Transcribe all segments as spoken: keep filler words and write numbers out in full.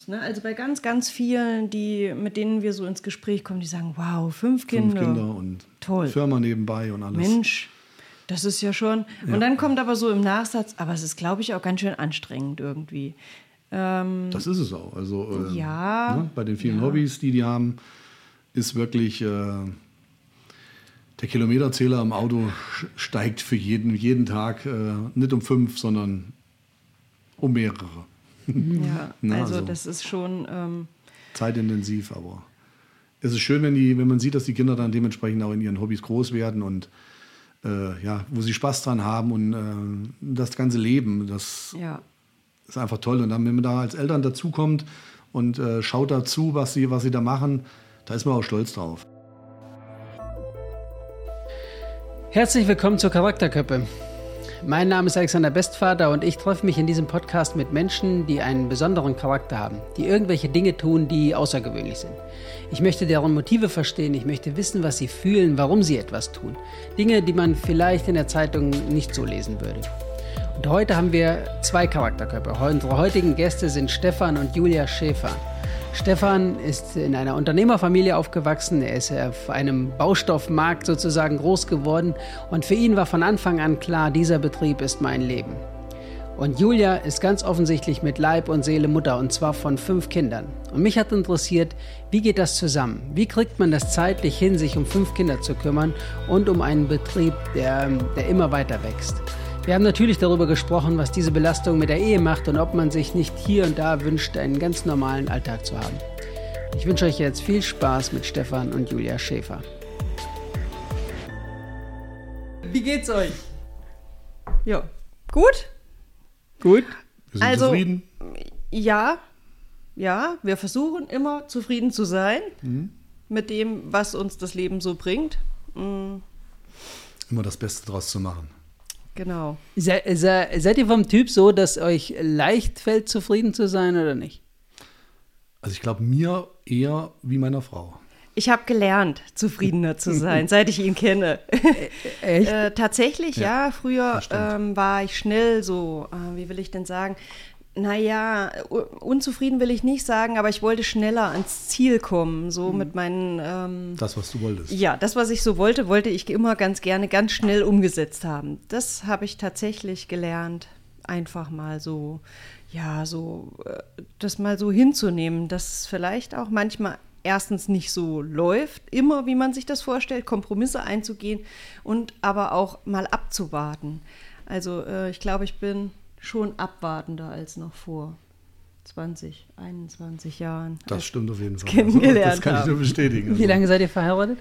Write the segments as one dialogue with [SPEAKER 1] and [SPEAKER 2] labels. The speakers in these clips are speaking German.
[SPEAKER 1] Ne, also bei ganz, ganz vielen, die, mit denen wir so ins Gespräch kommen, die sagen, wow, fünf Kinder.
[SPEAKER 2] Fünf Kinder und
[SPEAKER 1] toll.
[SPEAKER 2] Firma nebenbei und alles.
[SPEAKER 1] Mensch, das ist ja schon.
[SPEAKER 2] Ja.
[SPEAKER 1] Und dann kommt aber so im Nachsatz, aber es ist, glaube ich, auch ganz schön anstrengend irgendwie. Ähm,
[SPEAKER 2] das ist es auch. Also äh,
[SPEAKER 1] ja,
[SPEAKER 2] ne, bei den vielen
[SPEAKER 1] ja.
[SPEAKER 2] Hobbys, die die haben, ist wirklich äh, der Kilometerzähler im Auto steigt für jeden, jeden Tag äh, nicht um fünf, sondern um mehrere.
[SPEAKER 1] Ja,
[SPEAKER 2] Na,
[SPEAKER 1] also,
[SPEAKER 2] also
[SPEAKER 1] das ist schon ähm,
[SPEAKER 2] zeitintensiv, aber es ist schön, wenn, die, wenn man sieht, dass die Kinder dann dementsprechend auch in ihren Hobbys groß werden und äh, ja, wo sie Spaß dran haben und äh, das ganze Leben, das
[SPEAKER 1] ja.
[SPEAKER 2] ist einfach toll. Und dann, wenn man da als Eltern dazukommt und äh, schaut dazu, was sie, was sie da machen, da ist man auch stolz drauf.
[SPEAKER 3] Herzlich willkommen zur Charakterköppe. Mein Name ist Alexander Bestvater und ich treffe mich in diesem Podcast mit Menschen, die einen besonderen Charakter haben, die irgendwelche Dinge tun, die außergewöhnlich sind. Ich möchte deren Motive verstehen, ich möchte wissen, was sie fühlen, warum sie etwas tun. Dinge, die man vielleicht in der Zeitung nicht so lesen würde. Und heute haben wir zwei Charakterköpfe. Unsere heutigen Gäste sind Stefan und Julia Schäfer. Stefan ist in einer Unternehmerfamilie aufgewachsen, er ist auf einem Baustoffmarkt sozusagen groß geworden und für ihn war von Anfang an klar, dieser Betrieb ist mein Leben. Und Julia ist ganz offensichtlich mit Leib und Seele Mutter und zwar von fünf Kindern. Und mich hat interessiert, wie geht das zusammen? Wie kriegt man das zeitlich hin, sich um fünf Kinder zu kümmern und um einen Betrieb, der, der immer weiter wächst? Wir haben natürlich darüber gesprochen, was diese Belastung mit der Ehe macht und ob man sich nicht hier und da wünscht, einen ganz normalen Alltag zu haben. Ich wünsche euch jetzt viel Spaß mit Stefan und Julia Schäfer. Wie geht's euch?
[SPEAKER 1] Ja, gut.
[SPEAKER 3] Gut.
[SPEAKER 2] Wir sind
[SPEAKER 1] Also,
[SPEAKER 2] zufrieden.
[SPEAKER 1] Ja, ja, wir versuchen immer zufrieden zu sein mhm. mit dem, was uns das Leben so bringt. Mhm.
[SPEAKER 2] Immer das Beste draus zu machen.
[SPEAKER 1] Genau.
[SPEAKER 3] Se, se, seid ihr vom Typ so, dass euch leicht fällt, zufrieden zu sein oder nicht?
[SPEAKER 2] Also ich glaube, mir eher wie meiner Frau.
[SPEAKER 1] Ich habe gelernt, zufriedener zu sein, seit ich ihn kenne.
[SPEAKER 3] Echt?
[SPEAKER 1] äh, tatsächlich, ja.
[SPEAKER 2] Ja,
[SPEAKER 1] Früher ähm, war ich schnell so, äh, wie will ich denn sagen, naja, unzufrieden will ich nicht sagen, aber ich wollte schneller ans Ziel kommen, so mhm. mit meinen... Ähm,
[SPEAKER 2] das, was du wolltest.
[SPEAKER 1] Ja, das, was ich so wollte, wollte ich immer ganz gerne ganz schnell umgesetzt haben. Das habe ich tatsächlich gelernt, einfach mal so, ja, so, das mal so hinzunehmen, dass es vielleicht auch manchmal erstens nicht so läuft, immer wie man sich das vorstellt, Kompromisse einzugehen und aber auch mal abzuwarten. Also äh, ich glaube, ich bin schon abwartender als noch vor zwanzig, einundzwanzig Jahren.
[SPEAKER 2] Das stimmt auf jeden Fall.
[SPEAKER 1] Kennengelernt
[SPEAKER 2] also, das kann ich nur bestätigen. Also.
[SPEAKER 3] Wie lange seid ihr verheiratet?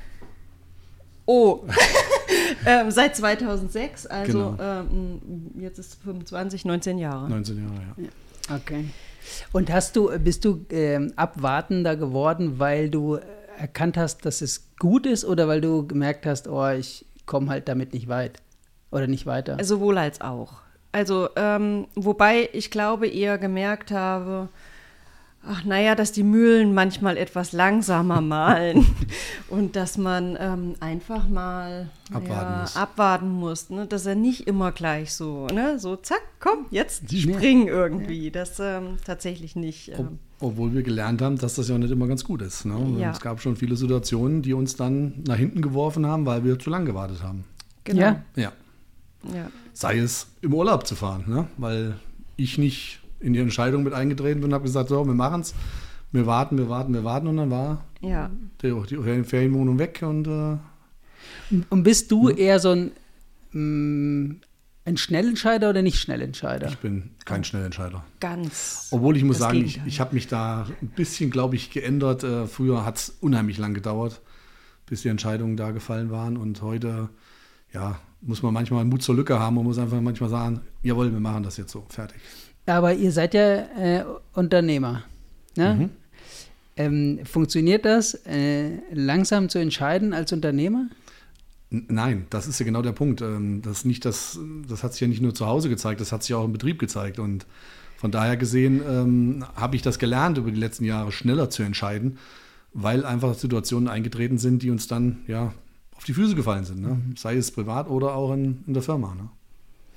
[SPEAKER 1] Oh, ähm, seit zweitausendsechs, also
[SPEAKER 2] Genau.
[SPEAKER 1] ähm, jetzt ist fünfundzwanzig, neunzehn Jahre.
[SPEAKER 2] neunzehn Jahre, ja.
[SPEAKER 3] ja. Okay. Und hast du, bist du ähm, abwartender geworden, weil du erkannt hast, dass es gut ist oder weil du gemerkt hast, oh, ich komme halt damit nicht weit oder nicht weiter?
[SPEAKER 1] Sowohl als auch. Also, ähm, wobei ich glaube, eher gemerkt habe, ach naja, dass die Mühlen manchmal etwas langsamer mahlen und dass man ähm, einfach mal
[SPEAKER 2] abwarten
[SPEAKER 1] ja,
[SPEAKER 2] muss,
[SPEAKER 1] abwarten muss ne? Dass er nicht immer gleich so, ne? so zack, komm, jetzt spring irgendwie, das ähm, tatsächlich nicht. Ähm.
[SPEAKER 2] Ob, obwohl wir gelernt haben, dass das ja nicht immer ganz gut ist. Ne?
[SPEAKER 1] Ja.
[SPEAKER 2] Es gab schon viele Situationen, die uns dann nach hinten geworfen haben, weil wir zu lange gewartet haben.
[SPEAKER 1] Genau.
[SPEAKER 3] Ja?
[SPEAKER 2] Ja.
[SPEAKER 1] Ja.
[SPEAKER 2] Sei es im Urlaub zu fahren, ne? Weil ich nicht in die Entscheidung mit eingetreten bin und habe gesagt, so, wir machen es, wir warten, wir warten, wir warten und dann war
[SPEAKER 1] ja.
[SPEAKER 2] die, die Ferienwohnung weg. Und, äh,
[SPEAKER 3] und bist du
[SPEAKER 2] ja.
[SPEAKER 3] eher so ein, mh, ein Schnellentscheider oder nicht Schnellentscheider?
[SPEAKER 2] Ich bin kein Schnellentscheider.
[SPEAKER 1] Ganz.
[SPEAKER 2] Obwohl ich muss
[SPEAKER 1] das
[SPEAKER 2] sagen, ich,
[SPEAKER 1] Gegenteil.
[SPEAKER 2] ich habe mich da ein bisschen, glaube ich, geändert. Äh, früher hat es unheimlich lang gedauert, bis die Entscheidungen da gefallen waren und heute, ja, muss man manchmal Mut zur Lücke haben und muss einfach manchmal sagen, jawohl, wir machen das jetzt so, fertig.
[SPEAKER 3] Aber ihr seid ja äh, Unternehmer, ne?
[SPEAKER 2] Mhm.
[SPEAKER 3] Ähm, funktioniert das, äh, langsam zu entscheiden als Unternehmer?
[SPEAKER 2] N- Nein, das ist ja genau der Punkt. Ähm, das, nicht das, das hat sich ja nicht nur zu Hause gezeigt, das hat sich auch im Betrieb gezeigt. Und von daher gesehen ähm, habe ich das gelernt, über die letzten Jahre schneller zu entscheiden, weil einfach Situationen eingetreten sind, die uns dann ja auf die Füße gefallen sind. Ne? Mhm. Sei es privat oder auch in, in der Firma. Ne?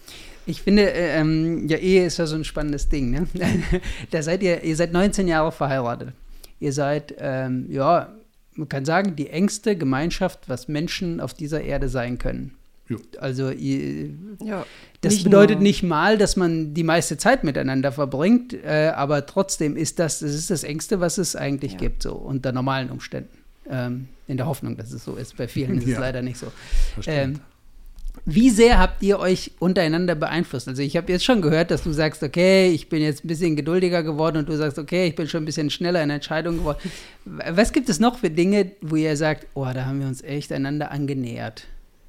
[SPEAKER 3] Ich finde, ähm, ja, Ehe ist ja so ein spannendes Ding. Ne? Da seid ihr, ihr seid neunzehn Jahre verheiratet. Ihr seid, ähm, ja, man kann sagen, die engste Gemeinschaft, was Menschen auf dieser Erde sein können.
[SPEAKER 2] Jo.
[SPEAKER 3] Also ihr,
[SPEAKER 1] Ja,
[SPEAKER 3] das
[SPEAKER 1] nicht
[SPEAKER 3] bedeutet
[SPEAKER 1] nur-
[SPEAKER 3] nicht mal, dass man die meiste Zeit miteinander verbringt, äh, aber trotzdem ist das, das ist das Engste, was es eigentlich
[SPEAKER 1] Ja.
[SPEAKER 3] gibt, so unter normalen Umständen. Ähm, in der Hoffnung, dass es so ist. Bei vielen ist es
[SPEAKER 2] Ja.
[SPEAKER 3] leider nicht so.
[SPEAKER 2] Das stimmt.
[SPEAKER 3] Ähm, wie sehr habt ihr euch untereinander beeinflusst? Also ich habe jetzt schon gehört, dass du sagst, okay, ich bin jetzt ein bisschen geduldiger geworden und du sagst, okay, ich bin schon ein bisschen schneller in Entscheidungen geworden. Was gibt es noch für Dinge, wo ihr sagt, oh, da haben wir uns echt einander angenähert?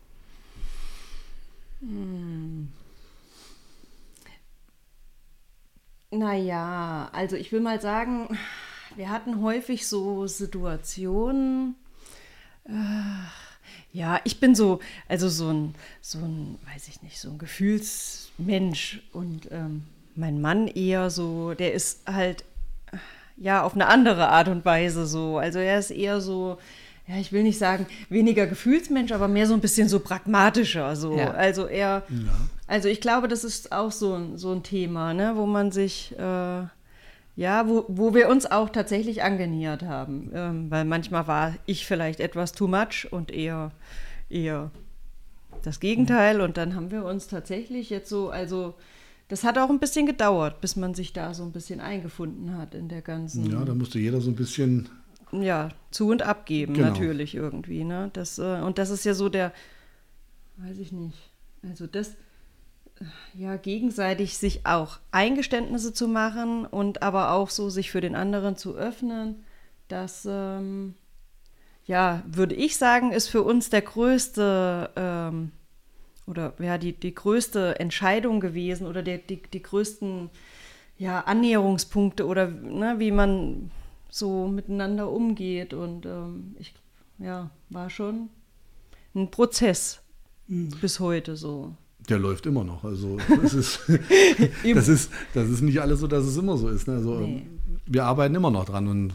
[SPEAKER 1] Naja, also ich will mal sagen, wir hatten häufig so Situationen. Äh, ja, ich bin so, also so ein, so ein, weiß ich nicht, so ein Gefühlsmensch. Und ähm, mein Mann eher so, der ist halt, ja, auf eine andere Art und Weise so. Also er ist eher so, ja, ich will nicht sagen weniger Gefühlsmensch, aber mehr so ein bisschen so pragmatischer. So.
[SPEAKER 3] Ja.
[SPEAKER 1] Also er,
[SPEAKER 2] Ja.
[SPEAKER 1] also ich glaube, das ist auch so ein, so ein Thema, ne, wo man sich, äh, ja, wo, wo wir uns auch tatsächlich angenähert haben. Ähm, weil manchmal war ich vielleicht etwas too much und eher, eher das Gegenteil. Und dann haben wir uns tatsächlich jetzt so, also das hat auch ein bisschen gedauert, bis man sich da so ein bisschen eingefunden hat in der ganzen,
[SPEAKER 2] Ja, da musste jeder so ein bisschen,
[SPEAKER 1] ja, zu und abgeben
[SPEAKER 2] Genau.
[SPEAKER 1] natürlich irgendwie, ne? Das, äh, und das ist ja so der, weiß ich nicht, also das, äh, ja, gegenseitig sich auch Eingeständnisse zu machen und aber auch so sich für den anderen zu öffnen, das, ähm, ja, würde ich sagen, ist für uns der größte, ähm, oder ja, die, die größte Entscheidung gewesen oder der, die, die größten, ja, Annäherungspunkte oder, ne, wie man so miteinander umgeht. Und ähm, ich, ja, war schon ein Prozess bis heute so.
[SPEAKER 2] der läuft immer noch. Also das ist, das ist, das ist nicht alles so, dass es immer so ist. Ne? Also
[SPEAKER 1] Nee.
[SPEAKER 2] wir arbeiten immer noch dran und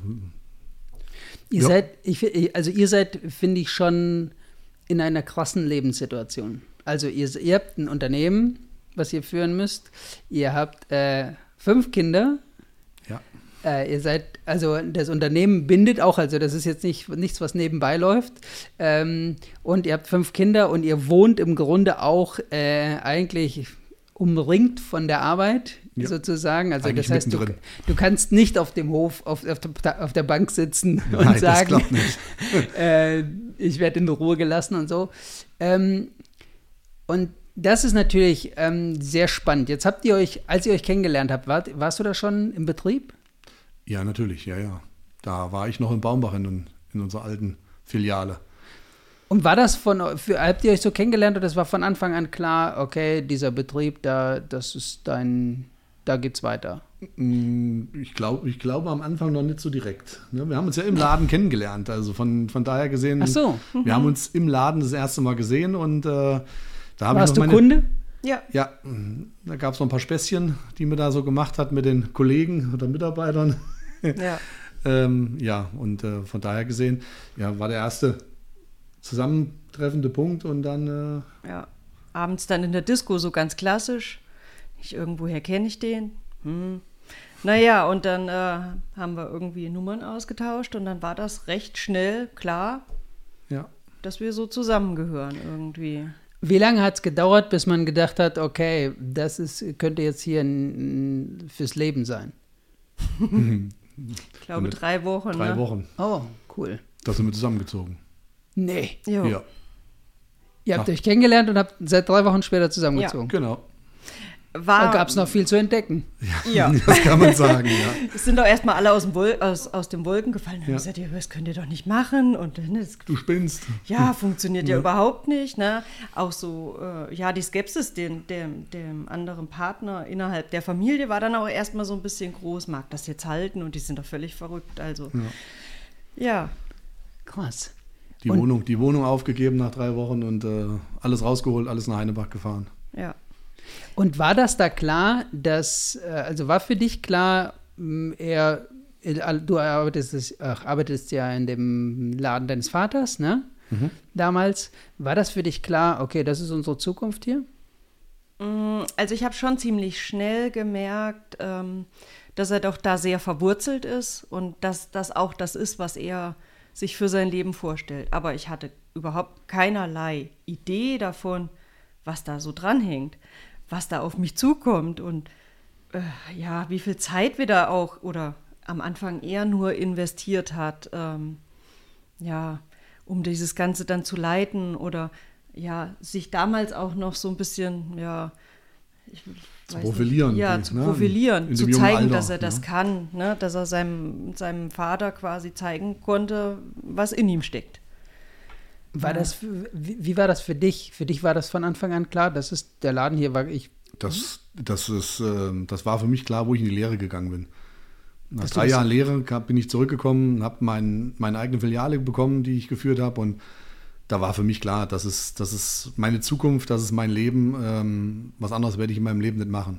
[SPEAKER 3] Ihr
[SPEAKER 2] Ja.
[SPEAKER 3] seid, ich, also ihr seid, finde ich, schon in einer krassen Lebenssituation. Also ihr, ihr habt ein Unternehmen, was ihr führen müsst. Ihr habt äh, fünf Kinder.
[SPEAKER 2] ja.
[SPEAKER 3] Äh, ihr seid, also das Unternehmen bindet auch, also das ist jetzt nicht nichts, was nebenbei läuft. Ähm, und ihr habt fünf Kinder und ihr wohnt im Grunde auch äh, eigentlich umringt von der Arbeit,
[SPEAKER 2] Ja.
[SPEAKER 3] sozusagen. Also
[SPEAKER 2] Eigentlich
[SPEAKER 3] das heißt, du,
[SPEAKER 2] mittendrin.
[SPEAKER 3] du kannst nicht auf dem Hof, auf, auf, der, auf der Bank sitzen und
[SPEAKER 2] Nein, das
[SPEAKER 3] sagen,
[SPEAKER 2] klappt nicht.
[SPEAKER 3] äh, ich werde in Ruhe gelassen und so. Ähm, und das ist natürlich ähm, sehr spannend. Jetzt habt ihr euch, als ihr euch kennengelernt habt, wart, warst du da schon im Betrieb?
[SPEAKER 2] Ja, natürlich, ja, ja. Da war ich noch in Baumbach in, in unserer alten Filiale.
[SPEAKER 3] Und war das von, für, habt ihr euch so kennengelernt oder das war von Anfang an klar, okay, dieser Betrieb, da, das ist dein, da geht's weiter?
[SPEAKER 2] Mm, Ich glaube, ich glaube am Anfang noch nicht so direkt. Ne? Wir haben uns ja im Laden kennengelernt. Also von, von daher gesehen,
[SPEAKER 3] Ach so.
[SPEAKER 2] wir haben uns im Laden das erste Mal gesehen und äh, da habe ich
[SPEAKER 3] Warst
[SPEAKER 2] noch
[SPEAKER 3] du
[SPEAKER 2] meine,
[SPEAKER 3] Kunde?
[SPEAKER 1] Ja,
[SPEAKER 2] Ja, mm, da gab es noch ein paar Späßchen, die mir da so gemacht hat mit den Kollegen oder Mitarbeitern.
[SPEAKER 1] ja.
[SPEAKER 2] ähm, ja, und äh, von daher gesehen, ja, war der erste zusammentreffende Punkt und dann, äh,
[SPEAKER 1] Ja, abends dann in der Disco so ganz klassisch. Nicht irgendwoher kenne ich den. Hm. Naja, und dann äh, haben wir irgendwie Nummern ausgetauscht und dann war das recht schnell klar,
[SPEAKER 2] ja,
[SPEAKER 1] dass wir so zusammengehören irgendwie.
[SPEAKER 3] Wie lange hat es gedauert, bis man gedacht hat, okay, das ist, könnte jetzt hier ein, ein, fürs Leben sein?
[SPEAKER 1] Ich glaube
[SPEAKER 2] Mit
[SPEAKER 1] drei Wochen.
[SPEAKER 2] drei
[SPEAKER 1] ne?
[SPEAKER 2] Wochen.
[SPEAKER 3] Oh, cool.
[SPEAKER 2] Da sind wir zusammengezogen.
[SPEAKER 3] Nee.
[SPEAKER 1] Jo.
[SPEAKER 2] Ja,
[SPEAKER 3] Ihr habt
[SPEAKER 2] Ja.
[SPEAKER 3] euch kennengelernt und habt seit drei Wochen später zusammengezogen.
[SPEAKER 2] genau.
[SPEAKER 3] Da
[SPEAKER 1] War,
[SPEAKER 3] gab es noch viel zu entdecken.
[SPEAKER 1] Ja.
[SPEAKER 2] Das kann man sagen, ja.
[SPEAKER 1] Es sind doch erstmal alle aus, dem Wol aus, aus den Wolken gefallen. Dann
[SPEAKER 2] Ja.
[SPEAKER 1] haben gesagt, ja, das könnt ihr doch nicht machen. Und dann ist,
[SPEAKER 2] Du spinnst.
[SPEAKER 1] ja, funktioniert ja
[SPEAKER 2] Ja.
[SPEAKER 1] überhaupt nicht. Ne? Auch so, äh, ja, die Skepsis dem, dem, dem anderen Partner innerhalb der Familie war dann auch erstmal so ein bisschen groß. Mag das jetzt halten? Und die sind doch völlig verrückt. Also,
[SPEAKER 2] Ja.
[SPEAKER 1] ja.
[SPEAKER 3] Krass.
[SPEAKER 2] Die
[SPEAKER 3] Und-
[SPEAKER 2] Wohnung, die Wohnung aufgegeben nach drei Wochen und äh, alles rausgeholt, alles nach Heinebach gefahren.
[SPEAKER 1] Ja.
[SPEAKER 3] Und war das da klar, dass, äh, also war für dich klar, mh, er, äh, du arbeitest, ach, arbeitest ja in dem Laden deines Vaters, ne?
[SPEAKER 2] Mhm.
[SPEAKER 3] Damals. War das für dich klar, okay, das ist unsere Zukunft hier?
[SPEAKER 1] Also ich habe schon ziemlich schnell gemerkt, ähm, dass er doch da sehr verwurzelt ist und dass das auch das ist, was er sich für sein Leben vorstellt. Aber ich hatte überhaupt keinerlei Idee davon, was da so dranhängt, was da auf mich zukommt und äh, ja, wie viel Zeit wir da auch oder am Anfang eher nur investiert hat, ähm, ja, um dieses Ganze dann zu leiten oder ja, sich damals auch noch so ein bisschen, ja, ich
[SPEAKER 2] zu profilieren.
[SPEAKER 1] Nicht, ja,
[SPEAKER 2] die,
[SPEAKER 1] zu
[SPEAKER 2] ne?
[SPEAKER 1] profilieren, zu zeigen,
[SPEAKER 2] Alter,
[SPEAKER 1] dass er das
[SPEAKER 2] ne?
[SPEAKER 1] kann, ne? Dass er seinem, seinem Vater quasi zeigen konnte, was in ihm steckt.
[SPEAKER 3] War
[SPEAKER 1] ja.
[SPEAKER 3] das, wie, wie war das für dich? Für dich war das von Anfang an klar, das ist, der Laden hier war ich.
[SPEAKER 2] Das, das, ist, äh, das war für mich klar, wo ich in die Lehre gegangen bin. Nach
[SPEAKER 3] Das
[SPEAKER 2] drei
[SPEAKER 3] ist-
[SPEAKER 2] Jahren Lehre bin ich zurückgekommen, habe mein, meine eigene Filiale bekommen, die ich geführt habe. Und da war für mich klar, das ist, das ist meine Zukunft, das ist mein Leben. Ähm, was anderes werde ich in meinem Leben nicht machen.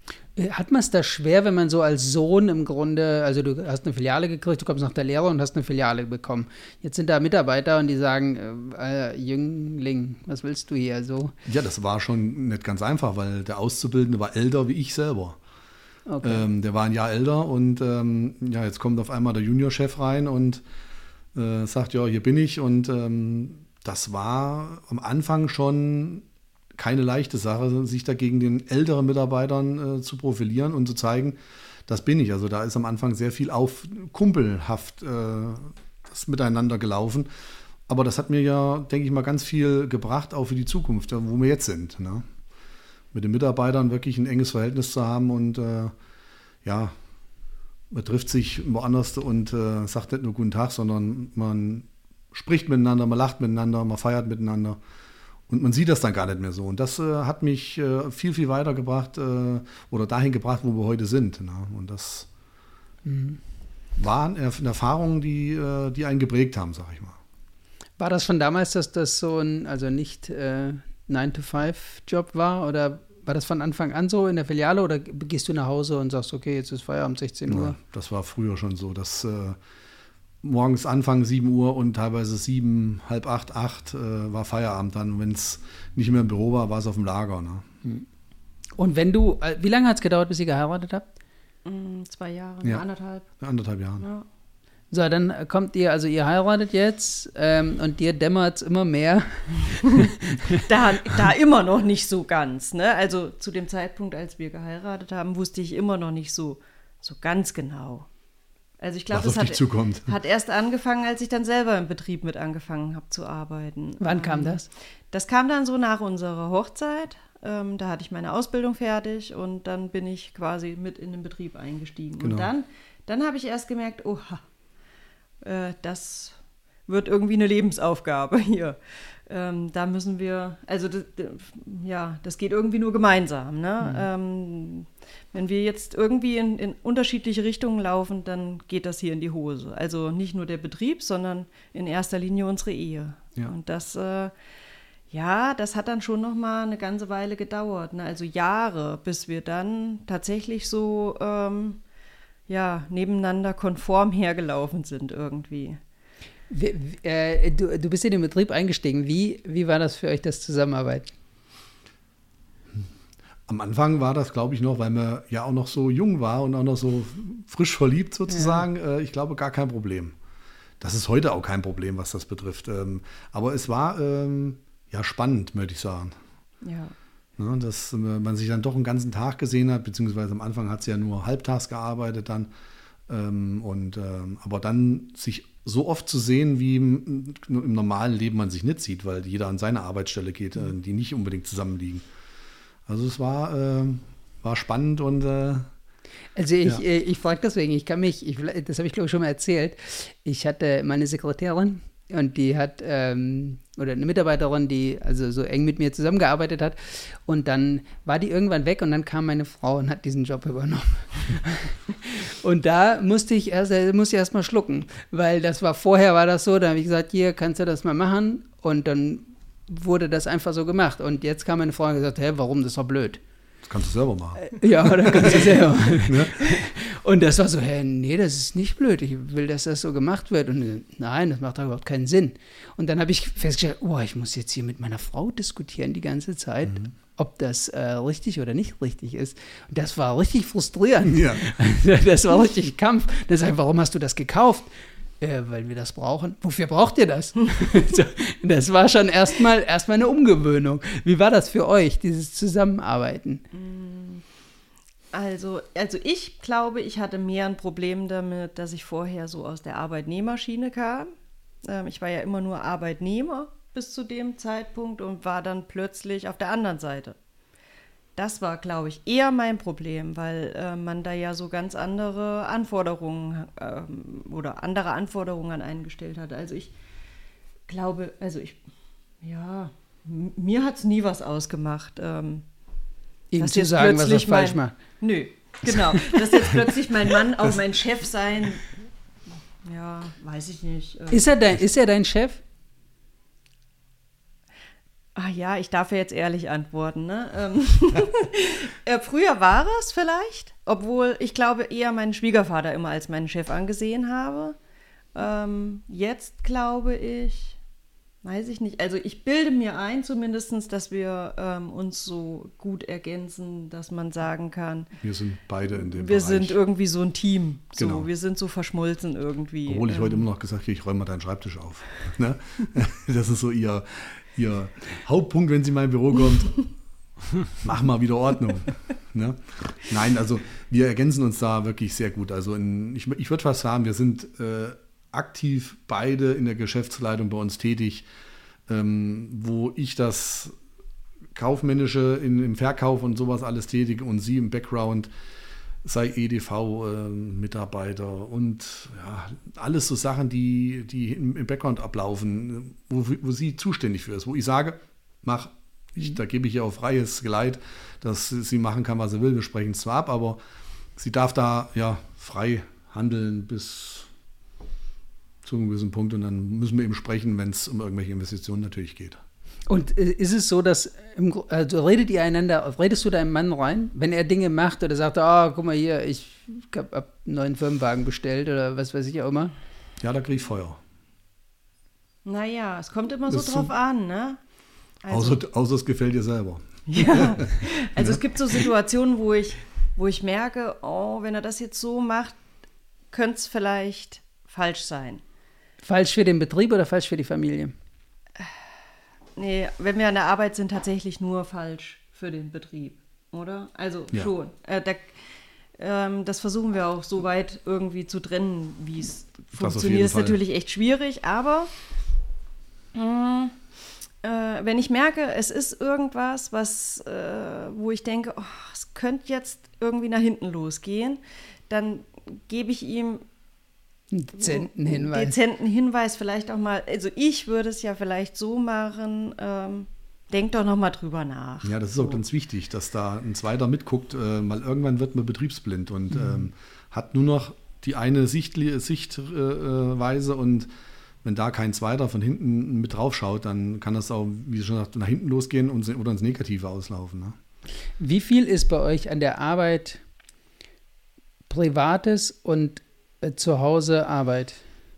[SPEAKER 3] Hat man es da schwer, wenn man so als Sohn im Grunde, also du hast eine Filiale gekriegt, du kommst nach der Lehre und hast eine Filiale bekommen. Jetzt sind da Mitarbeiter und die sagen, äh, Jüngling, was willst du hier so?
[SPEAKER 2] Ja, das war schon nicht ganz einfach, weil der Auszubildende war älter wie ich selber.
[SPEAKER 3] Okay.
[SPEAKER 2] Ähm, der war ein Jahr älter und ähm, ja, jetzt kommt auf einmal der Juniorchef rein und äh, sagt, ja, hier bin ich. Und ähm, das war am Anfang schon keine leichte Sache, sich da gegen den älteren Mitarbeitern äh, zu profilieren und zu zeigen, das bin ich. Also da ist am Anfang sehr viel auf kumpelhaft äh, das miteinander gelaufen. Aber das hat mir ja, denke ich mal, ganz viel gebracht, auch für die Zukunft, wo wir jetzt sind. Ne? Mit den Mitarbeitern wirklich ein enges Verhältnis zu haben und äh, ja, man trifft sich woanders und äh, sagt nicht nur guten Tag, sondern man spricht miteinander, man lacht miteinander, man feiert miteinander und man sieht das dann gar nicht mehr so. Und das äh, hat mich äh, viel, viel weitergebracht äh, oder dahin gebracht, wo wir heute sind. Ne? Und das mhm. waren Erfahrungen, die, äh, die einen geprägt haben, sag ich mal.
[SPEAKER 3] War das schon damals, dass das so ein, also nicht äh, nine to five Job war oder war das von Anfang an so in der Filiale oder gehst du nach Hause und sagst, okay, jetzt ist Feierabend, sechzehn Uhr?
[SPEAKER 2] Ja, das war früher schon so, dass äh, morgens Anfang sieben Uhr und teilweise sieben, halb acht, acht äh, war Feierabend dann. Und wenn es nicht mehr im Büro war, war es auf dem Lager. Ne?
[SPEAKER 3] Und wenn du, äh, wie lange hat es gedauert, bis ihr geheiratet habt?
[SPEAKER 1] Mm, zwei Jahre,
[SPEAKER 2] Ja.
[SPEAKER 1] anderthalb.
[SPEAKER 2] Anderthalb Jahre.
[SPEAKER 1] Ja.
[SPEAKER 3] So, dann kommt ihr, also ihr heiratet jetzt ähm, und dir dämmert es immer mehr.
[SPEAKER 1] Da, da immer noch nicht so ganz. Ne? Also zu dem Zeitpunkt, als wir geheiratet haben, wusste ich immer noch nicht so, so ganz genau. Also ich glaube,
[SPEAKER 2] Was
[SPEAKER 1] das
[SPEAKER 2] auf dich
[SPEAKER 1] hat,
[SPEAKER 2] zukommt.
[SPEAKER 1] hat erst angefangen, als ich dann selber im Betrieb mit angefangen habe zu arbeiten.
[SPEAKER 3] Wann
[SPEAKER 1] Ähm,
[SPEAKER 3] kam das?
[SPEAKER 1] Das kam dann so nach unserer Hochzeit. Ähm, da hatte ich meine Ausbildung fertig und dann bin ich quasi mit in den Betrieb eingestiegen.
[SPEAKER 2] Genau.
[SPEAKER 1] Und dann, dann habe ich erst gemerkt, oha, äh, das wird irgendwie eine Lebensaufgabe hier. Ähm, da müssen wir, also das, ja, das geht irgendwie nur gemeinsam. Ne? Mhm. Ähm, wenn wir jetzt irgendwie in, in unterschiedliche Richtungen laufen, dann geht das hier in die Hose. Also nicht nur der Betrieb, sondern in erster Linie unsere Ehe.
[SPEAKER 2] Ja.
[SPEAKER 1] Und das, äh, ja, das hat dann schon noch mal eine ganze Weile gedauert. Ne? Also Jahre, bis wir dann tatsächlich so ähm, ja, nebeneinander konform hergelaufen sind irgendwie.
[SPEAKER 3] Wie, wie, äh, du, du bist in den Betrieb eingestiegen. Wie, wie war das für euch, das Zusammenarbeiten?
[SPEAKER 2] Am Anfang war das, glaube ich, noch, weil man ja auch noch so jung war und auch noch so frisch verliebt sozusagen, ja. äh, ich glaube, gar kein Problem. Das ist heute auch kein Problem, was das betrifft. Ähm, aber es war ähm, ja spannend, möchte ich sagen.
[SPEAKER 1] Ja.
[SPEAKER 2] Ja, dass äh, man sich dann doch einen ganzen Tag gesehen hat, beziehungsweise am Anfang hat sie ja nur halbtags gearbeitet dann. Ähm, und, ähm, aber dann sich so oft zu sehen, wie im, im normalen Leben man sich nicht sieht, weil jeder an seine Arbeitsstelle geht, äh, die nicht unbedingt zusammenliegen. Also es war, äh, war spannend und äh,
[SPEAKER 3] Also ich,
[SPEAKER 2] ja.
[SPEAKER 3] äh, ich frage deswegen, ich kann mich, ich, das habe ich glaube ich schon mal erzählt, ich hatte meine Sekretärin und die hat, ähm, oder eine Mitarbeiterin, die also so eng mit mir zusammengearbeitet hat und dann war die irgendwann weg und dann kam meine Frau und hat diesen Job übernommen. Und da musste ich erst, musste ich erst mal schlucken, weil das war, vorher war das so, da habe ich gesagt, hier, kannst du das mal machen? Und dann wurde das einfach so gemacht. Und jetzt kam meine Frau und gesagt, hä, warum, das ist doch blöd.
[SPEAKER 2] das kannst du selber machen.
[SPEAKER 3] Ja, oder kannst du selber. Ne? Und das war so, hä, nee, das ist nicht blöd, ich will, dass das so gemacht wird. Und nein, das macht doch überhaupt keinen Sinn. Und dann habe ich festgestellt, oh, ich muss jetzt hier mit meiner Frau diskutieren die ganze Zeit. Mhm. ob das äh, richtig oder nicht richtig ist. Und das war richtig frustrierend.
[SPEAKER 2] Ja.
[SPEAKER 3] Das war richtig Kampf. Das heißt, warum hast du das gekauft? Äh, weil wir das brauchen. Wofür braucht ihr das? So, das war schon erstmal erstmal eine Umgewöhnung. Wie war das für euch, dieses Zusammenarbeiten?
[SPEAKER 1] Also, also ich glaube, ich hatte mehr ein Problem damit, dass ich vorher so aus der Arbeitnehmerschiene kam. Ähm, ich war ja immer nur Arbeitnehmer bis zu dem Zeitpunkt und war dann plötzlich auf der anderen Seite. Das war, glaube ich, eher mein Problem, weil äh, man da ja so ganz andere Anforderungen ähm, oder andere Anforderungen an einen gestellt hat. Also ich glaube, also ich, ja, m- mir hat es nie was ausgemacht. Ähm,
[SPEAKER 3] Ihm
[SPEAKER 1] dass
[SPEAKER 3] zu
[SPEAKER 1] jetzt
[SPEAKER 3] sagen, was er
[SPEAKER 1] plötzlich
[SPEAKER 3] falsch
[SPEAKER 1] mein,
[SPEAKER 3] macht.
[SPEAKER 1] Nö, genau. Dass jetzt plötzlich mein Mann auch mein Chef sein, ja, weiß ich nicht. Äh,
[SPEAKER 3] Ist er dein, ist er dein Chef?
[SPEAKER 1] Ah ja, ich darf ja jetzt ehrlich antworten. Ne? Ähm, äh, früher war es vielleicht, obwohl ich glaube eher meinen Schwiegervater immer als meinen Chef angesehen habe. Ähm, jetzt glaube ich, weiß ich nicht, also ich bilde mir ein zumindest, dass wir ähm, uns so gut ergänzen, dass man sagen kann,
[SPEAKER 2] Wir sind beide in dem
[SPEAKER 1] wir
[SPEAKER 2] Bereich.
[SPEAKER 1] sind irgendwie so ein Team. So,
[SPEAKER 2] Genau.
[SPEAKER 1] wir sind so verschmolzen irgendwie.
[SPEAKER 2] Obwohl ich
[SPEAKER 1] ähm,
[SPEAKER 2] heute immer noch gesagt habe, ich räume mal deinen Schreibtisch auf. Ne? Das ist so ihr, ihr Hauptpunkt, wenn sie in mein Büro kommt. Mach mal wieder Ordnung. Ne? Nein, also wir ergänzen uns da wirklich sehr gut. Also in, ich, ich würde fast sagen, wir sind äh, aktiv beide in der Geschäftsleitung bei uns tätig, ähm, wo ich das Kaufmännische in, im Verkauf und sowas alles tätige und sie im Background, sei E D V-Mitarbeiter äh, und ja, alles so Sachen, die, die im, im Background ablaufen, wo, wo sie zuständig für ist, wo ich sage, mach, ich, da gebe ich ihr auch freies Geleit, dass sie machen kann, was sie will, wir sprechen es zwar ab, aber sie darf da ja frei handeln bis zu einem gewissen Punkt und dann müssen wir eben sprechen, wenn es um irgendwelche Investitionen natürlich geht.
[SPEAKER 3] Und äh, ist es so, dass, im, Gru- also redet ihr einander, redest du deinem Mann rein, wenn er Dinge macht oder sagt, ah, guck mal hier, ich habe einen neuen Firmenwagen bestellt oder was weiß ich auch immer?
[SPEAKER 2] Ja, da kriege ich Feuer.
[SPEAKER 1] Naja, es kommt immer so
[SPEAKER 2] Das ist
[SPEAKER 1] drauf
[SPEAKER 2] so-
[SPEAKER 1] an, ne? Also,
[SPEAKER 2] Außer, außer es gefällt dir selber.
[SPEAKER 1] ja, also es gibt so Situationen, wo ich, wo ich merke, oh, wenn er das jetzt so macht, könnte es vielleicht falsch sein.
[SPEAKER 3] Falsch für den Betrieb oder falsch für die Familie?
[SPEAKER 1] Nee, wenn wir an der Arbeit sind, tatsächlich nur falsch für den Betrieb, oder? Also
[SPEAKER 2] Ja.
[SPEAKER 1] schon. Äh, da, ähm, das versuchen wir auch so weit irgendwie zu trennen, wie es
[SPEAKER 2] auf
[SPEAKER 1] funktioniert.
[SPEAKER 2] jeden
[SPEAKER 1] Ist
[SPEAKER 2] Fall.
[SPEAKER 1] natürlich echt schwierig, aber mh, äh, wenn ich merke, es ist irgendwas, was, äh, wo ich denke, oh, es könnte jetzt irgendwie nach hinten losgehen, dann gebe ich ihm
[SPEAKER 3] Einen dezenten Hinweis.
[SPEAKER 1] dezenten Hinweis, vielleicht auch mal, also ich würde es ja vielleicht so machen, ähm, denk doch noch mal drüber nach.
[SPEAKER 2] Ja, das ist auch ganz wichtig, dass da ein Zweiter mitguckt, äh, weil irgendwann wird man betriebsblind und ähm, hat nur noch die eine Sichtli- Sichtweise und wenn da kein Zweiter von hinten mit drauf schaut, dann kann das auch, wie schon gesagt, nach hinten losgehen und, oder ins Negative auslaufen. Ne?
[SPEAKER 3] Wie viel ist bei euch an der Arbeit Privates und äh, zu Hause Arbeit?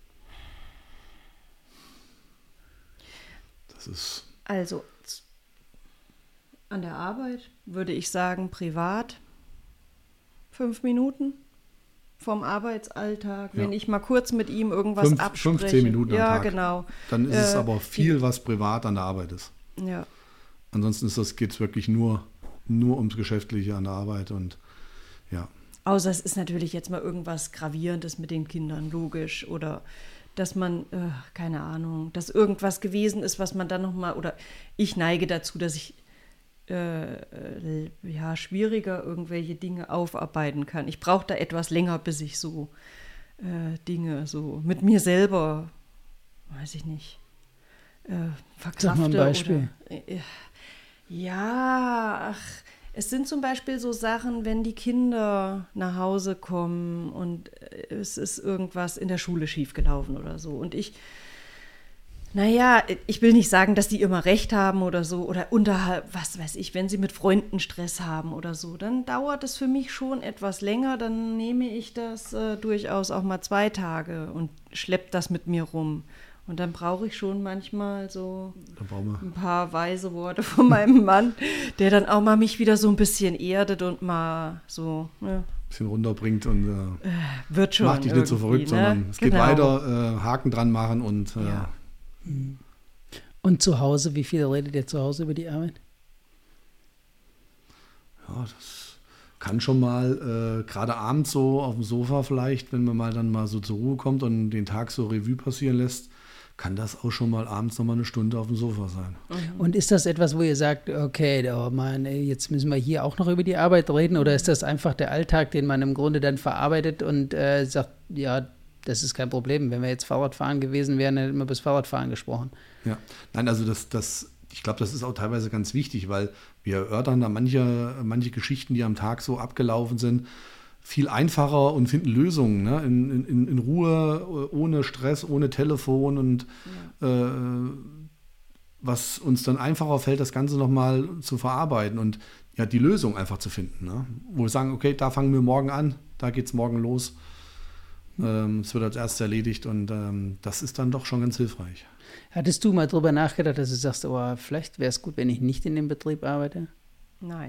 [SPEAKER 2] Das ist,
[SPEAKER 1] Also z- an der Arbeit würde ich sagen, privat fünf Minuten vom Arbeitsalltag,
[SPEAKER 2] Ja.
[SPEAKER 1] wenn ich mal kurz mit ihm irgendwas
[SPEAKER 2] Fünf-
[SPEAKER 1] abspreche.
[SPEAKER 2] fünfzehn Minuten am
[SPEAKER 1] ja,
[SPEAKER 2] Tag.
[SPEAKER 1] genau.
[SPEAKER 2] dann ist es
[SPEAKER 1] Äh,
[SPEAKER 2] aber viel, was privat an der Arbeit ist.
[SPEAKER 1] Ja.
[SPEAKER 2] Ansonsten ist das, geht es wirklich nur, nur ums Geschäftliche an der Arbeit und ja.
[SPEAKER 1] Außer es ist natürlich jetzt mal irgendwas Gravierendes mit den Kindern, logisch. Oder dass man, äh, keine Ahnung, dass irgendwas gewesen ist, was man dann nochmal, oder ich neige dazu, dass ich äh, äh, ja, schwieriger irgendwelche Dinge aufarbeiten kann. Ich brauche da etwas länger, bis ich so äh, Dinge so mit mir selber, weiß ich nicht, äh, verkrafte.
[SPEAKER 3] Sag mal ein Beispiel.
[SPEAKER 1] Oder, äh, ja, ach, es sind zum Beispiel so Sachen, wenn die Kinder nach Hause kommen und es ist irgendwas in der Schule schiefgelaufen oder so. Und ich, naja, ich will nicht sagen, dass die immer recht haben oder so. Oder unterhalb, was weiß ich, wenn sie mit Freunden Stress haben oder so, dann dauert es für mich schon etwas länger. Dann nehme ich das äh, durchaus auch mal zwei Tage und schleppe das mit mir rum. Und dann brauche ich schon manchmal so
[SPEAKER 2] Da brauchen wir.
[SPEAKER 1] ein paar weise Worte von meinem Mann, der dann auch mal mich wieder so ein bisschen erdet und mal so, ne,
[SPEAKER 2] Ein bisschen runterbringt und äh,
[SPEAKER 1] wird schon.
[SPEAKER 2] macht dich nicht so verrückt,
[SPEAKER 1] ne?
[SPEAKER 2] sondern es geht
[SPEAKER 1] Genau.
[SPEAKER 2] weiter, äh, Haken dran machen und äh,
[SPEAKER 1] Ja.
[SPEAKER 3] Und zu Hause, wie viel redet ihr zu Hause über die Arbeit?
[SPEAKER 2] ja, das kann schon mal, äh, gerade abends so auf dem Sofa vielleicht, wenn man mal dann mal so zur Ruhe kommt und den Tag so Revue passieren lässt, kann das auch schon mal abends noch mal eine Stunde auf dem Sofa sein.
[SPEAKER 3] Und ist das etwas, wo ihr sagt, okay, oh Mann, ey, jetzt müssen wir hier auch noch über die Arbeit reden? Oder ist das einfach der Alltag, den man im Grunde dann verarbeitet und äh, sagt, ja, das ist kein Problem. Wenn wir jetzt Fahrradfahren gewesen wären, dann hätten wir über das Fahrradfahren gesprochen.
[SPEAKER 2] Ja, nein, also das, das, ich glaube, das ist auch teilweise ganz wichtig, weil wir erörtern da manche, manche Geschichten, die am Tag so abgelaufen sind, viel einfacher und finden Lösungen, ne? in, in, in Ruhe, ohne Stress, ohne Telefon und ja. äh, was uns dann einfacher fällt, das Ganze nochmal zu verarbeiten und ja, die Lösung einfach zu finden. Ne? Wo wir sagen, okay, da fangen wir morgen an, da geht es morgen los. Ähm, es wird als erstes erledigt und ähm, das ist dann doch schon ganz hilfreich.
[SPEAKER 3] Hattest du mal drüber nachgedacht, dass du sagst, oh, vielleicht wäre es gut, wenn ich nicht in dem Betrieb arbeite?
[SPEAKER 1] Nein.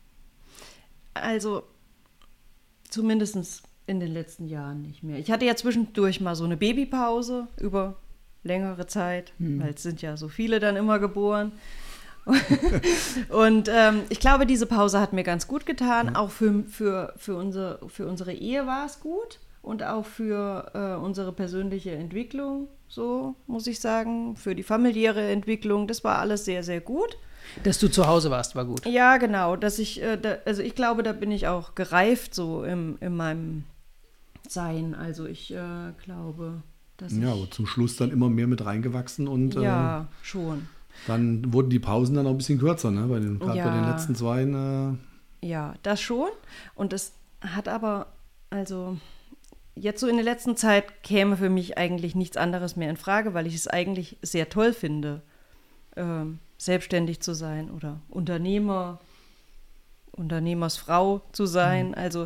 [SPEAKER 1] Also zumindest in den letzten Jahren nicht mehr. Ich hatte ja zwischendurch mal so eine Babypause über längere Zeit, hm. weil es sind ja so viele dann immer geboren. Und ähm, ich glaube, diese Pause hat mir ganz gut getan. Ja. Auch für, für, für, unsere, für unsere Ehe war es gut und auch für äh, unsere persönliche Entwicklung, so muss ich sagen, für die familiäre Entwicklung. Das war alles sehr, sehr gut.
[SPEAKER 3] Dass du zu Hause warst, war gut.
[SPEAKER 1] Ja, genau. Dass ich, äh, da, also ich glaube, da bin ich auch gereift so im, in meinem Sein. Also ich äh, glaube, dass
[SPEAKER 2] ja,
[SPEAKER 1] ich...
[SPEAKER 2] aber zum Schluss dann immer mehr mit reingewachsen und
[SPEAKER 1] ja,
[SPEAKER 2] äh,
[SPEAKER 1] schon.
[SPEAKER 2] Dann wurden die Pausen dann auch ein bisschen kürzer, ne? Bei den, gerade
[SPEAKER 1] ja.
[SPEAKER 2] bei den letzten zwei. Äh,
[SPEAKER 1] ja, das schon. Und es hat aber, also jetzt so in der letzten Zeit käme für mich eigentlich nichts anderes mehr in Frage, weil ich es eigentlich sehr toll finde, ähm, selbstständig zu sein oder Unternehmer, Unternehmersfrau zu sein. Mhm. Also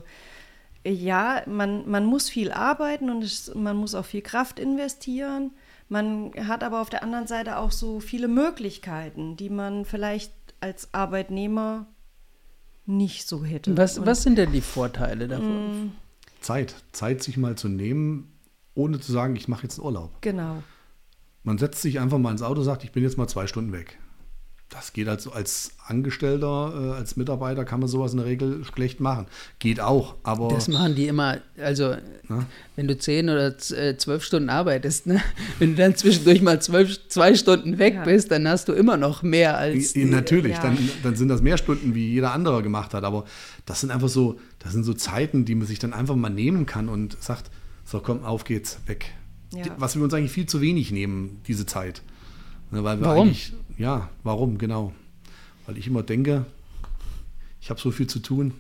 [SPEAKER 1] ja, man, man muss viel arbeiten und es, man muss auch viel Kraft investieren. Man hat aber auf der anderen Seite auch so viele Möglichkeiten, die man vielleicht als Arbeitnehmer nicht so hätte.
[SPEAKER 3] Was, was sind denn die Vorteile davon?
[SPEAKER 2] Zeit. Zeit, sich mal zu nehmen, ohne zu sagen, ich mache jetzt einen Urlaub.
[SPEAKER 1] Genau.
[SPEAKER 2] Man setzt sich einfach mal ins Auto und sagt, ich bin jetzt mal zwei Stunden weg. Das geht also als Angestellter, äh, als Mitarbeiter kann man sowas in der Regel schlecht machen. Geht auch, aber...
[SPEAKER 3] Das machen die immer, also na? Wenn du zehn oder zwölf Stunden arbeitest, ne? Wenn du dann zwischendurch mal zwölf, zwei Stunden weg ja. bist, dann hast du immer noch mehr als...
[SPEAKER 2] I, natürlich,
[SPEAKER 1] ja.
[SPEAKER 2] dann, dann sind das mehr Stunden, wie jeder andere gemacht hat, aber das sind einfach so, das sind so Zeiten, die man sich dann einfach mal nehmen kann und sagt, so komm, auf geht's, weg. Ja. Was wir uns eigentlich viel zu wenig nehmen, diese Zeit. Weil wir
[SPEAKER 3] warum?
[SPEAKER 2] Eigentlich, ja, warum, genau. Weil ich immer denke, ich habe so viel zu tun.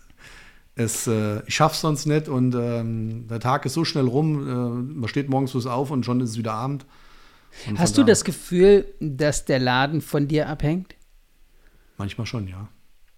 [SPEAKER 2] Es, äh, ich schaffe es sonst nicht und ähm, der Tag ist so schnell rum, äh, man steht morgens früh auf und schon ist es wieder Abend. Und
[SPEAKER 3] hast du da, das Gefühl, dass der Laden von dir abhängt?
[SPEAKER 2] Manchmal schon, ja.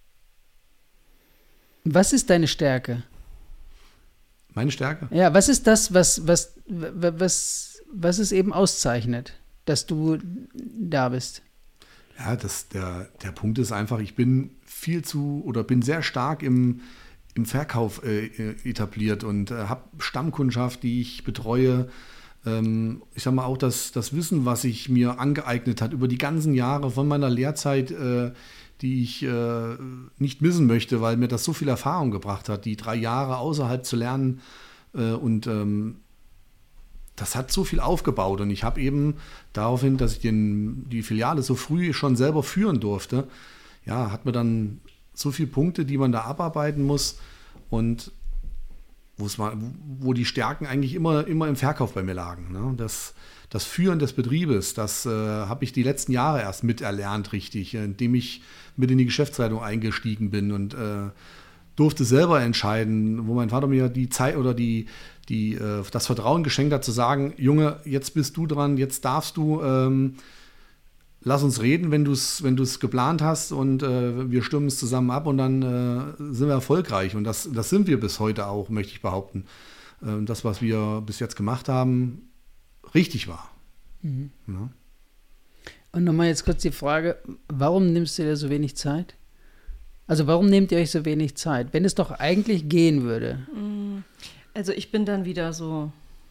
[SPEAKER 3] Was ist deine Stärke?
[SPEAKER 2] Meine Stärke?
[SPEAKER 3] Ja, was ist das, was, was, was, was es eben auszeichnet, dass du da bist?
[SPEAKER 2] Ja, das, der, der Punkt ist einfach, ich bin viel zu oder bin sehr stark im, im Verkauf äh, etabliert und äh, habe Stammkundschaft, die ich betreue. Ähm, ich sage mal auch, dass das Wissen, was ich mir angeeignet hat über die ganzen Jahre von meiner Lehrzeit, äh, die ich äh, nicht missen möchte, weil mir das so viel Erfahrung gebracht hat, die drei Jahre außerhalb zu lernen äh, und ähm, das hat so viel aufgebaut und ich habe eben daraufhin, dass ich den, die Filiale so früh schon selber führen durfte, ja, hat man dann so viele Punkte, die man da abarbeiten muss und mal, wo die Stärken eigentlich immer, immer im Verkauf bei mir lagen. Ne? Das, das Führen des Betriebes, das äh, habe ich die letzten Jahre erst miterlernt, richtig, indem ich mit in die Geschäftsleitung eingestiegen bin und äh, durfte selber entscheiden, wo mein Vater mir die Zeit oder die die äh, das Vertrauen geschenkt hat, zu sagen, Junge, jetzt bist du dran, jetzt darfst du, ähm, lass uns reden, wenn du es wenn du es geplant hast und äh, wir stimmen es zusammen ab und dann äh, sind wir erfolgreich. Und das, das sind wir bis heute auch, möchte ich behaupten. Äh, das, was wir bis jetzt gemacht haben, richtig war.
[SPEAKER 3] Mhm.
[SPEAKER 2] Ja.
[SPEAKER 3] Und nochmal jetzt kurz die Frage, warum nimmst du dir so wenig Zeit? Also warum nehmt ihr euch so wenig Zeit, wenn es doch eigentlich gehen würde?
[SPEAKER 1] Also ich bin dann wieder so,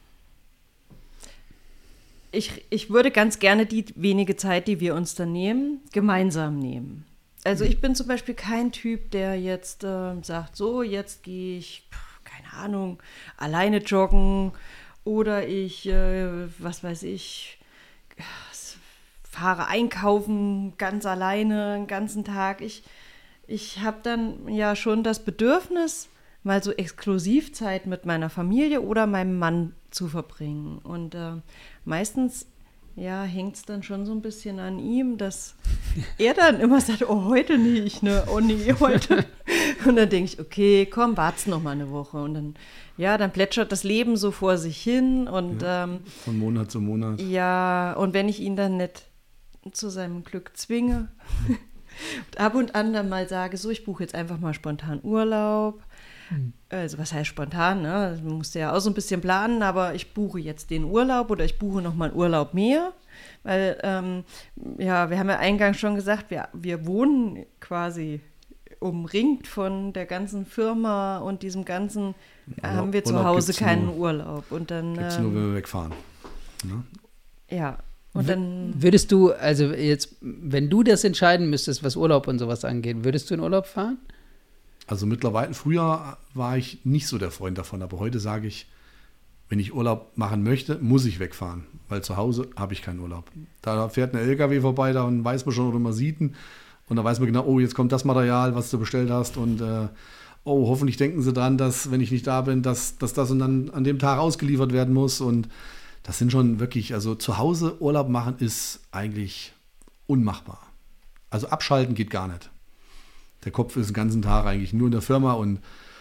[SPEAKER 1] ich, ich würde ganz gerne die wenige Zeit, die wir uns dann nehmen, gemeinsam nehmen. Also ich bin zum Beispiel kein Typ, der jetzt äh, sagt, so jetzt gehe ich, keine Ahnung, alleine joggen oder ich, äh, was weiß ich, fahre einkaufen ganz alleine den ganzen Tag. Ich, ich habe dann ja schon das Bedürfnis, mal so Exklusivzeit mit meiner Familie oder meinem Mann zu verbringen. Und äh, meistens ja, hängt es dann schon so ein bisschen an ihm, dass er dann immer sagt, oh, heute nicht, ne? Oh nee, heute. Und dann denke ich, okay, komm, wart's noch mal eine Woche. Und dann, ja, dann plätschert das Leben so vor sich hin. Und,
[SPEAKER 2] Ja,
[SPEAKER 1] ähm,
[SPEAKER 2] von Monat zu Monat.
[SPEAKER 1] ja, und wenn ich ihn dann nicht zu seinem Glück zwinge und ab und an dann mal sage, so, ich buche jetzt einfach mal spontan Urlaub. Mhm. Also was heißt spontan, ne? Man musste ja auch so ein bisschen planen, aber ich buche jetzt den Urlaub oder ich buche nochmal einen Urlaub mehr, weil, ähm, ja, wir haben ja eingangs schon gesagt, wir, wir wohnen quasi umringt von der ganzen Firma und diesem ganzen,
[SPEAKER 2] Ja,
[SPEAKER 1] haben wir zu
[SPEAKER 2] Urlaub
[SPEAKER 1] Hause
[SPEAKER 2] gibt's
[SPEAKER 1] keinen
[SPEAKER 2] nur-
[SPEAKER 1] Urlaub. Und dann,
[SPEAKER 2] Gibt es
[SPEAKER 1] ähm,
[SPEAKER 2] nur, wenn wir wegfahren. Ne?
[SPEAKER 1] ja, und dann,
[SPEAKER 3] Würdest du, also jetzt, wenn du das entscheiden müsstest, was Urlaub und sowas angeht, würdest du in Urlaub fahren?
[SPEAKER 2] Also mittlerweile, früher war ich nicht so der Freund davon, aber heute sage ich, wenn ich Urlaub machen möchte, muss ich wegfahren, weil zu Hause habe ich keinen Urlaub. Da fährt ein L K W vorbei, da weiß man schon, oder man sieht ihn und da weiß man genau, oh, jetzt kommt das Material, was du bestellt hast und äh, oh, hoffentlich denken sie dran, dass, wenn ich nicht da bin, dass, dass das und dann an dem Tag ausgeliefert werden muss und das sind schon wirklich, also zu Hause Urlaub machen ist eigentlich unmachbar. Also abschalten geht gar nicht. Der Kopf ist den ganzen Tag eigentlich nur in der Firma und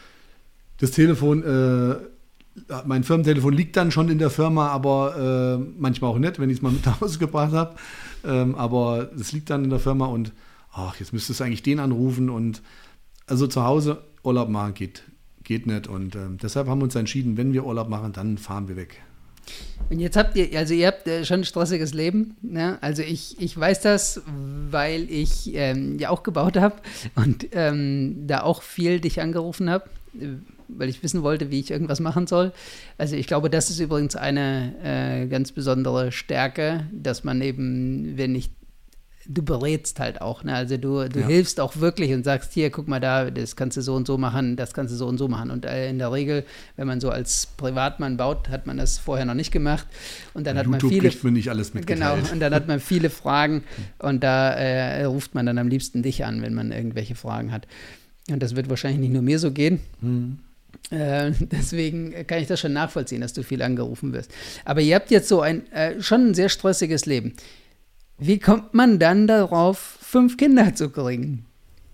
[SPEAKER 2] das Telefon, äh, mein Firmentelefon liegt dann schon in der Firma, aber äh, manchmal auch nicht, wenn ich es mal mit nach Hause gebracht habe. Ähm, aber es liegt dann in der Firma und ach, jetzt müsstest du eigentlich den anrufen und also zu Hause Urlaub machen geht, geht nicht und äh, deshalb haben wir uns entschieden, wenn wir Urlaub machen, dann fahren wir weg.
[SPEAKER 3] Und jetzt habt ihr, also ihr habt äh, schon ein stressiges Leben, ne? Also ich, ich weiß das, weil ich ähm, ja auch gebaut habe und ähm, da auch viel dich angerufen habe, äh, weil ich wissen wollte, wie ich irgendwas machen soll. Also ich glaube, das ist übrigens eine äh, ganz besondere Stärke, dass man eben, wenn ich du berätst halt auch, ne? Also du, du
[SPEAKER 2] Ja.
[SPEAKER 3] hilfst auch wirklich und sagst, hier, guck mal da, das kannst du so und so machen, das kannst du so und so machen. Und äh, in der Regel, wenn man so als Privatmann baut, hat man das vorher noch nicht gemacht. Und dann
[SPEAKER 2] Bei
[SPEAKER 3] hat man
[SPEAKER 2] YouTube
[SPEAKER 3] viele,
[SPEAKER 2] kriegt man nicht alles mitgeteilt.
[SPEAKER 3] genau, und dann hat man viele Fragen und da äh, ruft man dann am liebsten dich an, wenn man irgendwelche Fragen hat. Und das wird wahrscheinlich nicht nur mir so gehen.
[SPEAKER 2] Hm.
[SPEAKER 3] Äh, deswegen kann ich das schon nachvollziehen, dass du viel angerufen wirst. Aber ihr habt jetzt so ein äh, schon ein sehr stressiges Leben. Wie kommt man dann darauf, fünf Kinder zu kriegen?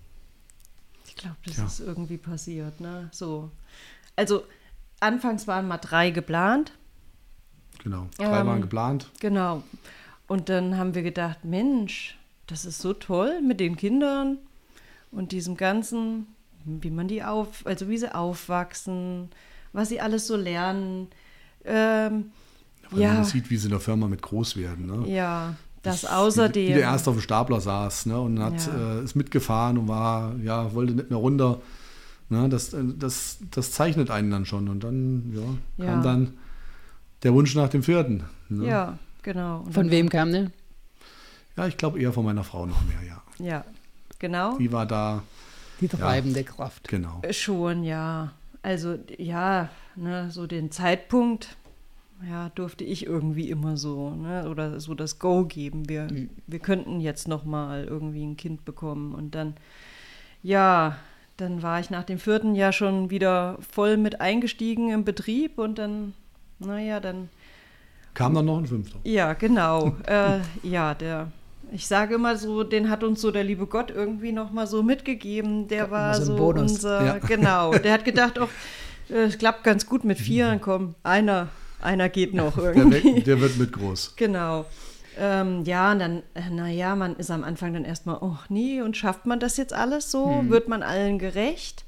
[SPEAKER 1] ich glaube, das
[SPEAKER 2] Ja.
[SPEAKER 1] ist irgendwie passiert, ne? So. Also, anfangs waren mal drei geplant.
[SPEAKER 2] Genau, drei
[SPEAKER 1] Ähm,
[SPEAKER 2] waren geplant.
[SPEAKER 1] Genau. Und dann haben wir gedacht, Mensch, das ist so toll mit den Kindern und diesem Ganzen, wie man die auf, also wie sie aufwachsen, was sie alles so lernen. Ähm,
[SPEAKER 2] Weil
[SPEAKER 1] ja,
[SPEAKER 2] man sieht, wie sie in der Firma mit groß werden. Ne?
[SPEAKER 1] ja, das
[SPEAKER 2] Wie-
[SPEAKER 1] außerdem.
[SPEAKER 2] Wie der erst auf dem Stapler saß, ne? Und hat,
[SPEAKER 1] Ja.
[SPEAKER 2] äh, ist mitgefahren und war, ja, wollte nicht mehr runter. Ne? Das, äh, das, das zeichnet einen dann schon. Und dann ja, kam
[SPEAKER 1] Ja.
[SPEAKER 2] dann der Wunsch nach dem vierten. Ne?
[SPEAKER 1] Ja, genau. Und
[SPEAKER 3] Von
[SPEAKER 1] dann-
[SPEAKER 3] wem kam der?
[SPEAKER 2] Ja, ich glaube eher von meiner Frau noch mehr, ja.
[SPEAKER 1] Ja, genau.
[SPEAKER 2] Die war da,
[SPEAKER 3] Die treibende Kraft.
[SPEAKER 2] genau.
[SPEAKER 1] Schon, ja. Also, ja, ne, so den Zeitpunkt, ja, durfte ich irgendwie immer so, ne, oder so das Go geben. Wir,
[SPEAKER 3] Mhm.
[SPEAKER 1] wir könnten jetzt noch mal irgendwie ein Kind bekommen. Und dann, ja, dann war ich nach dem vierten Jahr schon wieder voll mit eingestiegen im Betrieb und dann, naja, dann,
[SPEAKER 2] Kam dann noch ein fünfter.
[SPEAKER 1] ja, genau. äh, ja, der, ich sage immer so, den hat uns so der liebe Gott irgendwie noch mal so mitgegeben. Der
[SPEAKER 3] Immer
[SPEAKER 1] war
[SPEAKER 3] so ein
[SPEAKER 1] so
[SPEAKER 3] Bonus.
[SPEAKER 1] unser,
[SPEAKER 2] Ja.
[SPEAKER 1] genau. Der hat gedacht, auch, äh, es klappt ganz gut mit vier, komm, einer, einer geht noch
[SPEAKER 2] Der,
[SPEAKER 1] irgendwie.
[SPEAKER 2] weg, der wird mit groß.
[SPEAKER 1] Genau. Ähm, ja, und dann, naja, man ist am Anfang dann erstmal, oh nee, und schafft man das jetzt alles so?
[SPEAKER 3] Hm.
[SPEAKER 1] Wird man allen gerecht?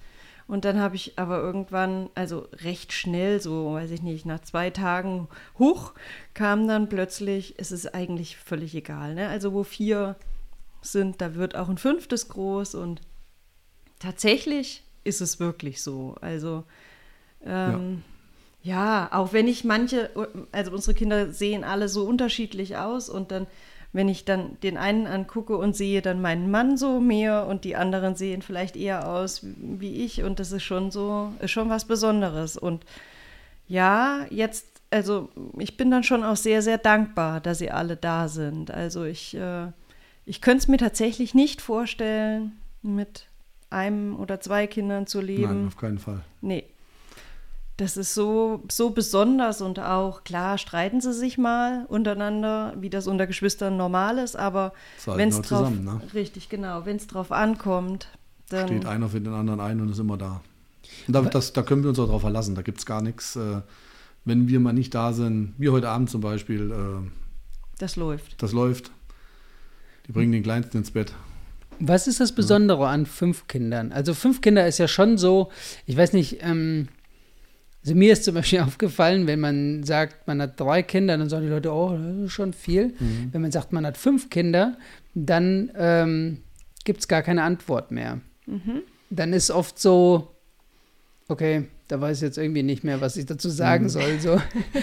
[SPEAKER 1] Und dann habe ich aber irgendwann, also recht schnell, so weiß ich nicht, nach zwei Tagen hoch, kam dann plötzlich, es ist eigentlich völlig egal. Ne? Also wo vier sind, da wird auch ein fünftes groß und tatsächlich ist es wirklich so. Also ähm, ja. ja, auch wenn ich manche, also unsere Kinder sehen alle so unterschiedlich aus und dann, wenn ich dann den einen angucke und sehe dann meinen Mann so mehr und die anderen sehen vielleicht eher aus wie ich und das ist schon so, ist schon was Besonderes. Und ja, jetzt, also ich bin dann schon auch sehr, sehr dankbar, dass sie alle da sind. Also ich, äh, ich könnte es mir tatsächlich nicht vorstellen, mit einem oder zwei Kindern zu leben.
[SPEAKER 2] Nein, auf keinen Fall.
[SPEAKER 1] Nee. Das ist so, so besonders und auch, klar, streiten sie sich mal untereinander, wie das unter Geschwistern normal ist, aber wenn es drauf,
[SPEAKER 2] zusammen, ne?
[SPEAKER 1] richtig, genau, wenn es drauf ankommt, dann
[SPEAKER 2] steht einer für den anderen ein und ist immer da. Und da, das, da können wir uns auch drauf verlassen, da gibt es gar nichts, äh, wenn wir mal nicht da sind, wie heute Abend zum Beispiel, äh,
[SPEAKER 1] das läuft.
[SPEAKER 2] Das läuft. Die bringen den Kleinsten ins Bett.
[SPEAKER 3] Was ist das Besondere an fünf Kindern? Also fünf Kinder ist ja schon so, ich weiß nicht, ähm, also mir ist zum Beispiel aufgefallen, wenn man sagt, man hat drei Kinder, dann sagen die Leute, oh, das ist schon viel. Mhm. Wenn man sagt, man hat fünf Kinder, dann ähm, gibt es gar keine Antwort mehr. Mhm. Dann ist oft so, okay, da weiß ich jetzt irgendwie nicht mehr, was ich dazu sagen mhm. soll. So.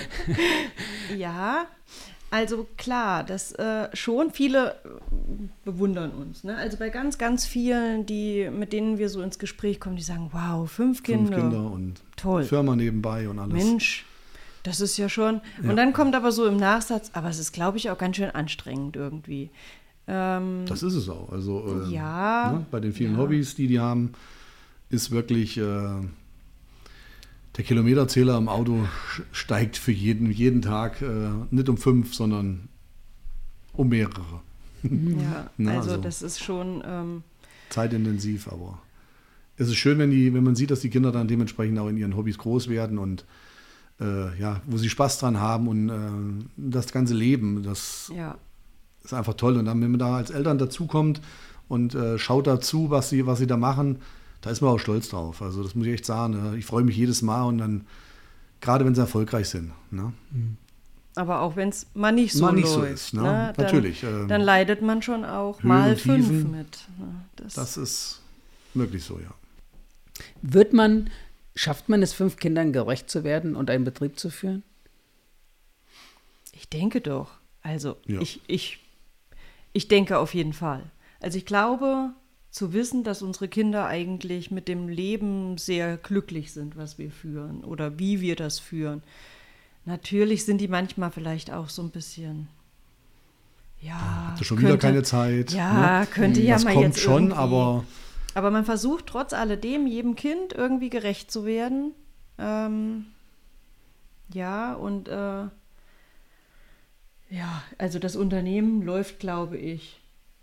[SPEAKER 1] Ja, also klar, das äh, schon viele bewundern uns. Ne? Also bei ganz, ganz vielen, die, mit denen wir so ins Gespräch kommen, die sagen, wow, fünf Kinder.
[SPEAKER 2] Fünf Kinder und
[SPEAKER 1] toll.
[SPEAKER 2] Firma nebenbei und alles.
[SPEAKER 1] Mensch, das ist ja schon.
[SPEAKER 2] Ja.
[SPEAKER 1] Und dann kommt aber so im Nachsatz, aber es ist, glaube ich, auch ganz schön anstrengend irgendwie. Ähm,
[SPEAKER 2] das ist es auch. Also äh,
[SPEAKER 1] ja,
[SPEAKER 2] ne, bei den vielen
[SPEAKER 1] ja.
[SPEAKER 2] Hobbys, die die haben, ist wirklich äh, der Kilometerzähler im Auto steigt für jeden, jeden Tag äh, nicht um fünf, sondern um mehrere.
[SPEAKER 1] Ja,
[SPEAKER 2] Na,
[SPEAKER 1] also,
[SPEAKER 2] also
[SPEAKER 1] das ist schon ähm,
[SPEAKER 2] zeitintensiv, aber es ist schön, wenn, die, wenn man sieht, dass die Kinder dann dementsprechend auch in ihren Hobbys groß werden und äh, ja, wo sie Spaß dran haben und äh, das ganze Leben, das
[SPEAKER 1] ja.
[SPEAKER 2] ist einfach toll. Und dann, wenn man da als Eltern dazukommt und äh, schaut dazu, was sie, was sie da machen, da ist man auch stolz drauf. Also das muss ich echt sagen. Ich freue mich jedes Mal und dann, gerade wenn sie erfolgreich sind. Ne?
[SPEAKER 1] Aber auch wenn es mal nicht so
[SPEAKER 2] mal nicht
[SPEAKER 1] läuft.
[SPEAKER 2] so ist, ne?
[SPEAKER 1] Ne? Dann,
[SPEAKER 2] Natürlich. Ähm,
[SPEAKER 1] dann leidet man schon auch
[SPEAKER 2] Höhen
[SPEAKER 1] mal
[SPEAKER 2] und
[SPEAKER 1] fünf
[SPEAKER 2] Tiefen,
[SPEAKER 1] mit. Ne? Das,
[SPEAKER 2] das ist wirklich so, ja.
[SPEAKER 3] Wird man, schafft man es, fünf Kindern gerecht zu werden und einen Betrieb zu führen?
[SPEAKER 1] Ich denke doch. Also
[SPEAKER 2] Ja.
[SPEAKER 1] ich, ich, ich denke auf jeden Fall. Also ich glaube, zu wissen, dass unsere Kinder eigentlich mit dem Leben sehr glücklich sind, was wir führen oder wie wir das führen. Natürlich sind die manchmal vielleicht auch so ein bisschen, ja,
[SPEAKER 2] Habt ihr schon
[SPEAKER 1] könnte,
[SPEAKER 2] wieder keine Zeit?
[SPEAKER 1] Ja,
[SPEAKER 2] ne?
[SPEAKER 1] könnte ja
[SPEAKER 2] das
[SPEAKER 1] mal
[SPEAKER 2] kommt
[SPEAKER 1] jetzt
[SPEAKER 2] schon,
[SPEAKER 1] irgendwie.
[SPEAKER 2] aber
[SPEAKER 1] Aber man versucht trotz alledem, jedem Kind irgendwie gerecht zu werden. Ähm, ja, und äh, ja, also das Unternehmen läuft, glaube ich,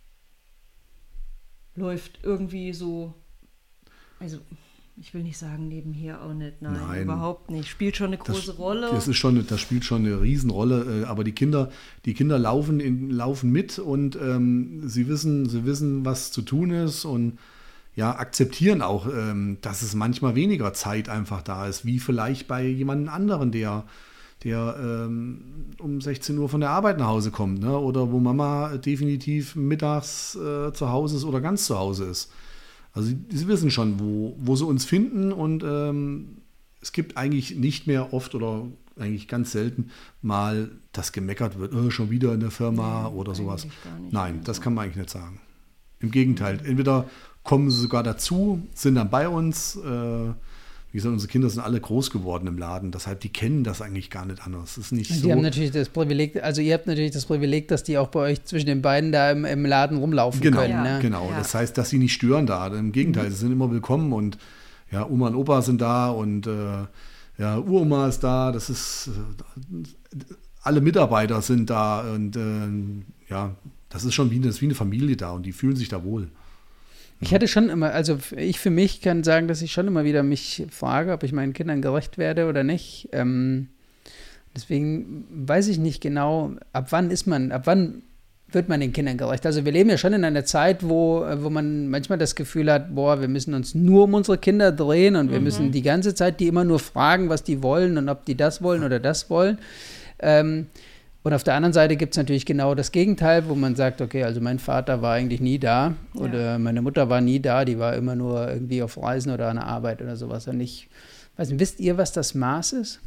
[SPEAKER 1] läuft irgendwie so, also ich will nicht sagen nebenher auch nicht, nein,
[SPEAKER 2] Nein.
[SPEAKER 1] überhaupt nicht. Spielt schon eine große
[SPEAKER 2] das,
[SPEAKER 1] Rolle.
[SPEAKER 2] Das, ist schon, das spielt schon eine Riesenrolle, aber die Kinder, die Kinder laufen, in, laufen mit und ähm, sie wissen, sie wissen, was zu tun ist und ja, akzeptieren auch, ähm, dass es manchmal weniger Zeit einfach da ist, wie vielleicht bei jemand anderen, der, der ähm, um sechzehn Uhr von der Arbeit nach Hause kommt, ne? Oder wo Mama definitiv mittags äh, zu Hause ist oder ganz zu Hause ist. Also sie, sie wissen schon, wo, wo sie uns finden und ähm, es gibt eigentlich nicht mehr oft oder eigentlich ganz selten mal, dass gemeckert wird, oh, schon wieder in der Firma
[SPEAKER 1] Nee,
[SPEAKER 2] oder sowas.
[SPEAKER 1] gar nicht
[SPEAKER 2] Nein,
[SPEAKER 1] mehr
[SPEAKER 2] das
[SPEAKER 1] so.
[SPEAKER 2] kann man eigentlich nicht sagen. Im Gegenteil, entweder kommen sie sogar dazu, sind dann bei uns. Äh, wie gesagt, unsere Kinder sind alle groß geworden im Laden, deshalb die kennen das eigentlich gar nicht anders. Das ist nicht
[SPEAKER 3] Die
[SPEAKER 2] so.
[SPEAKER 3] haben natürlich das Privileg, also ihr habt natürlich das Privileg, dass die auch bei euch zwischen den beiden da im, im Laden rumlaufen
[SPEAKER 2] Genau,
[SPEAKER 3] können.
[SPEAKER 1] Ja.
[SPEAKER 3] Ne?
[SPEAKER 2] genau.
[SPEAKER 1] Ja.
[SPEAKER 2] Das heißt, dass sie nicht stören da. Im Gegenteil,
[SPEAKER 3] Mhm.
[SPEAKER 2] sie sind immer willkommen und ja, Oma und Opa sind da und äh, ja, Uroma ist da. Das ist äh, alle Mitarbeiter sind da und äh, ja, das ist schon wie, das ist wie eine Familie da und die fühlen sich da wohl.
[SPEAKER 3] Ich hatte schon immer, also ich für mich kann sagen, dass ich schon immer wieder mich frage, ob ich meinen Kindern gerecht werde oder nicht. Ähm, deswegen weiß ich nicht genau, ab wann ist man, ab wann wird man den Kindern gerecht? Also wir leben ja schon in einer Zeit, wo, wo man manchmal das Gefühl hat, boah, wir müssen uns nur um unsere Kinder drehen und wir mhm. müssen die ganze Zeit die immer nur fragen, was die wollen und ob die das wollen oder das wollen. Ähm, und auf der anderen Seite gibt es natürlich genau das Gegenteil, wo man sagt, okay, also mein Vater war eigentlich nie da ja. oder meine Mutter war nie da, die war immer nur irgendwie auf Reisen oder an der Arbeit oder sowas. Und ich weiß nicht, wisst ihr, was das Maß ist?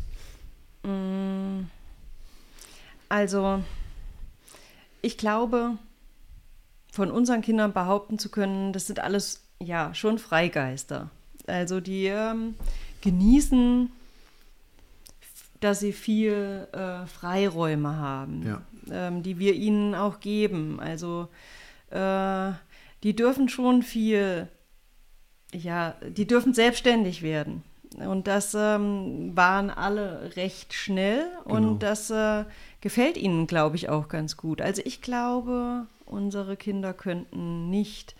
[SPEAKER 1] Also ich glaube, von unseren Kindern behaupten zu können, das sind alles ja schon Freigeister. Also die ähm, genießen, dass sie viel äh, Freiräume haben,
[SPEAKER 2] ja.
[SPEAKER 1] ähm, die wir ihnen auch geben. Also äh, die dürfen schon viel, ja, die dürfen selbstständig werden. Und das ähm, waren alle recht schnell und genau. das äh, gefällt ihnen, glaube ich, auch ganz gut. Also ich glaube, unsere Kinder könnten nicht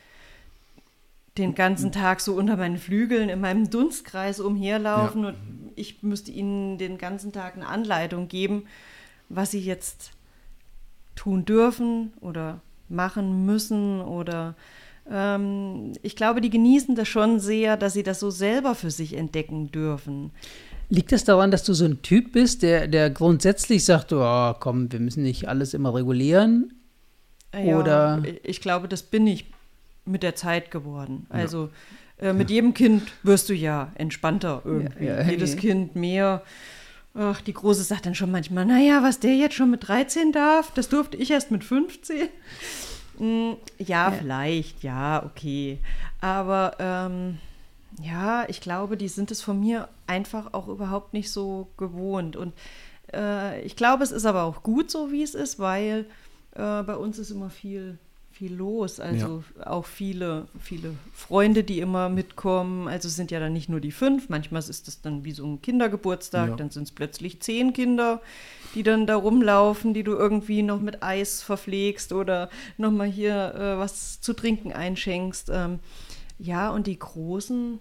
[SPEAKER 1] den ganzen Tag so unter meinen Flügeln in meinem Dunstkreis umherlaufen ja. und ich müsste ihnen den ganzen Tag eine Anleitung geben, was sie jetzt tun dürfen oder machen müssen oder ähm, ich glaube, die genießen das schon sehr, dass sie das so selber für sich entdecken dürfen.
[SPEAKER 3] Liegt das daran, dass du so ein Typ bist, der, der grundsätzlich sagt, oh, komm, wir müssen nicht alles immer regulieren?
[SPEAKER 1] Ja,
[SPEAKER 3] oder?
[SPEAKER 1] Ich glaube, das bin ich mit der Zeit geworden. Also ja. äh, mit ja. jedem Kind wirst du ja entspannter irgendwie. Ja, ja, Jedes okay. Kind mehr. Ach, die Große sagt dann schon manchmal, naja, was der jetzt schon mit dreizehn darf, das durfte ich erst mit fünfzehn. Hm, ja, ja, vielleicht, ja, okay. Aber ähm, ja, ich glaube, die sind es von mir einfach auch überhaupt nicht so gewohnt. Und äh, ich glaube, es ist aber auch gut so, wie es ist, weil äh, bei uns ist immer viel viel los, also ja. auch viele, viele Freunde, die immer mitkommen, also es sind ja dann nicht nur die fünf, manchmal ist das dann wie so ein Kindergeburtstag, ja. dann sind es plötzlich zehn Kinder, die dann da rumlaufen, die du irgendwie noch mit Eis verpflegst oder nochmal hier äh, was zu trinken einschenkst. Ähm, ja, und die Großen,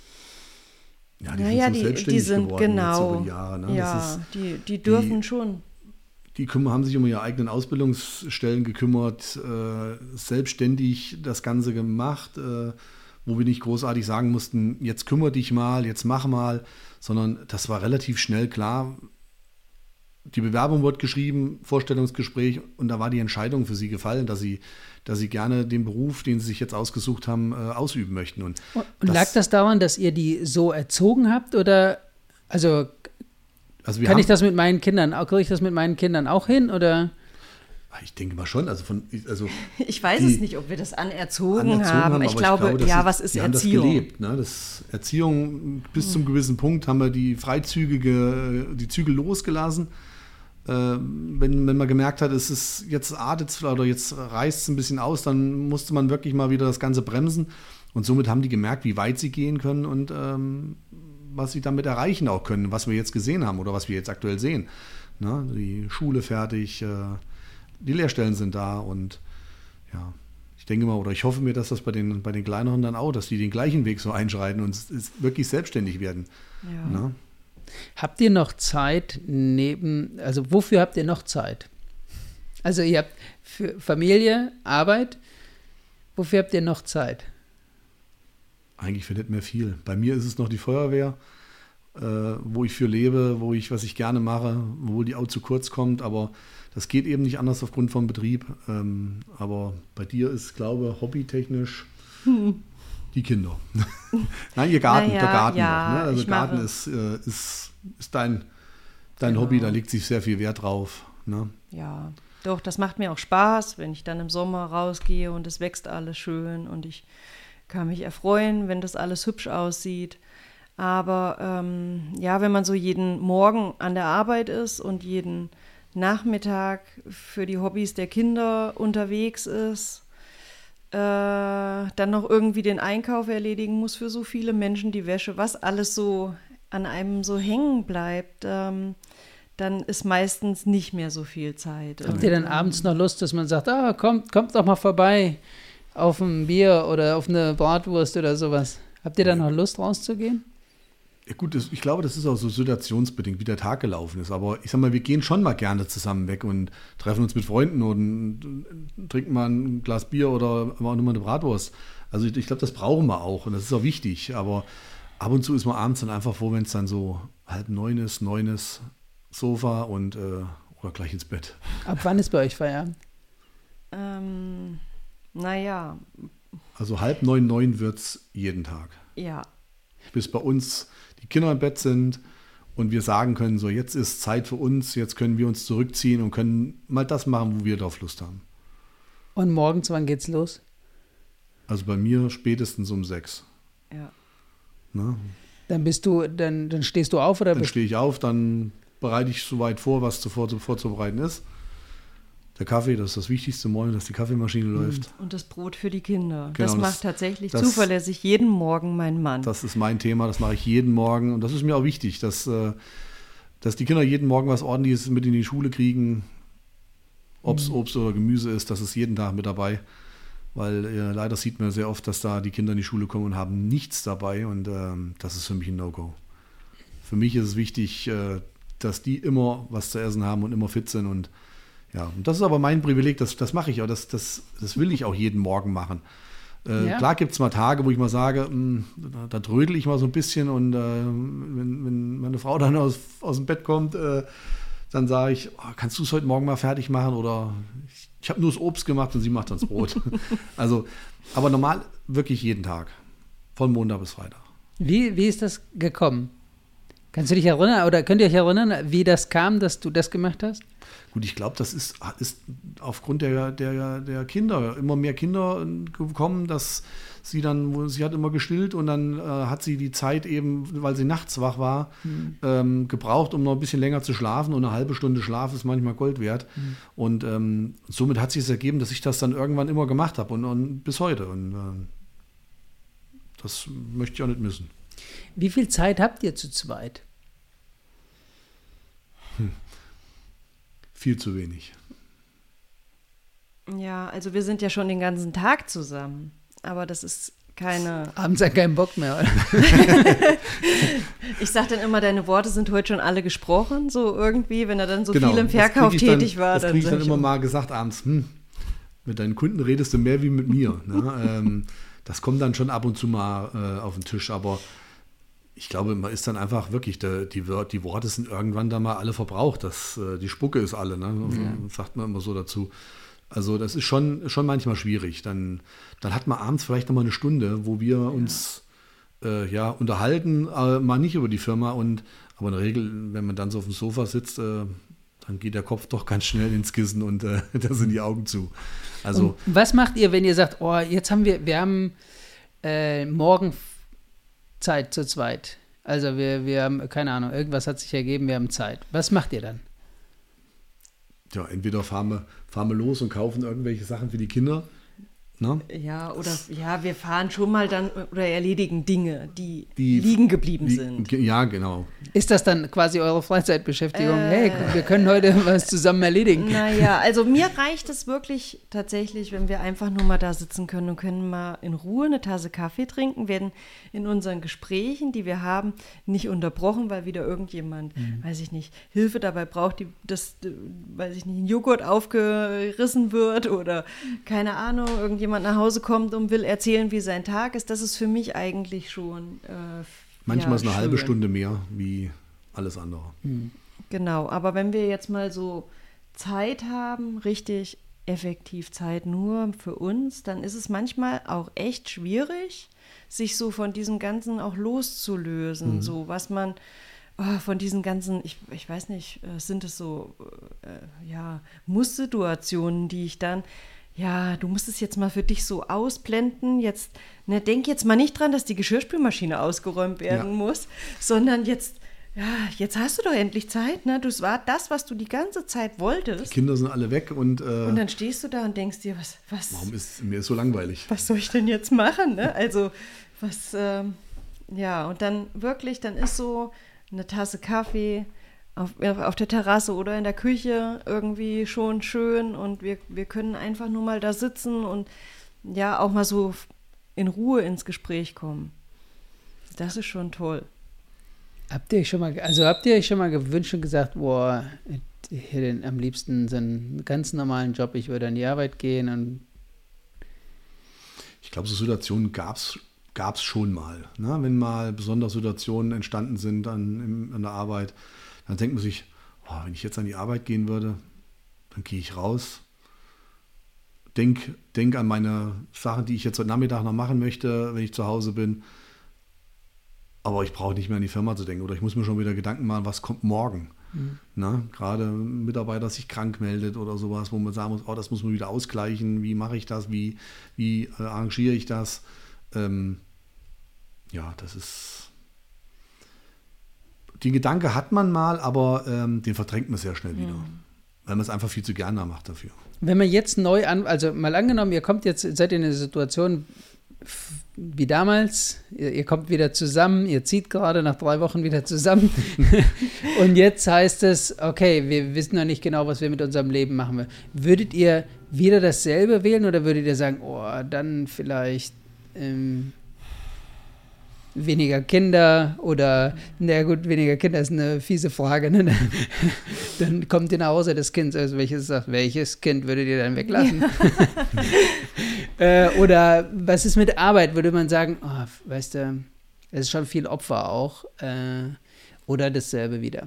[SPEAKER 2] ja, die
[SPEAKER 1] naja,
[SPEAKER 2] sind so
[SPEAKER 1] die,
[SPEAKER 2] selbstständig
[SPEAKER 1] die sind
[SPEAKER 2] geworden
[SPEAKER 1] genau,
[SPEAKER 2] jetzt über die Jahre, ne?
[SPEAKER 1] ja,
[SPEAKER 2] das ist,
[SPEAKER 1] die, die dürfen
[SPEAKER 2] die,
[SPEAKER 1] schon.
[SPEAKER 2] Die haben sich um ihre eigenen Ausbildungsstellen gekümmert, äh, selbstständig das Ganze gemacht, äh, wo wir nicht großartig sagen mussten, jetzt kümmere dich mal, jetzt mach mal, sondern das war relativ schnell klar. Die Bewerbung wurde geschrieben, Vorstellungsgespräch und da war die Entscheidung für sie gefallen, dass sie, dass sie gerne den Beruf, den sie sich jetzt ausgesucht haben, äh, ausüben möchten. Und,
[SPEAKER 3] und das, lag das daran, dass ihr die so erzogen habt oder also Also wir Kann haben, ich das mit meinen Kindern, kriege ich das mit meinen Kindern auch hin, oder?
[SPEAKER 2] Ich denke mal schon. Also von, also
[SPEAKER 1] ich weiß es nicht, ob wir das anerzogen, anerzogen haben. haben. Ich, glaube, ich glaube, ja, ist, was ist
[SPEAKER 2] wir
[SPEAKER 1] Erziehung?
[SPEAKER 2] Haben das gelebt, ne? Das Erziehung bis hm. zum gewissen Punkt haben wir die freizügige, die Zügel losgelassen. Äh, wenn, wenn man gemerkt hat, es ist jetzt artet oder jetzt reißt es ein bisschen aus, dann musste man wirklich mal wieder das Ganze bremsen. Und somit haben die gemerkt, wie weit sie gehen können und ähm, was sie damit erreichen auch können, was wir jetzt gesehen haben oder was wir jetzt aktuell sehen. Na, die Schule fertig, äh, die Lehrstellen sind da und ja, ich denke mal oder ich hoffe mir, dass das bei den, bei den Kleineren dann auch, dass die den gleichen Weg so einschreiten und wirklich selbstständig werden.
[SPEAKER 1] Ja.
[SPEAKER 2] Na?
[SPEAKER 3] Habt ihr noch Zeit neben, also wofür habt ihr noch Zeit? Also ihr habt für Familie, Arbeit, wofür habt ihr noch Zeit?
[SPEAKER 2] Eigentlich für nicht mehr viel. Bei mir ist es noch die Feuerwehr, äh, wo ich für lebe, wo ich, was ich gerne mache, obwohl die auch zu kurz kommt, aber das geht eben nicht anders aufgrund vom Betrieb. Ähm, aber bei dir ist, glaube ich, hobbytechnisch hm. die Kinder. Nein, ihr Garten, naja, der Garten
[SPEAKER 1] ja,
[SPEAKER 2] noch. Ne? Also Garten
[SPEAKER 1] mache,
[SPEAKER 2] ist, äh, ist, ist dein, dein
[SPEAKER 1] genau.
[SPEAKER 2] Hobby, da legt sich sehr viel Wert drauf. Ne?
[SPEAKER 1] Ja, doch, das macht mir auch Spaß, wenn ich dann im Sommer rausgehe und es wächst alles schön und ich kann mich erfreuen, wenn das alles hübsch aussieht. Aber ähm, ja, wenn man so jeden Morgen an der Arbeit ist und jeden Nachmittag für die Hobbys der Kinder unterwegs ist, äh, dann noch irgendwie den Einkauf erledigen muss für so viele Menschen, die Wäsche, was alles so an einem so hängen bleibt, ähm, dann ist meistens nicht mehr so viel Zeit.
[SPEAKER 3] Habt ihr dann abends noch Lust, dass man sagt, ah, kommt, kommt doch mal vorbei auf ein Bier oder auf eine Bratwurst oder sowas? Habt ihr da noch Lust rauszugehen?
[SPEAKER 2] Ja gut, das, ich glaube, das ist auch so situationsbedingt, wie der Tag gelaufen ist. Aber ich sag mal, wir gehen schon mal gerne zusammen weg und treffen uns mit Freunden und trinken mal ein Glas Bier oder auch nur mal eine Bratwurst. Also ich, ich glaube, das brauchen wir auch und das ist auch wichtig. Aber ab und zu ist man abends dann einfach froh, wenn es dann so halb neun ist, neun ist, Sofa und äh, oder gleich ins Bett.
[SPEAKER 3] Ab wann ist bei euch Feierabend?
[SPEAKER 1] Ähm, naja,
[SPEAKER 2] Also halb neun, neun wird es jeden Tag.
[SPEAKER 1] ja.
[SPEAKER 2] Bis bei uns die Kinder im Bett sind und wir sagen können, so jetzt ist Zeit für uns, jetzt können wir uns zurückziehen und können mal das machen, wo wir drauf Lust haben.
[SPEAKER 3] Und morgens, wann geht's los?
[SPEAKER 2] Also bei mir spätestens um sechs.
[SPEAKER 1] Ja.
[SPEAKER 2] Ne?
[SPEAKER 3] Dann bist du, dann, dann stehst du auf oder
[SPEAKER 2] Dann
[SPEAKER 3] bist
[SPEAKER 2] stehe ich auf, dann bereite ich soweit vor, was zuvor vorzubereiten ist. Der Kaffee, das ist das Wichtigste morgen, dass die Kaffeemaschine läuft.
[SPEAKER 1] Und das Brot für die Kinder.
[SPEAKER 2] Genau,
[SPEAKER 1] das
[SPEAKER 2] das-
[SPEAKER 1] macht tatsächlich
[SPEAKER 2] das-
[SPEAKER 1] zuverlässig jeden Morgen mein Mann.
[SPEAKER 2] Das ist mein Thema, das mache ich jeden Morgen und das ist mir auch wichtig, dass, äh, dass die Kinder jeden Morgen was Ordentliches mit in die Schule kriegen. Ob es Obst oder Gemüse ist, das ist jeden Tag mit dabei. Weil äh, leider sieht man sehr oft, dass da die Kinder in die Schule kommen und haben nichts dabei und ähm, das ist für mich ein No-Go. Für mich ist es wichtig, äh, dass die immer was zu essen haben und immer fit sind und ja, und das ist aber mein Privileg, das, das mache ich auch, das, das, das will ich auch jeden Morgen machen. Äh,
[SPEAKER 3] Ja.
[SPEAKER 2] Klar gibt es mal Tage, wo ich mal sage, mh, da, da trödel ich mal so ein bisschen und äh, wenn, wenn meine Frau dann aus, aus dem Bett kommt, äh, dann sage ich, oh, kannst du es heute Morgen mal fertig machen oder ich, ich habe nur das Obst gemacht und sie macht dann das Brot. Also, aber normal wirklich jeden Tag, von Montag bis Freitag.
[SPEAKER 3] Wie, wie ist das gekommen? Kannst du dich erinnern oder könnt ihr euch erinnern, wie das kam, dass du das gemacht hast?
[SPEAKER 2] Gut, ich glaube, das ist, ist aufgrund der, der, der Kinder, immer mehr Kinder gekommen, dass sie dann, sie hat immer gestillt und dann äh, hat sie die Zeit eben, weil sie nachts wach war, mhm. ähm, gebraucht, um noch ein bisschen länger zu schlafen und eine halbe Stunde Schlaf ist manchmal Gold wert. Mhm. Und ähm, somit hat sich es ergeben, dass ich das dann irgendwann immer gemacht habe und, und bis heute. Und äh, das möchte ich auch nicht missen.
[SPEAKER 3] Wie viel Zeit habt ihr zu zweit?
[SPEAKER 2] Hm. Viel zu wenig.
[SPEAKER 1] Ja, also wir sind ja schon den ganzen Tag zusammen, aber das ist keine...
[SPEAKER 3] Abends hat keinen Bock mehr, oder?
[SPEAKER 1] Ich sage dann immer, deine Worte sind heute schon alle gesprochen, so irgendwie, wenn er dann so
[SPEAKER 2] genau,
[SPEAKER 1] viel im Verkauf tätig
[SPEAKER 2] dann,
[SPEAKER 1] war.
[SPEAKER 2] Das kriege ich dann immer mal gesagt abends, hm, mit deinen Kunden redest du mehr wie mit mir. Ne? ähm, das kommt dann schon ab und zu mal äh, auf den Tisch, aber ich glaube, man ist dann einfach wirklich, die, die, die Worte sind irgendwann dann mal alle verbraucht. Das, die Spucke ist alle, ne? Ja. Sagt man immer so dazu. Also das ist schon, schon manchmal schwierig. Dann, dann hat man abends vielleicht noch mal eine Stunde, wo wir uns ja, äh, ja unterhalten, äh, mal nicht über die Firma. Und, aber in der Regel, wenn man dann so auf dem Sofa sitzt, äh, dann geht der Kopf doch ganz schnell ins Kissen und äh, da sind die Augen zu. Also,
[SPEAKER 3] und was macht ihr, wenn ihr sagt, oh, jetzt haben wir, wir haben äh, morgen Zeit zu zweit. Also wir, wir haben, keine Ahnung, irgendwas hat sich ergeben, wir haben Zeit. Was macht ihr dann?
[SPEAKER 2] Ja, entweder fahren wir, fahren wir los und kaufen irgendwelche Sachen für die Kinder. Ne?
[SPEAKER 1] Ja, oder ja, wir fahren schon mal dann oder erledigen Dinge, die,
[SPEAKER 2] die
[SPEAKER 1] liegen geblieben
[SPEAKER 2] die,
[SPEAKER 1] sind.
[SPEAKER 2] Ja, genau.
[SPEAKER 3] Ist das dann quasi eure Freizeitbeschäftigung? Äh, hey, wir können heute was zusammen erledigen.
[SPEAKER 1] Naja, also mir reicht es wirklich tatsächlich, wenn wir einfach nur mal da sitzen können und können mal in Ruhe eine Tasse Kaffee trinken, werden in unseren Gesprächen, die wir haben, nicht unterbrochen, weil wieder irgendjemand, mhm. weiß ich nicht, Hilfe dabei braucht, die, dass, weiß ich nicht, ein Joghurt aufgerissen wird oder keine Ahnung, irgendjemand nach Hause kommt und will erzählen, wie sein Tag ist. Das ist für mich eigentlich schon äh,
[SPEAKER 2] manchmal
[SPEAKER 1] ja,
[SPEAKER 2] ist eine
[SPEAKER 1] schön.
[SPEAKER 2] halbe Stunde mehr wie alles andere.
[SPEAKER 3] Mhm.
[SPEAKER 1] Genau, aber wenn wir jetzt mal so Zeit haben, richtig effektiv Zeit nur für uns, dann ist es manchmal auch echt schwierig, sich so von diesem Ganzen auch loszulösen. Mhm. So was man oh, von diesen ganzen, ich, ich weiß nicht, sind es so äh, ja, Muss-Situationen, die ich dann ja, du musst es jetzt mal für dich so ausblenden. Jetzt, ne, denk jetzt mal nicht dran, dass die Geschirrspülmaschine ausgeräumt werden ja. muss, sondern jetzt, ja, jetzt hast du doch endlich Zeit. Ne? Das war das, was du die ganze Zeit wolltest.
[SPEAKER 2] Die Kinder sind alle weg und äh,
[SPEAKER 1] und dann stehst du da und denkst dir, was, was?
[SPEAKER 2] Warum ist mir ist so langweilig?
[SPEAKER 1] Was soll ich denn jetzt machen? Ne? Also was, ähm, ja, und dann wirklich, dann ist so eine Tasse Kaffee. Auf, auf der Terrasse oder in der Küche irgendwie schon schön und wir, wir können einfach nur mal da sitzen und ja auch mal so in Ruhe ins Gespräch kommen. Das ist schon toll.
[SPEAKER 3] Habt ihr euch schon mal, also habt ihr euch schon mal gewünscht und gesagt, boah, ich hätte am liebsten so einen ganz normalen Job, ich würde an die Arbeit gehen und
[SPEAKER 2] ich glaube, so Situationen gab es schon mal. Ne? Wenn mal besondere Situationen entstanden sind an, im, an der Arbeit, dann denkt man sich, oh, wenn ich jetzt an die Arbeit gehen würde, dann gehe ich raus, denk, denk an meine Sachen, die ich jetzt heute Nachmittag noch machen möchte, wenn ich zu Hause bin. Aber ich brauche nicht mehr an die Firma zu denken oder ich muss mir schon wieder Gedanken machen, was kommt morgen. Mhm. Na, gerade ein Mitarbeiter sich krank meldet oder sowas, wo man sagen muss, oh, das muss man wieder ausgleichen, wie mache ich das, wie, wie äh, arrangiere ich das. Ähm, ja, das ist, den Gedanke hat man mal, aber ähm, den verdrängt man sehr schnell wieder, mhm. weil man es einfach viel zu gerne macht dafür.
[SPEAKER 3] Wenn man jetzt neu an, also mal angenommen, ihr kommt jetzt, seid ihr in einer Situation wie damals, ihr, ihr kommt wieder zusammen, ihr zieht gerade nach drei Wochen wieder zusammen und jetzt heißt es, okay, wir wissen noch nicht genau, was wir mit unserem Leben machen. Würdet ihr wieder dasselbe wählen oder würdet ihr sagen, oh, dann vielleicht ähm, weniger Kinder oder, na gut, weniger Kinder ist eine fiese Frage, ne? Dann kommt ihr nach Hause, das Kind, also welches sagt, welches Kind würdet ihr dann weglassen? Ja. äh, oder was ist mit Arbeit? Würde man sagen, oh, weißt du, es ist schon viel Opfer auch, äh, oder dasselbe wieder?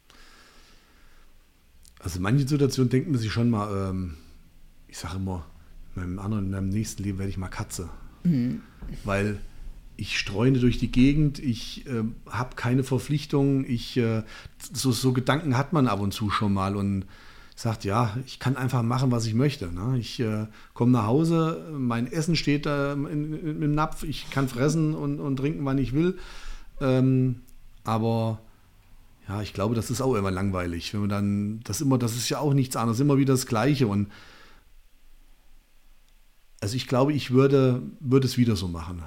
[SPEAKER 2] Also in manchen Situationen denkt man sich schon mal, ähm, ich sage immer, in meinem anderen, in meinem nächsten Leben werde ich mal Katze. Mhm. Weil ich streune durch die Gegend, ich äh, habe keine Verpflichtungen, ich, äh, so, so Gedanken hat man ab und zu schon mal und sagt, ja, ich kann einfach machen, was ich möchte. Ne? Ich äh, komme nach Hause, mein Essen steht äh, in, in, im Napf, ich kann fressen und, und trinken, wann ich will. Ähm, aber ja, ich glaube, das ist auch immer langweilig. Wenn man dann, das immer, das ist ja auch nichts anderes, immer wieder das Gleiche. Und also ich glaube, ich würde, würde es wieder so machen.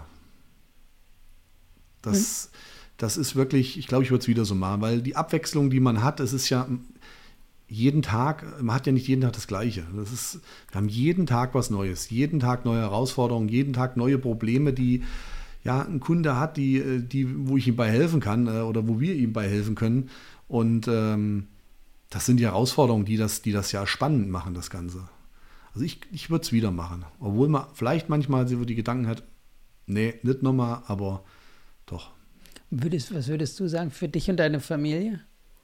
[SPEAKER 2] Das, hm. das ist wirklich, ich glaube, ich würde es wieder so machen, weil die Abwechslung, die man hat, es ist ja jeden Tag, man hat ja nicht jeden Tag das Gleiche. Das ist, wir haben jeden Tag was Neues, jeden Tag neue Herausforderungen, jeden Tag neue Probleme, die ja ein Kunde hat, die, die, wo ich ihm bei helfen kann oder wo wir ihm bei helfen können. Und ähm, das sind die Herausforderungen, die das, die das ja spannend machen, das Ganze. Also ich, ich würde es wieder machen. Obwohl man vielleicht manchmal so die Gedanken hat, nee, nicht nochmal, aber doch.
[SPEAKER 3] Würdest, was würdest du sagen für dich und deine Familie?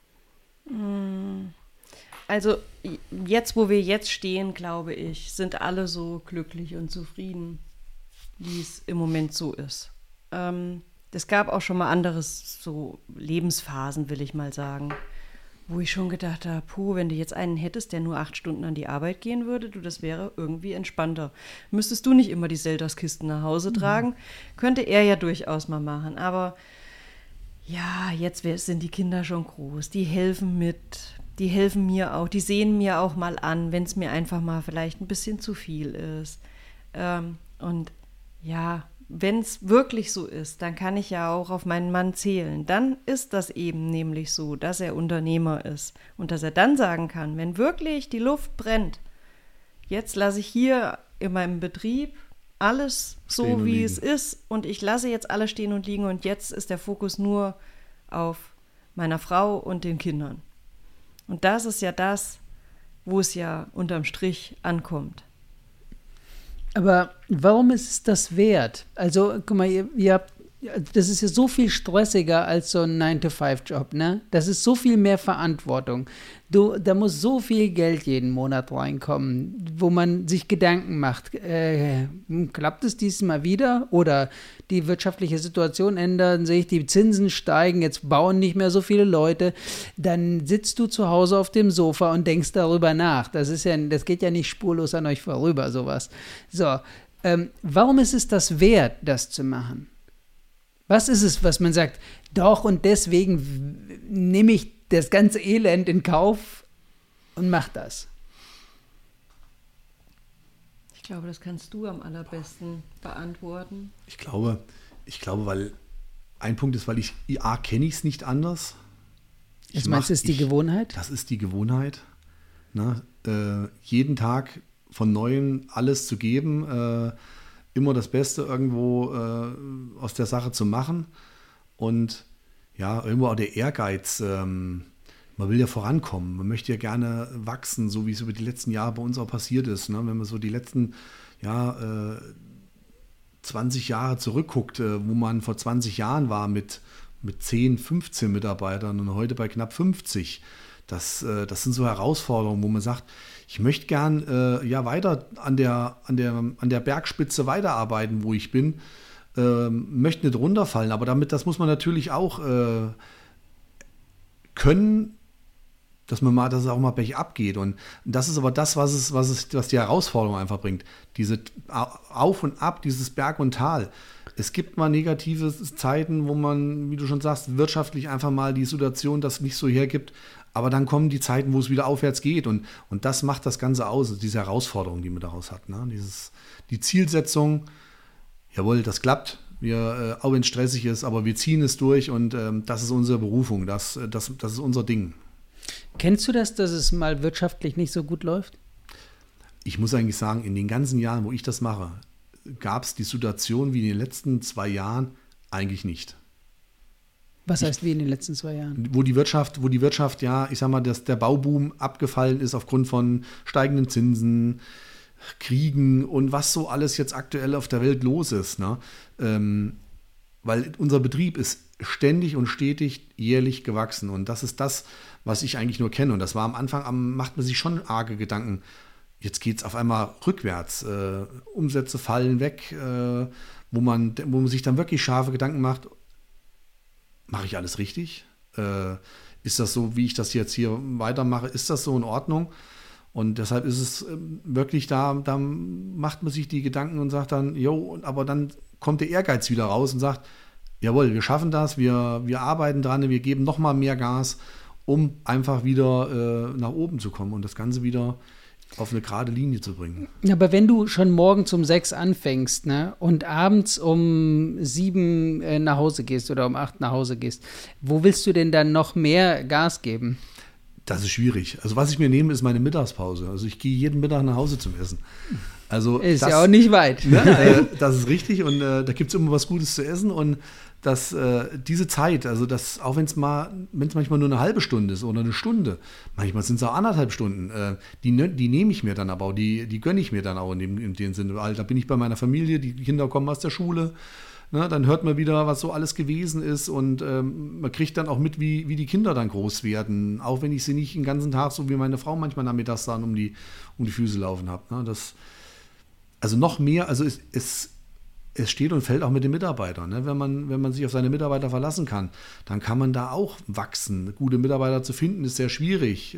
[SPEAKER 1] Also jetzt, wo wir jetzt stehen, glaube ich, sind alle so glücklich und zufrieden, wie es im Moment so ist. Ähm, es gab auch schon mal andere so Lebensphasen, will ich mal sagen, wo ich schon gedacht habe, puh, wenn du jetzt einen hättest, der nur acht Stunden an die Arbeit gehen würde, du, das wäre irgendwie entspannter. Müsstest du nicht immer die Selters-Kisten nach Hause tragen? Mhm. Könnte er ja durchaus mal machen. Aber ja, jetzt sind die Kinder schon groß. Die helfen mit, die helfen mir auch, die sehen mir auch mal an, wenn es mir einfach mal vielleicht ein bisschen zu viel ist. Ähm, und ja, wenn es wirklich so ist, dann kann ich ja auch auf meinen Mann zählen. Dann ist das eben nämlich so, dass er Unternehmer ist und dass er dann sagen kann, wenn wirklich die Luft brennt, jetzt lasse ich hier in meinem Betrieb alles so, wie es ist und ich lasse jetzt alles stehen und liegen und jetzt ist der Fokus nur auf meiner Frau und den Kindern. Und das ist ja das, wo es ja unterm Strich ankommt.
[SPEAKER 3] Aber warum ist es das wert? Also, guck mal, ihr, ihr habt, das ist ja so viel stressiger als so ein nine to five Job, ne? Das ist so viel mehr Verantwortung. Du, da muss so viel Geld jeden Monat reinkommen, wo man sich Gedanken macht. Äh, klappt es diesmal wieder? Oder die wirtschaftliche Situation ändert sich, die Zinsen steigen, jetzt bauen nicht mehr so viele Leute. Dann sitzt du zu Hause auf dem Sofa und denkst darüber nach. Das ist ja, das geht ja nicht spurlos an euch vorüber, sowas. So, ähm, warum ist es das wert, das zu machen? Was ist es, was man sagt, doch und deswegen nehme ich das ganze Elend in Kauf und mache das?
[SPEAKER 1] Ich glaube, das kannst du am allerbesten beantworten.
[SPEAKER 2] Ich glaube, ich glaube, weil ein Punkt ist, weil ich, A, kenne ich es nicht anders.
[SPEAKER 3] Was meinst du, ist die Gewohnheit?
[SPEAKER 2] Das ist die Gewohnheit. Na, äh, jeden Tag von Neuem alles zu geben, äh, immer das Beste irgendwo äh, aus der Sache zu machen. Und ja, irgendwo auch der Ehrgeiz. Ähm, man will ja vorankommen, man möchte ja gerne wachsen, so wie es über die letzten Jahre bei uns auch passiert ist. Ne? Wenn man so die letzten ja, äh, zwanzig Jahre zurückguckt, äh, wo man vor zwanzig Jahren war mit, mit zehn, fünfzehn Mitarbeitern und heute bei knapp fünfzig. Das, äh, das sind so Herausforderungen, wo man sagt, ich möchte gern äh, ja, weiter an der, an, der, an der Bergspitze weiterarbeiten, wo ich bin, äh, möchte nicht runterfallen, aber damit, das muss man natürlich auch äh, können, dass man mal, dass es auch mal bergab geht. Und das ist aber das, was es, was es, was die Herausforderung einfach bringt. Diese Auf und Ab, dieses Berg und Tal. Es gibt mal negative Zeiten, wo man, wie du schon sagst, wirtschaftlich einfach mal die Situation das nicht so hergibt. Aber dann kommen die Zeiten, wo es wieder aufwärts geht. Und, und das macht das Ganze aus, diese Herausforderung, die man daraus hat. Ne? Dieses, die Zielsetzung, jawohl, das klappt. Wir, äh, auch wenn es stressig ist, aber wir ziehen es durch und ähm, das ist unsere Berufung. Das, das, das ist unser Ding.
[SPEAKER 3] Kennst du das, dass es mal wirtschaftlich nicht so gut läuft?
[SPEAKER 2] Ich muss eigentlich sagen, in den ganzen Jahren, wo ich das mache, gab es die Situation wie in den letzten zwei Jahren eigentlich nicht.
[SPEAKER 3] Was heißt wie in den letzten zwei Jahren?
[SPEAKER 2] Wo die Wirtschaft, wo die Wirtschaft, ja, ich sag mal, dass der Bauboom abgefallen ist aufgrund von steigenden Zinsen, Kriegen und was so alles jetzt aktuell auf der Welt los ist. Ne? Ähm, weil unser Betrieb ist ständig und stetig jährlich gewachsen. Und das ist das, was ich eigentlich nur kenne. Und das war am Anfang, am, macht man sich schon arge Gedanken. Jetzt geht es auf einmal rückwärts. Äh, Umsätze fallen weg, äh, wo, man, wo man sich dann wirklich scharfe Gedanken macht. Mache ich alles richtig? Äh, ist das so, wie ich das jetzt hier weitermache? Ist das so in Ordnung? Und deshalb ist es wirklich da, da macht man sich die Gedanken und sagt dann, jo, aber dann kommt der Ehrgeiz wieder raus und sagt, jawohl, wir schaffen das, wir, wir arbeiten dran, wir geben nochmal mehr Gas, um einfach wieder äh, nach oben zu kommen und das Ganze wieder auf eine gerade Linie zu bringen.
[SPEAKER 3] Aber wenn du schon morgens um sechs anfängst, ne, und abends um sieben äh, nach Hause gehst oder um acht nach Hause gehst, wo willst du denn dann noch mehr Gas geben?
[SPEAKER 2] Das ist schwierig. Also was ich mir nehme, ist meine Mittagspause. Also ich gehe jeden Mittag nach Hause zum Essen. Also
[SPEAKER 3] ist
[SPEAKER 2] das,
[SPEAKER 3] ja auch nicht weit.
[SPEAKER 2] Ne, äh, das ist richtig und äh, da gibt es immer was Gutes zu essen und dass äh, diese Zeit, also das, auch wenn es mal, wenn es manchmal nur eine halbe Stunde ist oder eine Stunde, manchmal sind es auch anderthalb Stunden, äh, die, die nehme ich mir dann aber auch, die, die gönne ich mir dann auch in dem, in dem Sinne. Weil da bin ich bei meiner Familie, die Kinder kommen aus der Schule, ne, dann hört man wieder, was so alles gewesen ist und ähm, man kriegt dann auch mit, wie, wie die Kinder dann groß werden, auch wenn ich sie nicht den ganzen Tag, so wie meine Frau manchmal nachmittags dann um die, um die Füße laufen habe. Ne, das, also noch mehr, also es, es Es steht und fällt auch mit den Mitarbeitern. Ne? Wenn man, wenn man sich auf seine Mitarbeiter verlassen kann, dann kann man da auch wachsen. Gute Mitarbeiter zu finden, ist sehr schwierig.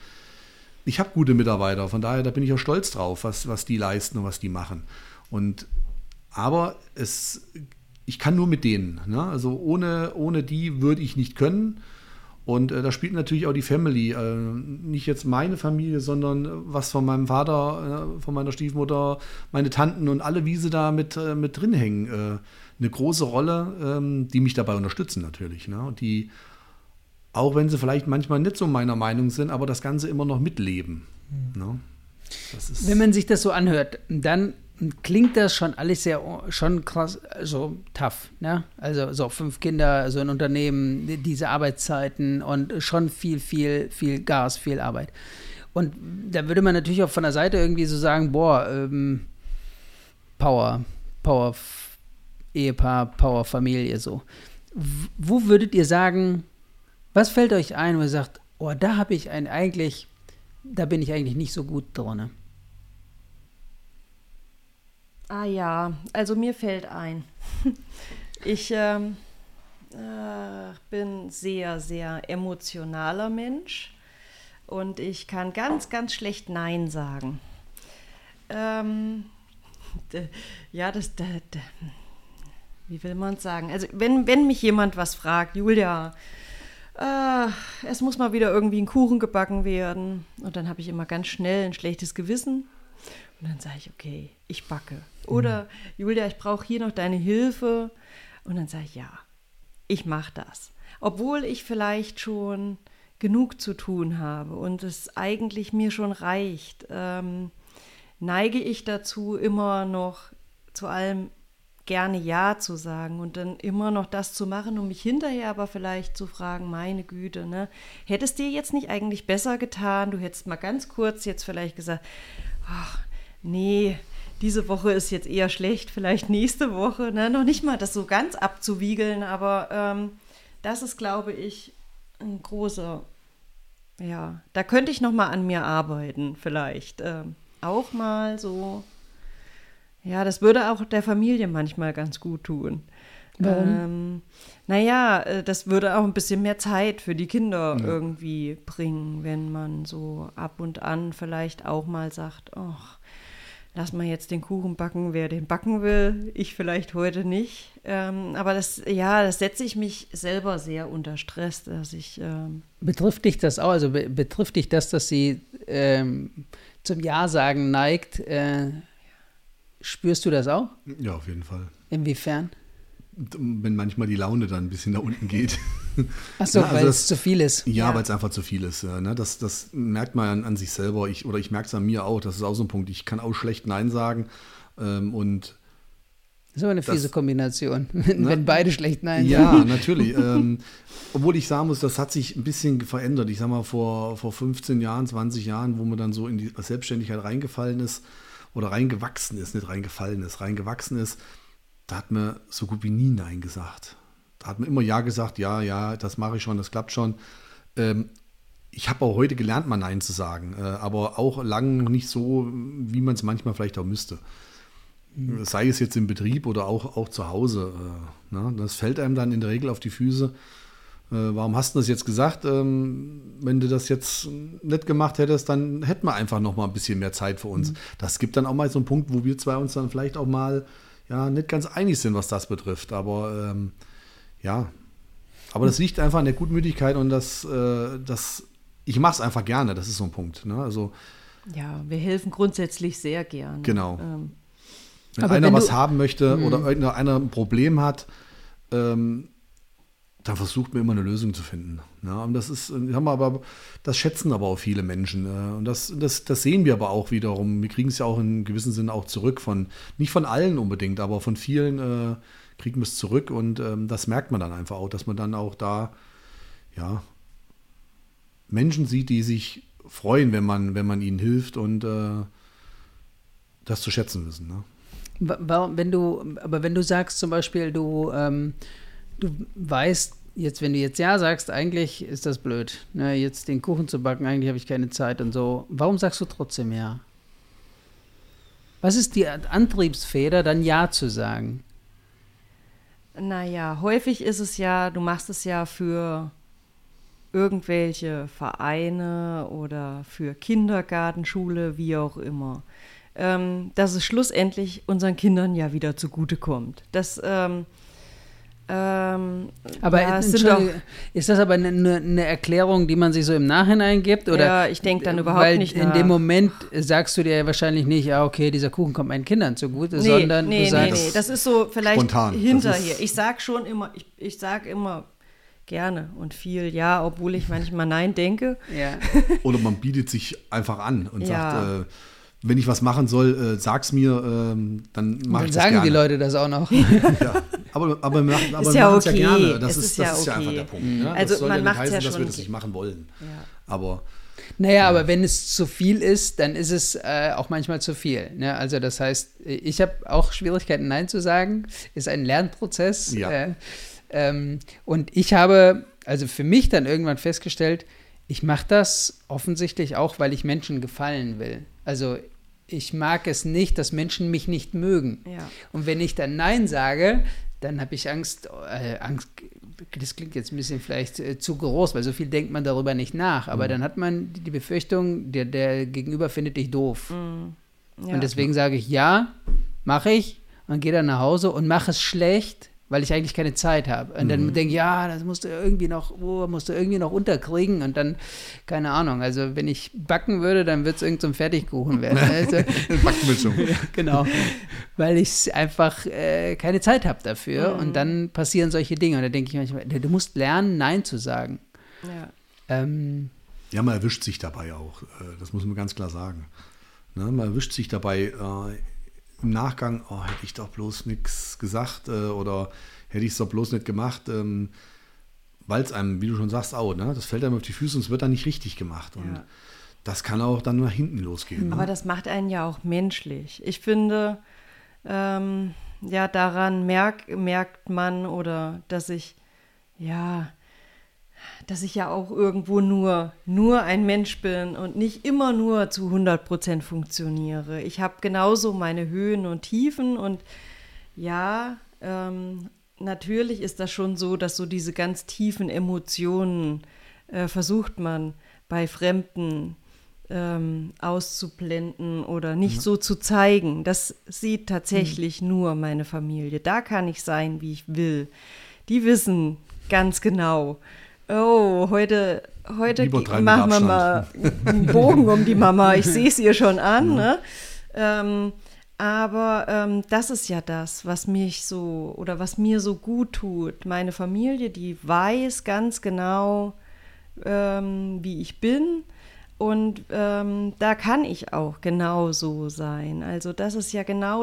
[SPEAKER 2] Ich habe gute Mitarbeiter, von daher da bin ich auch stolz drauf, was, was die leisten und was die machen. Und, aber es, ich kann nur mit denen. Ne? Also ohne, ohne die würde ich nicht können. Und äh, da spielt natürlich auch die Family, äh, nicht jetzt meine Familie, sondern was von meinem Vater, äh, von meiner Stiefmutter, meine Tanten und alle, wie sie da mit, äh, mit drin hängen, äh, eine große Rolle, ähm, die mich dabei unterstützen natürlich. Ne? Und die, auch wenn sie vielleicht manchmal nicht so meiner Meinung sind, aber das Ganze immer noch mitleben. Mhm. Ne? Das ist,
[SPEAKER 3] wenn man sich das so anhört, dann klingt das schon alles sehr, schon krass, so tough, ne? Also so fünf Kinder, so ein Unternehmen, diese Arbeitszeiten und schon viel, viel, viel Gas, viel Arbeit. Und da würde man natürlich auch von der Seite irgendwie so sagen, boah, ähm, Power, Power Ehepaar, Power Familie, so. W- wo würdet ihr sagen, was fällt euch ein, wo ihr sagt, oh, da habe ich ein eigentlich, da bin ich eigentlich nicht so gut drin?
[SPEAKER 1] Ah ja, also mir fällt ein. Ich ähm, äh, bin sehr, sehr emotionaler Mensch und ich kann ganz, ganz schlecht Nein sagen. Ähm, d- ja, das, d- d- wie will man es sagen? Also wenn, wenn mich jemand was fragt, Julia, äh, es muss mal wieder irgendwie ein Kuchen gebacken werden und dann habe ich immer ganz schnell ein schlechtes Gewissen. Und dann sage ich, okay, ich backe. Oder, mhm. Julia, ich brauche hier noch deine Hilfe. Und dann sage ich, ja, ich mache das. Obwohl ich vielleicht schon genug zu tun habe und es eigentlich mir schon reicht, ähm, neige ich dazu, immer noch zu allem gerne Ja zu sagen und dann immer noch das zu machen, um mich hinterher aber vielleicht zu fragen, meine Güte, ne, hättest dir jetzt nicht eigentlich besser getan, du hättest mal ganz kurz jetzt vielleicht gesagt, ach, nee, diese Woche ist jetzt eher schlecht, vielleicht nächste Woche, ne, noch nicht mal das so ganz abzuwiegeln, aber ähm, das ist, glaube ich, ein großer, ja, da könnte ich noch mal an mir arbeiten, vielleicht, ähm, auch mal so. Ja, das würde auch der Familie manchmal ganz gut tun.
[SPEAKER 3] Warum?
[SPEAKER 1] Ähm, naja, das würde auch ein bisschen mehr Zeit für die Kinder ja. irgendwie bringen, wenn man so ab und an vielleicht auch mal sagt, ach, lass mal jetzt den Kuchen backen, wer den backen will, ich vielleicht heute nicht. Ähm, aber das, ja, das setze ich mich selber sehr unter Stress, dass ich... Ähm
[SPEAKER 3] betrifft dich das auch, also be- betrifft dich das, dass sie ähm, zum Ja-Sagen neigt, äh, spürst du das auch?
[SPEAKER 2] Ja, auf jeden Fall.
[SPEAKER 3] Inwiefern?
[SPEAKER 2] Wenn manchmal die Laune dann ein bisschen nach unten geht.
[SPEAKER 3] Ach so,
[SPEAKER 2] ja, also
[SPEAKER 3] weil
[SPEAKER 2] das,
[SPEAKER 3] es zu viel ist.
[SPEAKER 2] Ja,
[SPEAKER 1] ja.
[SPEAKER 2] weil es einfach zu viel ist. Ja, ne? das, das merkt man an, an sich selber. Ich, oder ich merke es an mir auch. Das ist auch so ein Punkt. Ich kann auch schlecht Nein sagen. Ähm, und
[SPEAKER 3] das ist aber eine fiese
[SPEAKER 2] das,
[SPEAKER 3] Kombination, wenn,
[SPEAKER 2] ne?
[SPEAKER 3] wenn beide schlecht Nein
[SPEAKER 2] ja,
[SPEAKER 3] sagen.
[SPEAKER 2] Ja, natürlich. ähm, obwohl ich sagen muss, das hat sich ein bisschen verändert. Ich sag mal, vor, vor fünfzehn Jahren, zwanzig Jahren, wo man dann so in die Selbstständigkeit reingefallen ist, oder reingewachsen ist, nicht reingefallen ist, reingewachsen ist, da hat man so gut wie nie Nein gesagt. Da hat man immer Ja gesagt, ja, ja, das mache ich schon, das klappt schon. Ähm, ich habe auch heute gelernt, mal Nein zu sagen, äh, aber auch lang nicht so, wie man es manchmal vielleicht auch müsste. Mhm. Sei es jetzt im Betrieb oder auch, auch zu Hause. Äh, ne? Das fällt einem dann in der Regel auf die Füße. Warum hast du das jetzt gesagt? Ähm, wenn du das jetzt nicht gemacht hättest, dann hätten wir einfach noch mal ein bisschen mehr Zeit für uns. Mhm. Das gibt dann auch mal so einen Punkt, wo wir zwei uns dann vielleicht auch mal ja, nicht ganz einig sind, was das betrifft. Aber ähm, ja, aber das liegt einfach an der Gutmütigkeit und das, äh, das ich mache es einfach gerne, das ist so ein Punkt. Ne? Also,
[SPEAKER 1] ja, wir helfen grundsätzlich sehr gerne.
[SPEAKER 2] Genau.
[SPEAKER 1] Ähm,
[SPEAKER 2] wenn
[SPEAKER 3] aber
[SPEAKER 2] einer
[SPEAKER 3] wenn
[SPEAKER 2] was
[SPEAKER 3] du,
[SPEAKER 2] haben möchte
[SPEAKER 3] mh.
[SPEAKER 2] oder irgendeiner ein Problem hat, ähm, da versucht man immer eine Lösung zu finden. Ja, und das ist, haben wir aber, das schätzen aber auch viele Menschen. Und das, das, das sehen wir aber auch wiederum. Wir kriegen es ja auch in gewissem Sinne auch zurück von, nicht von allen unbedingt, aber von vielen äh, kriegen wir es zurück und ähm, das merkt man dann einfach auch, dass man dann auch da, ja, Menschen sieht, die sich freuen, wenn man, wenn man ihnen hilft und äh, das zu schätzen wissen. Ne?
[SPEAKER 3] Wenn du, aber wenn du sagst zum Beispiel, du, ähm, du weißt, jetzt, wenn du jetzt Ja sagst, eigentlich ist das blöd, ne, jetzt den Kuchen zu backen, eigentlich habe ich keine Zeit und so. Warum sagst du trotzdem Ja? Was ist die Antriebsfeder, dann Ja zu sagen?
[SPEAKER 1] Naja, häufig ist es ja, du machst es ja für irgendwelche Vereine oder für Kindergarten, Schule, wie auch immer. Ähm, dass es schlussendlich unseren Kindern ja wieder zugutekommt. Das ähm, Ähm,
[SPEAKER 3] aber
[SPEAKER 1] ja,
[SPEAKER 3] ist, doch, ist das aber eine, eine Erklärung, die man sich so im Nachhinein gibt? Oder?
[SPEAKER 1] Ja, ich denke dann überhaupt
[SPEAKER 3] weil
[SPEAKER 1] nicht
[SPEAKER 3] in
[SPEAKER 1] nach.
[SPEAKER 3] dem Moment sagst du dir ja wahrscheinlich nicht, ja, okay, dieser Kuchen kommt meinen Kindern zugute,
[SPEAKER 1] nee,
[SPEAKER 3] sondern
[SPEAKER 1] nee,
[SPEAKER 3] du sagst...
[SPEAKER 1] Nee, nee, das ist so vielleicht
[SPEAKER 2] spontan.
[SPEAKER 1] hinterher. Ich sage schon immer, ich, ich sage immer gerne und viel Ja, obwohl ich manchmal Nein denke.
[SPEAKER 3] Ja.
[SPEAKER 2] Oder man bietet sich einfach an und
[SPEAKER 1] ja.
[SPEAKER 2] sagt... Äh, wenn ich was machen soll, äh, sag's mir, ähm, dann mache ich das
[SPEAKER 3] sagen
[SPEAKER 2] gerne.
[SPEAKER 3] Die Leute das auch noch.
[SPEAKER 2] Ja, aber, aber, wir machen, aber
[SPEAKER 1] ist
[SPEAKER 2] wir
[SPEAKER 1] ja
[SPEAKER 2] machen es
[SPEAKER 1] okay.
[SPEAKER 2] ja gerne. Das
[SPEAKER 1] es
[SPEAKER 2] ist,
[SPEAKER 1] ist,
[SPEAKER 2] das
[SPEAKER 1] ja,
[SPEAKER 2] ist ja
[SPEAKER 1] okay.
[SPEAKER 2] einfach der Punkt. Ne?
[SPEAKER 1] Also
[SPEAKER 2] das soll
[SPEAKER 1] man
[SPEAKER 2] ja nicht
[SPEAKER 1] macht's
[SPEAKER 2] heißen,
[SPEAKER 1] ja
[SPEAKER 2] dass
[SPEAKER 1] schon
[SPEAKER 2] wir das nicht machen wollen.
[SPEAKER 1] Ja.
[SPEAKER 2] Aber
[SPEAKER 3] Naja,
[SPEAKER 2] ja.
[SPEAKER 3] aber wenn es zu viel ist, dann ist es äh, auch manchmal zu viel. Ne? Also das heißt, ich habe auch Schwierigkeiten, Nein zu sagen. Ist ein Lernprozess.
[SPEAKER 2] Ja.
[SPEAKER 3] Äh, ähm, und ich habe also für mich dann irgendwann festgestellt, ich mache das offensichtlich auch, weil ich Menschen gefallen will. Also ich mag es nicht, dass Menschen mich nicht mögen.
[SPEAKER 1] Ja.
[SPEAKER 3] Und wenn ich dann Nein sage, dann habe ich Angst, äh, Angst, das klingt jetzt ein bisschen vielleicht äh, zu groß, weil so viel denkt man darüber nicht nach. Aber mhm. dann hat man die, die Befürchtung, der, der Gegenüber findet dich doof.
[SPEAKER 1] Mhm. Ja.
[SPEAKER 3] Und deswegen sage ich, ja, mache ich und gehe dann nach Hause und mache es schlecht, weil ich eigentlich keine Zeit habe. Und dann mhm. denke ich, ja, das musst du irgendwie noch, oh, musst du irgendwie noch unterkriegen und dann, keine Ahnung, also wenn ich backen würde, dann würde es irgend so ein Fertigkuchen werden. Also,
[SPEAKER 2] Backmischung.
[SPEAKER 3] Genau, weil ich einfach äh, keine Zeit habe dafür mhm. und dann passieren solche Dinge und da denke ich manchmal, du musst lernen, Nein zu sagen.
[SPEAKER 1] Ja,
[SPEAKER 3] ähm,
[SPEAKER 2] ja, man erwischt sich dabei auch, das muss man ganz klar sagen. Ne, man erwischt sich dabei, im Nachgang, oh, hätte ich doch bloß nichts gesagt äh, oder hätte ich es doch bloß nicht gemacht, ähm, weil es einem, wie du schon sagst, auch, ne? Das fällt einem auf die Füße und es wird dann nicht richtig gemacht. Und
[SPEAKER 1] Ja.
[SPEAKER 2] das kann auch dann nach hinten losgehen.
[SPEAKER 1] Aber
[SPEAKER 2] Ne?
[SPEAKER 1] das macht einen ja auch menschlich. Ich finde, ähm, ja, daran merk, merkt man oder dass ich, ja, dass ich ja auch irgendwo nur, nur ein Mensch bin und nicht immer nur zu hundert Prozent funktioniere. Ich habe genauso meine Höhen und Tiefen und ja, ähm, natürlich ist das schon so, dass so diese ganz tiefen Emotionen äh, versucht man bei Fremden ähm, auszublenden oder nicht
[SPEAKER 2] Ja.
[SPEAKER 1] so zu zeigen. Das sieht tatsächlich mhm. nur meine Familie. Da kann ich sein, wie ich will. Die wissen ganz genau, oh, heute, heute
[SPEAKER 2] Lieber drei
[SPEAKER 1] machen wir
[SPEAKER 2] Meter
[SPEAKER 1] mal einen Bogen um die Mama. Ich sehe es ihr schon an.
[SPEAKER 2] Ja.
[SPEAKER 1] Ne? Ähm, aber ähm, das ist ja das, was mich so oder was mir so gut tut. Meine Familie, die weiß ganz genau, ähm, wie ich bin. Und ähm, da kann ich auch genau so sein. Also das ist ja genau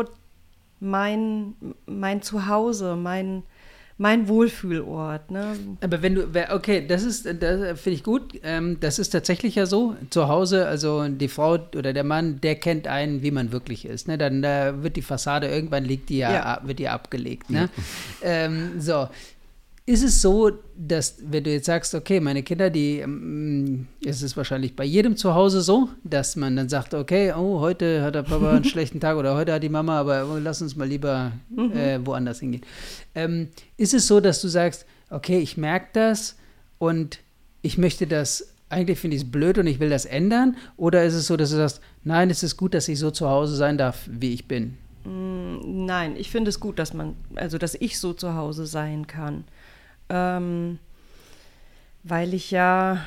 [SPEAKER 1] mein, mein Zuhause, mein Mein Wohlfühlort, ne?
[SPEAKER 3] Aber wenn du, okay, das ist, das finde ich gut. Ähm, das ist tatsächlich ja so. Zu Hause, also die Frau oder der Mann, der kennt einen, wie man wirklich ist. Ne? Dann äh, wird die Fassade, irgendwann liegt die ja,
[SPEAKER 1] Ja.
[SPEAKER 3] wird die abgelegt. Ne? ähm, so. Ist es so, dass, wenn du jetzt sagst, okay, meine Kinder, die, ähm, es ist wahrscheinlich bei jedem zu Hause so, dass man dann sagt, okay, oh, heute hat der Papa einen schlechten Tag oder heute hat die Mama, aber oh, lass uns mal lieber
[SPEAKER 1] Mhm.
[SPEAKER 3] äh, woanders hingehen. Ähm, ist es so, dass du sagst, okay, ich merke das und ich möchte das, eigentlich finde ich es blöd und ich will das ändern? Oder ist es so, dass du sagst, nein, es ist gut, dass ich so zu Hause sein darf, wie ich bin?
[SPEAKER 1] Mm, Nein, ich finde es gut, dass man, also dass ich so zu Hause sein kann. Ähm, weil ich ja,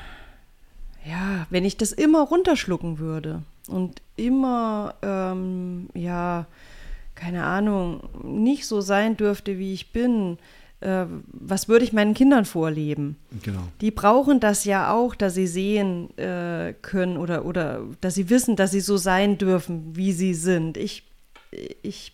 [SPEAKER 1] ja, wenn ich das immer runterschlucken würde und immer, ähm, ja, keine Ahnung, nicht so sein dürfte, wie ich bin, äh, was würde ich meinen Kindern vorleben?
[SPEAKER 2] Genau.
[SPEAKER 1] Die brauchen das ja auch, dass sie sehen äh, können oder, oder dass sie wissen, dass sie so sein dürfen, wie sie sind. Ich, ich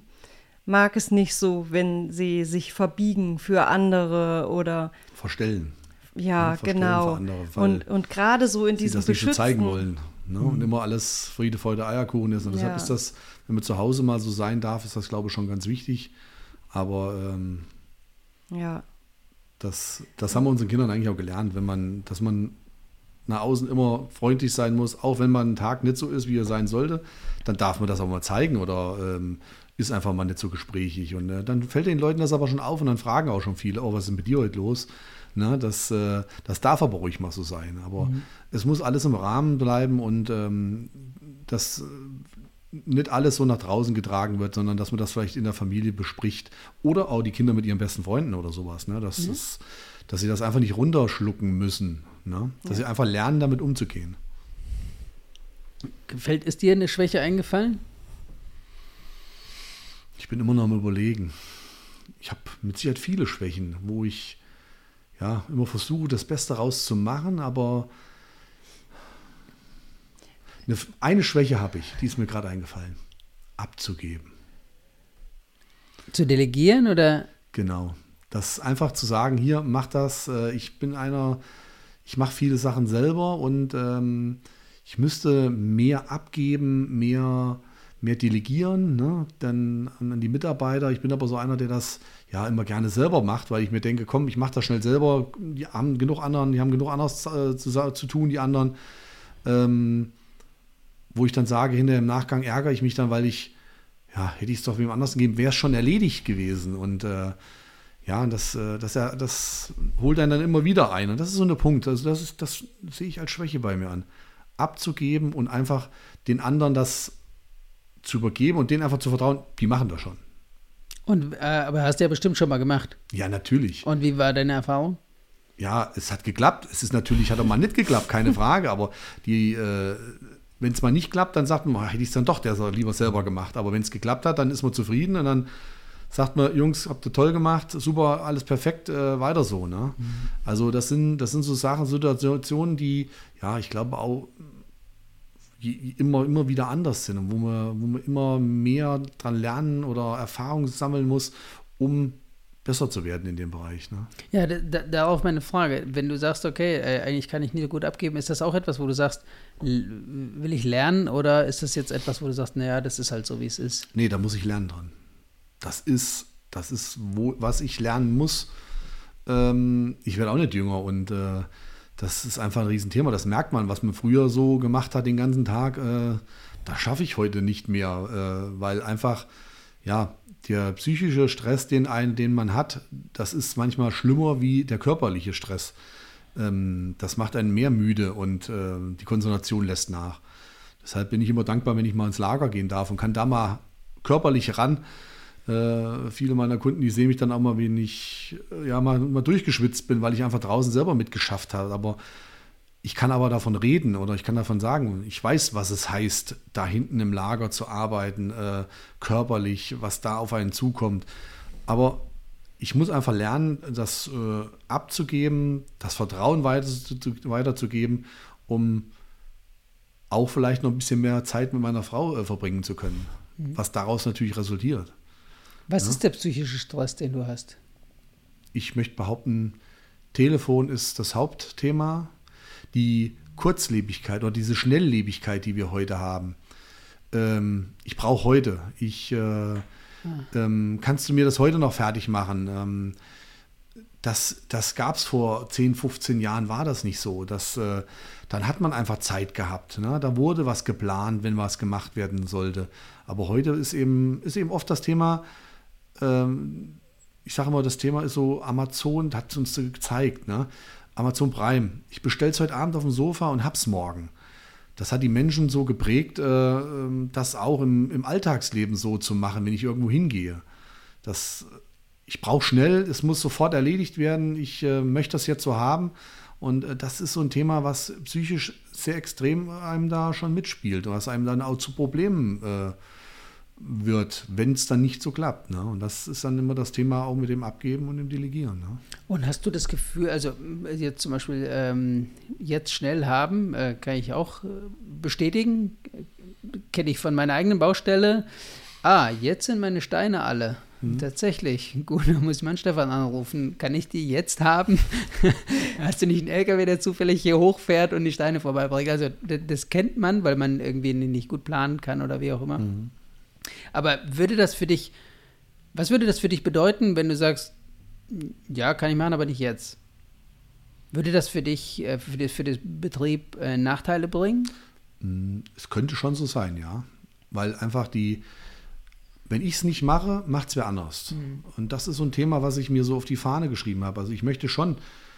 [SPEAKER 1] mag es nicht so, wenn sie sich verbiegen für andere oder
[SPEAKER 2] Verstellen.
[SPEAKER 1] ja,
[SPEAKER 2] Ja, verstellen
[SPEAKER 1] genau.
[SPEAKER 2] für andere, weil
[SPEAKER 1] und, und gerade so in
[SPEAKER 2] Sie
[SPEAKER 1] diesem
[SPEAKER 2] das nicht so
[SPEAKER 1] beschützten,
[SPEAKER 2] zeigen wollen. Ne? Und immer alles Friede, Freude, Eierkuchen ist. Und deshalb
[SPEAKER 1] Ja.
[SPEAKER 2] ist das, wenn man zu Hause mal so sein darf, ist das, glaube ich, schon ganz wichtig. Aber ähm,
[SPEAKER 1] ja,
[SPEAKER 2] das, das haben wir unseren Kindern eigentlich auch gelernt, wenn man, dass man nach außen immer freundlich sein muss, auch wenn man einen Tag nicht so ist, wie er sein sollte, dann darf man das auch mal zeigen oder ähm, ist einfach mal nicht so gesprächig. Und äh, dann fällt den Leuten das aber schon auf und dann fragen auch schon viele, oh, was ist denn mit dir heute los? Ne, das, äh, das darf aber ruhig mal so sein. Aber mhm. es muss alles im Rahmen bleiben und ähm, dass äh, nicht alles so nach draußen getragen wird, sondern dass man das vielleicht in der Familie bespricht oder auch die Kinder mit ihren besten Freunden oder sowas. Ne? Dass, mhm. das, dass sie das einfach nicht runterschlucken müssen. Ne? Dass ja. sie einfach lernen, damit umzugehen.
[SPEAKER 3] Gefällt, ist dir eine Schwäche eingefallen?
[SPEAKER 2] Ich bin immer noch am Überlegen. Ich habe mit Sicherheit viele Schwächen, wo ich ja immer versuche, das Beste rauszumachen, aber eine, eine Schwäche habe ich, die ist mir gerade eingefallen. Abzugeben.
[SPEAKER 3] Zu delegieren oder?
[SPEAKER 2] Genau. Das einfach zu sagen, hier, mach das. Ich bin einer, ich mache viele Sachen selber und ähm, ich müsste mehr abgeben, mehr, mehr delegieren, ne? Dann an die Mitarbeiter. Ich bin aber so einer, der das ja immer gerne selber macht, weil ich mir denke, komm, ich mache das schnell selber. Die haben genug anderen, die haben genug anderes äh, zu, zu tun, die anderen. Ähm, wo ich dann sage, hinterher im Nachgang ärgere ich mich dann, weil ich, ja, hätte ich es doch wem anders gegeben, wäre es schon erledigt gewesen. Und äh, ja, das, das, das holt einen dann immer wieder ein. Und das ist so ein Punkt. Also das, ist, das sehe ich als Schwäche bei mir an. Abzugeben und einfach den anderen das zu übergeben und denen einfach zu vertrauen, die machen das schon.
[SPEAKER 3] Und, äh, aber hast du ja bestimmt schon mal gemacht.
[SPEAKER 2] Ja, natürlich.
[SPEAKER 3] Und wie war deine Erfahrung?
[SPEAKER 2] Ja, es hat geklappt. Es ist natürlich, hat auch mal nicht geklappt, keine Frage. Aber die, äh, wenn es mal nicht klappt, dann sagt man, hätte ich es dann doch der lieber selber gemacht. Aber wenn es geklappt hat, dann ist man zufrieden und dann sagt man, Jungs, habt ihr toll gemacht, super, alles perfekt, äh, weiter so. Ne? Mhm. Also das sind, das sind so Sachen, Situationen, die, ja, ich glaube auch, immer, immer wieder anders sind und wo man, wo man immer mehr dran lernen oder Erfahrungen sammeln muss, um besser zu werden in dem Bereich. Ne?
[SPEAKER 3] Ja, da, darauf meine Frage. Wenn du sagst, okay, äh, eigentlich kann ich nie so gut abgeben, ist das auch etwas, wo du sagst, will ich lernen oder ist das jetzt etwas, wo du sagst, naja, das ist halt so, wie es ist?
[SPEAKER 2] Nee, da muss ich lernen dran. Das ist, das ist wo, was ich lernen muss. Ähm, ich werde auch nicht jünger und äh, das ist einfach ein Riesenthema. Das merkt man, was man früher so gemacht hat den ganzen Tag. Äh, das schaffe ich heute nicht mehr, äh, weil einfach, ja, der psychische Stress, den, einen, den man hat, das ist manchmal schlimmer wie der körperliche Stress. Ähm, das macht einen mehr müde und äh, die Konzentration lässt nach. Deshalb bin ich immer dankbar, wenn ich mal ins Lager gehen darf und kann da mal körperlich ran. Äh, viele meiner Kunden, die sehen mich dann auch mal, wenn ich ja, mal, mal durchgeschwitzt bin, weil ich einfach draußen selber mitgeschafft habe. Aber ich kann aber davon reden oder ich kann davon sagen, ich weiß, was es heißt, da hinten im Lager zu arbeiten, äh, körperlich, was da auf einen zukommt. Aber ich muss einfach lernen, das äh, abzugeben, das Vertrauen weiter zu, weiterzugeben, um auch vielleicht noch ein bisschen mehr Zeit mit meiner Frau äh, verbringen zu können, mhm. was daraus natürlich resultiert.
[SPEAKER 3] Was
[SPEAKER 2] ja?
[SPEAKER 3] ist der psychische Stress, den du hast?
[SPEAKER 2] Ich möchte behaupten, Telefon ist das Hauptthema. Die Kurzlebigkeit oder diese Schnelllebigkeit, die wir heute haben. Ähm, ich brauche heute. Ich, äh, ah. ähm, kannst du mir das heute noch fertig machen? Ähm, das das gab es vor zehn, fünfzehn Jahren, war das nicht so. Das, äh, dann hat man einfach Zeit gehabt. Ne? Da wurde was geplant, wenn was gemacht werden sollte. Aber heute ist eben, ist eben oft das Thema, ähm, ich sage immer, das Thema ist so, Amazon hat es uns so gezeigt, ne? Amazon Prime. Ich bestelle es heute Abend auf dem Sofa und hab's morgen. Das hat die Menschen so geprägt, äh, das auch im, im Alltagsleben so zu machen, wenn ich irgendwo hingehe. Das, ich brauche schnell, es muss sofort erledigt werden, ich äh, möchte das jetzt so haben. Und äh, das ist so ein Thema, was psychisch sehr extrem einem da schon mitspielt und was einem dann auch zu Problemen äh, wird, wenn es dann nicht so klappt. Ne? Und das ist dann immer das Thema auch mit dem Abgeben und dem Delegieren. Ne?
[SPEAKER 3] Und hast du das Gefühl, also jetzt zum Beispiel ähm, jetzt schnell haben, äh, kann ich auch äh, bestätigen, kenne ich von meiner eigenen Baustelle, ah, jetzt sind meine Steine alle. Mhm. Tatsächlich, gut, dann muss ich meinen Stefan anrufen, kann ich die jetzt haben? Hast du nicht einen L K W, der zufällig hier hochfährt und die Steine vorbeibringt? Also das, das kennt man, weil man irgendwie nicht gut planen kann oder wie auch immer. Mhm. Aber würde das für dich, was würde das für dich bedeuten, wenn du sagst, ja, kann ich machen, aber nicht jetzt? Würde das für dich, für, die, für den Betrieb äh, Nachteile bringen?
[SPEAKER 2] Es könnte schon so sein, ja. Weil einfach die, wenn ich es nicht mache, macht es wer anders. Mhm. Und das ist so ein Thema, was ich mir so auf die Fahne geschrieben habe. Also ich möchte schon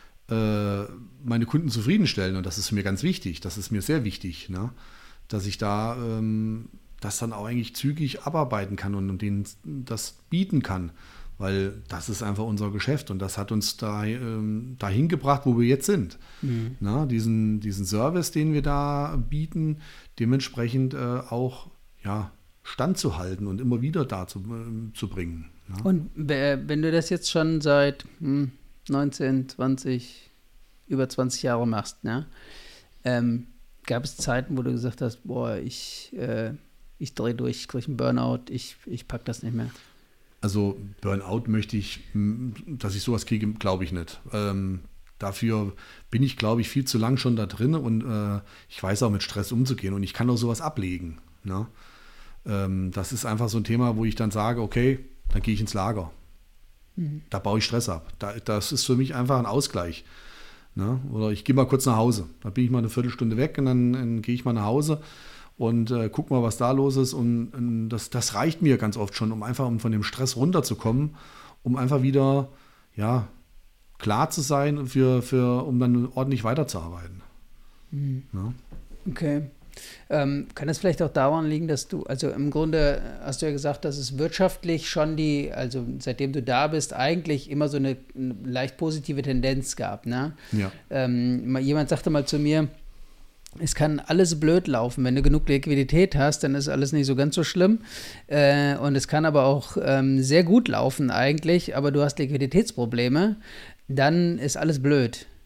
[SPEAKER 2] äh, meine Kunden zufriedenstellen und das ist mir ganz wichtig. Das ist mir sehr wichtig, ne? Dass ich da ähm, das dann auch eigentlich zügig abarbeiten kann und, und denen das bieten kann, weil das ist einfach unser Geschäft und das hat uns da, ähm, dahin gebracht, wo wir jetzt sind. Mhm. Na, diesen, diesen Service, den wir da bieten, dementsprechend äh, auch ja, standzuhalten und immer wieder da zu, äh, zu bringen. Ja.
[SPEAKER 3] Und wenn du das jetzt schon seit hm, neunzehn, zwanzig, über zwanzig Jahre machst, ne? ähm, gab es Zeiten, wo du gesagt hast, boah, ich äh, ich drehe durch, ich kriege einen Burnout, ich, ich packe das nicht mehr?
[SPEAKER 2] Also Burnout möchte ich, dass ich sowas kriege, glaube ich nicht. Ähm, dafür bin ich, glaube ich, viel zu lang schon da drin und äh, ich weiß auch mit Stress umzugehen und ich kann auch sowas ablegen. Ne? Ähm, das ist einfach so ein Thema, wo ich dann sage, okay, dann gehe ich ins Lager. Mhm. Da baue ich Stress ab. Da, das ist für mich einfach ein Ausgleich. Ne? Oder ich gehe mal kurz nach Hause. Da bin ich mal eine Viertelstunde weg und dann, dann gehe ich mal nach Hause und äh, guck mal, was da los ist. Und, und das, das reicht mir ganz oft schon, um einfach um von dem Stress runterzukommen, um einfach wieder ja, klar zu sein, für, für, um dann ordentlich weiterzuarbeiten.
[SPEAKER 3] Mhm.
[SPEAKER 2] Ja.
[SPEAKER 3] Okay. Ähm, kann es vielleicht auch daran liegen, dass du, also im Grunde hast du ja gesagt, dass es wirtschaftlich schon die, also seitdem du da bist, eigentlich immer so eine, eine leicht positive Tendenz gab, ne?
[SPEAKER 2] Ja.
[SPEAKER 3] Ähm, jemand sagte mal zu mir, es kann alles blöd laufen. Wenn du genug Liquidität hast, dann ist alles nicht so ganz so schlimm. Äh, und es kann aber auch ähm, sehr gut laufen eigentlich, aber du hast Liquiditätsprobleme, dann ist alles blöd.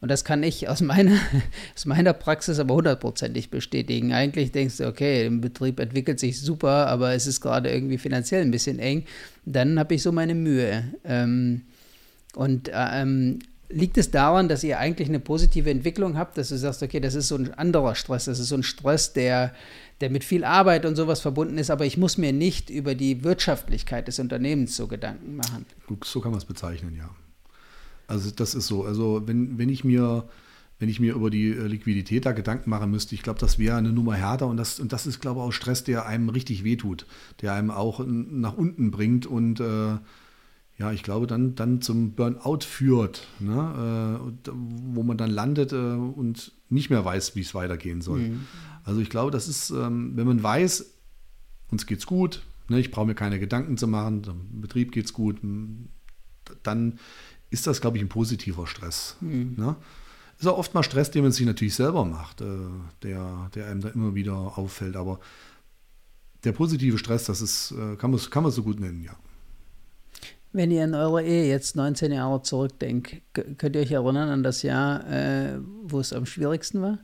[SPEAKER 3] Und das kann ich aus meiner, aus meiner Praxis aber hundertprozentig bestätigen. Eigentlich denkst du, okay, im Betrieb entwickelt sich super, aber es ist gerade irgendwie finanziell ein bisschen eng. Dann habe ich so meine Mühe. Ähm, und ähm, liegt es daran, dass ihr eigentlich eine positive Entwicklung habt, dass du sagst, okay, das ist so ein anderer Stress, das ist so ein Stress, der, der mit viel Arbeit und sowas verbunden ist, aber ich muss mir nicht über die Wirtschaftlichkeit des Unternehmens so Gedanken machen.
[SPEAKER 2] So kann man es bezeichnen, ja. Also das ist so. Also wenn, wenn ich mir, wenn ich mir über die Liquidität da Gedanken machen müsste, ich glaube, das wäre eine Nummer härter und das, und das ist, glaube ich, auch Stress, der einem richtig wehtut, der einem auch nach unten bringt und äh, ja, ich glaube, dann, dann zum Burnout führt, ne? äh, wo man dann landet äh, und nicht mehr weiß, wie es weitergehen soll. Mhm. Also ich glaube, das ist, ähm, wenn man weiß, uns geht's gut, ne? Ich brauche mir keine Gedanken zu machen, dem Betrieb geht's gut, dann ist das, glaube ich, ein positiver Stress. Mhm. Ne? Ist auch oft mal Stress, den man sich natürlich selber macht, äh, der, der einem da immer wieder auffällt. Aber der positive Stress, das ist, äh, kann man kann man so gut nennen, ja.
[SPEAKER 3] Wenn ihr in eurer Ehe jetzt neunzehn Jahre zurückdenkt, könnt ihr euch erinnern an das Jahr, äh, wo es am schwierigsten war?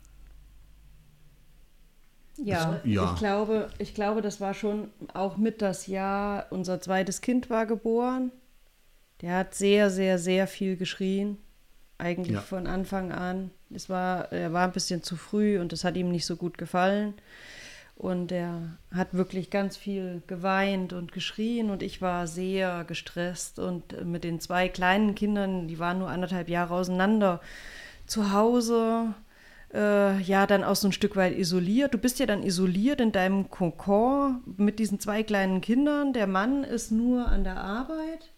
[SPEAKER 1] Ja, ja. Ich glaube, ich glaube, das war schon auch mit das Jahr, unser zweites Kind war geboren. Der hat sehr, sehr, sehr viel geschrien, eigentlich ja. von Anfang an. Es war, er war ein bisschen zu früh und das hat ihm nicht so gut gefallen. Und er hat wirklich ganz viel geweint und geschrien und ich war sehr gestresst. Und mit den zwei kleinen Kindern, die waren nur anderthalb Jahre auseinander, zu Hause, äh, ja, dann auch so ein Stück weit isoliert. Du bist ja dann isoliert in deinem Kokon mit diesen zwei kleinen Kindern. Der Mann ist nur an der Arbeit.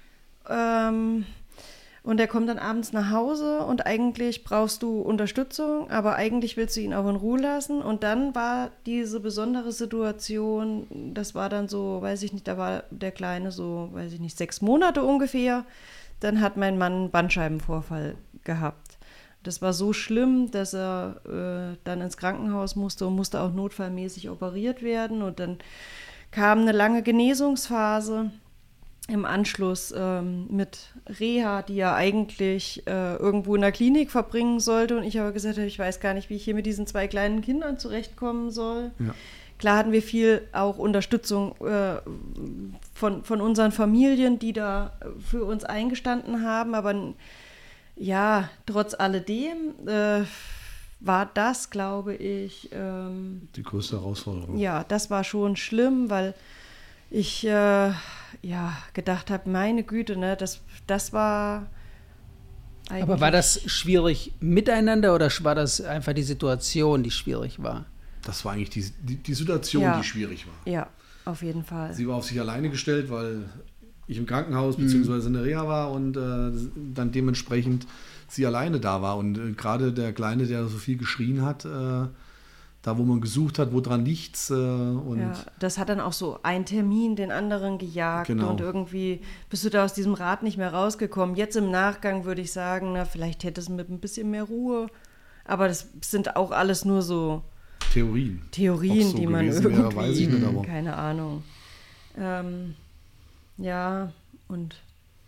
[SPEAKER 1] Ähm, und er kommt dann abends nach Hause und eigentlich brauchst du Unterstützung, aber eigentlich willst du ihn auch in Ruhe lassen. Und dann war diese besondere Situation, das war dann so, weiß ich nicht, da war der Kleine so, weiß ich nicht, sechs Monate ungefähr. Dann hat mein Mann einen Bandscheibenvorfall gehabt. Das war so schlimm, dass er äh, dann ins Krankenhaus musste und musste auch notfallmäßig operiert werden. Und dann kam eine lange Genesungsphase. Im Anschluss ähm, mit Reha, die er eigentlich äh, irgendwo in der Klinik verbringen sollte. Und ich habe gesagt, ich weiß gar nicht, wie ich hier mit diesen zwei kleinen Kindern zurechtkommen soll. Ja. Klar hatten wir viel auch Unterstützung äh, von, von unseren Familien, die da für uns eingestanden haben. Aber ja, trotz alledem äh, war das, glaube ich... Ähm,
[SPEAKER 2] die größte Herausforderung.
[SPEAKER 1] Ja, das war schon schlimm, weil ich äh, ja, gedacht habe, meine Güte, ne, das, das war eigentlich...
[SPEAKER 3] Aber war das schwierig miteinander oder war das einfach die Situation, die schwierig war?
[SPEAKER 2] Das war eigentlich die, die, die Situation, ja. die schwierig war.
[SPEAKER 1] Ja, auf jeden Fall.
[SPEAKER 2] Sie war auf sich alleine gestellt, weil ich im Krankenhaus bzw. in der Reha war und äh, dann dementsprechend sie alleine da war. Und äh, gerade der Kleine, der so viel geschrien hat, äh, da wo man gesucht hat, woran liegt's. Äh, und
[SPEAKER 1] ja, das hat dann auch so einen Termin den anderen gejagt. Genau. Und irgendwie bist du da aus diesem Rad nicht mehr rausgekommen. Jetzt im Nachgang würde ich sagen, na, vielleicht hätte es mit ein bisschen mehr Ruhe. Aber das sind auch alles nur so
[SPEAKER 2] Theorien.
[SPEAKER 1] Theorien,
[SPEAKER 2] so
[SPEAKER 1] die man irgendwie,
[SPEAKER 2] wäre, weiß ich nicht, aber.
[SPEAKER 1] keine Ahnung. Ähm, ja, und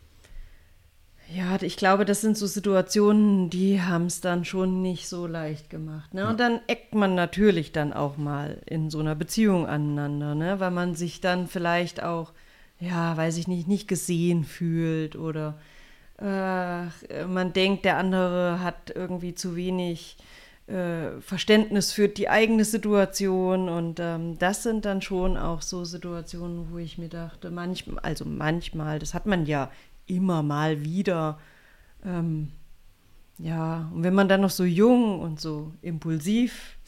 [SPEAKER 1] ja, ich glaube, das sind so Situationen, die haben es dann schon nicht so leicht gemacht. Ne? Ja. Und dann eckt man natürlich dann auch mal in so einer Beziehung aneinander, ne? Weil man sich dann vielleicht auch, ja, weiß ich nicht, nicht gesehen fühlt oder äh, man denkt, der andere hat irgendwie zu wenig äh, Verständnis für die eigene Situation. Und ähm, das sind dann schon auch so Situationen, wo ich mir dachte, manchmal, also manchmal, das hat man ja immer mal wieder, ähm, ja, und wenn man dann noch so jung und so impulsiv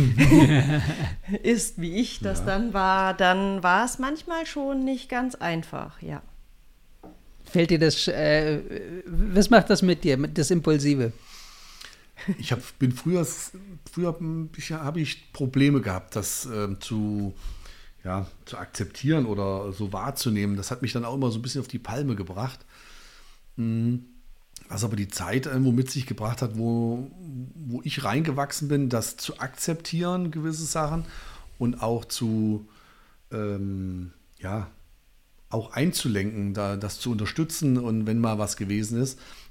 [SPEAKER 1] ist, wie ich das ja. dann war, dann war es manchmal schon nicht ganz einfach, ja.
[SPEAKER 3] Fällt dir das, äh, was macht das mit dir, das Impulsive?
[SPEAKER 2] Ich hab, bin früher, früher habe ich Probleme gehabt, das äh, zu Ja, zu akzeptieren oder so wahrzunehmen. Das hat mich dann auch immer so ein bisschen auf die Palme gebracht. Was aber die Zeit irgendwo mit sich gebracht hat, wo, wo ich reingewachsen bin, das zu akzeptieren, gewisse Sachen, und auch zu, ähm, ja, auch einzulenken, da, das zu unterstützen und wenn mal was gewesen ist.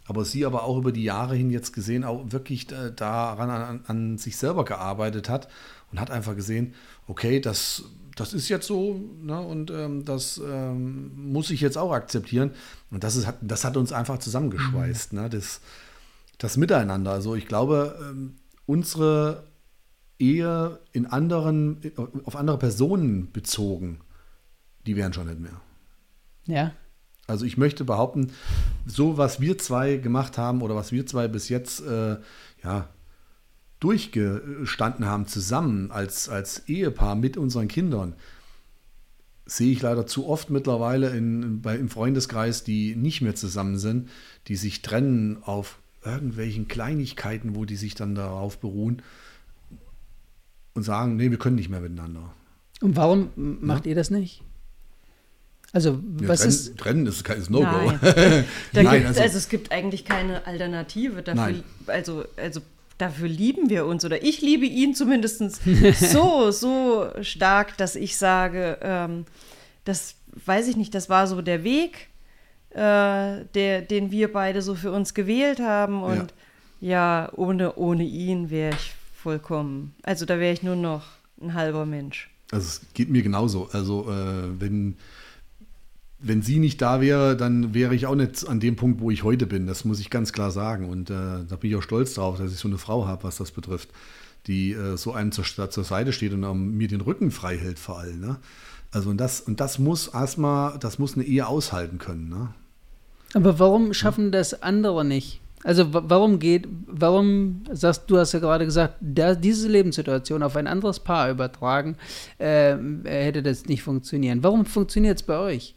[SPEAKER 2] aber sie aber auch über die Jahre hin jetzt gesehen, auch wirklich äh, daran an, an sich selber gearbeitet hat und hat einfach gesehen, okay, das, das ist jetzt so, ne, und ähm, das ähm, muss ich jetzt auch akzeptieren. Und das, ist, hat, das hat uns einfach zusammengeschweißt, mhm. ne, das, das Miteinander. Also ich glaube, ähm, unsere Ehe in anderen, auf andere Personen bezogen, die wären schon nicht mehr.
[SPEAKER 3] Ja.
[SPEAKER 2] Also ich möchte behaupten, so was wir zwei gemacht haben oder was wir zwei bis jetzt äh, ja, durchgestanden haben zusammen als, als Ehepaar mit unseren Kindern, sehe ich leider zu oft mittlerweile in, bei, im Freundeskreis, die nicht mehr zusammen sind, die sich trennen auf irgendwelchen Kleinigkeiten, wo die sich dann darauf beruhen und sagen, nee, wir können nicht mehr miteinander.
[SPEAKER 3] Und warum macht ja. ihr das nicht? Also,
[SPEAKER 2] ja,
[SPEAKER 3] was
[SPEAKER 2] trennen,
[SPEAKER 3] ist...
[SPEAKER 2] Trennen ist kein No-Go.
[SPEAKER 1] Nein. Nein, also, also es gibt eigentlich keine Alternative dafür.
[SPEAKER 2] Nein.
[SPEAKER 1] Also, also dafür lieben wir uns oder ich liebe ihn zumindest so, so stark, dass ich sage, ähm, das weiß ich nicht, das war so der Weg, äh, der, den wir beide so für uns gewählt haben und ja, ja ohne, ohne ihn wäre ich vollkommen, also da wäre ich nur noch ein halber Mensch.
[SPEAKER 2] Also es geht mir genauso. Also äh, wenn, wenn sie nicht da wäre, dann wäre ich auch nicht an dem Punkt, wo ich heute bin. Das muss ich ganz klar sagen. Und äh, da bin ich auch stolz drauf, dass ich so eine Frau habe, was das betrifft, die äh, so einem zur, zur Seite steht und um, mir den Rücken frei hält vor allem. Ne? Also und das, und das muss erstmal, das muss eine Ehe aushalten können. Ne?
[SPEAKER 3] Aber warum schaffen das andere nicht? Also warum geht, warum sagst du, hast ja gerade gesagt, da, diese Lebenssituation auf ein anderes Paar übertragen, äh, hätte das nicht funktionieren. Warum funktioniert es bei euch?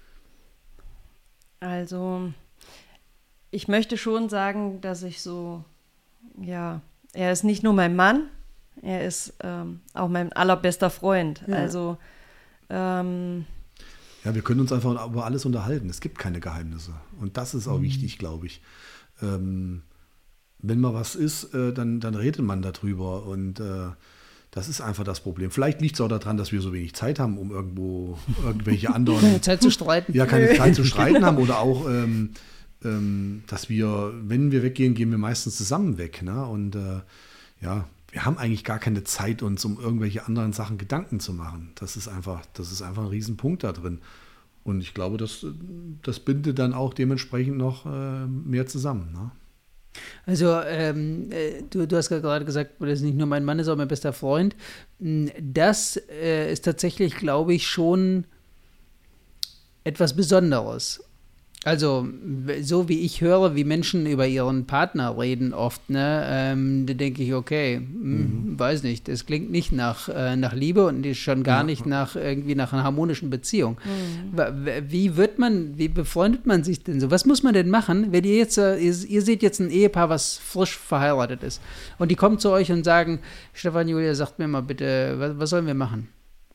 [SPEAKER 1] Also ich möchte schon sagen, dass ich so, ja, er ist nicht nur mein Mann, er ist ähm, auch mein allerbester Freund. Ja. Also ähm,
[SPEAKER 2] ja, wir können uns einfach über alles unterhalten. Es gibt keine Geheimnisse. Und das ist auch mhm. wichtig, glaube ich. Ähm, wenn mal was ist, äh, dann, dann redet man darüber und äh, das ist einfach das Problem. Vielleicht liegt es auch daran, dass wir so wenig Zeit haben, um irgendwo irgendwelche anderen...
[SPEAKER 3] Keine Zeit zu streiten.
[SPEAKER 2] Ja, keine Zeit zu streiten haben oder auch, ähm, ähm, dass wir, wenn wir weggehen, gehen wir meistens zusammen weg. Ne? Und äh, ja, wir haben eigentlich gar keine Zeit, uns um irgendwelche anderen Sachen Gedanken zu machen. Das ist einfach, das ist einfach ein Riesenpunkt da drin. Und ich glaube, das, das bindet dann auch dementsprechend noch äh, mehr zusammen. Ne?
[SPEAKER 3] Also ähm, du, du hast gerade gesagt, das ist nicht nur mein Mann, ist auch mein bester Freund. Das äh, ist tatsächlich, glaube ich, schon etwas Besonderes. Also so wie ich höre, wie Menschen über ihren Partner reden oft, ne, ähm, da denke ich, okay, mhm. weiß nicht, das klingt nicht nach, äh, nach Liebe und schon gar ja. nicht nach irgendwie nach einer harmonischen Beziehung. Mhm. Wie wird man, wie befreundet man sich denn so? Was muss man denn machen, wenn ihr jetzt, äh, ihr, ihr seht jetzt ein Ehepaar, was frisch verheiratet ist und die kommen zu euch und sagen, Stefan, Julia, sagt mir mal bitte, was, was sollen wir machen?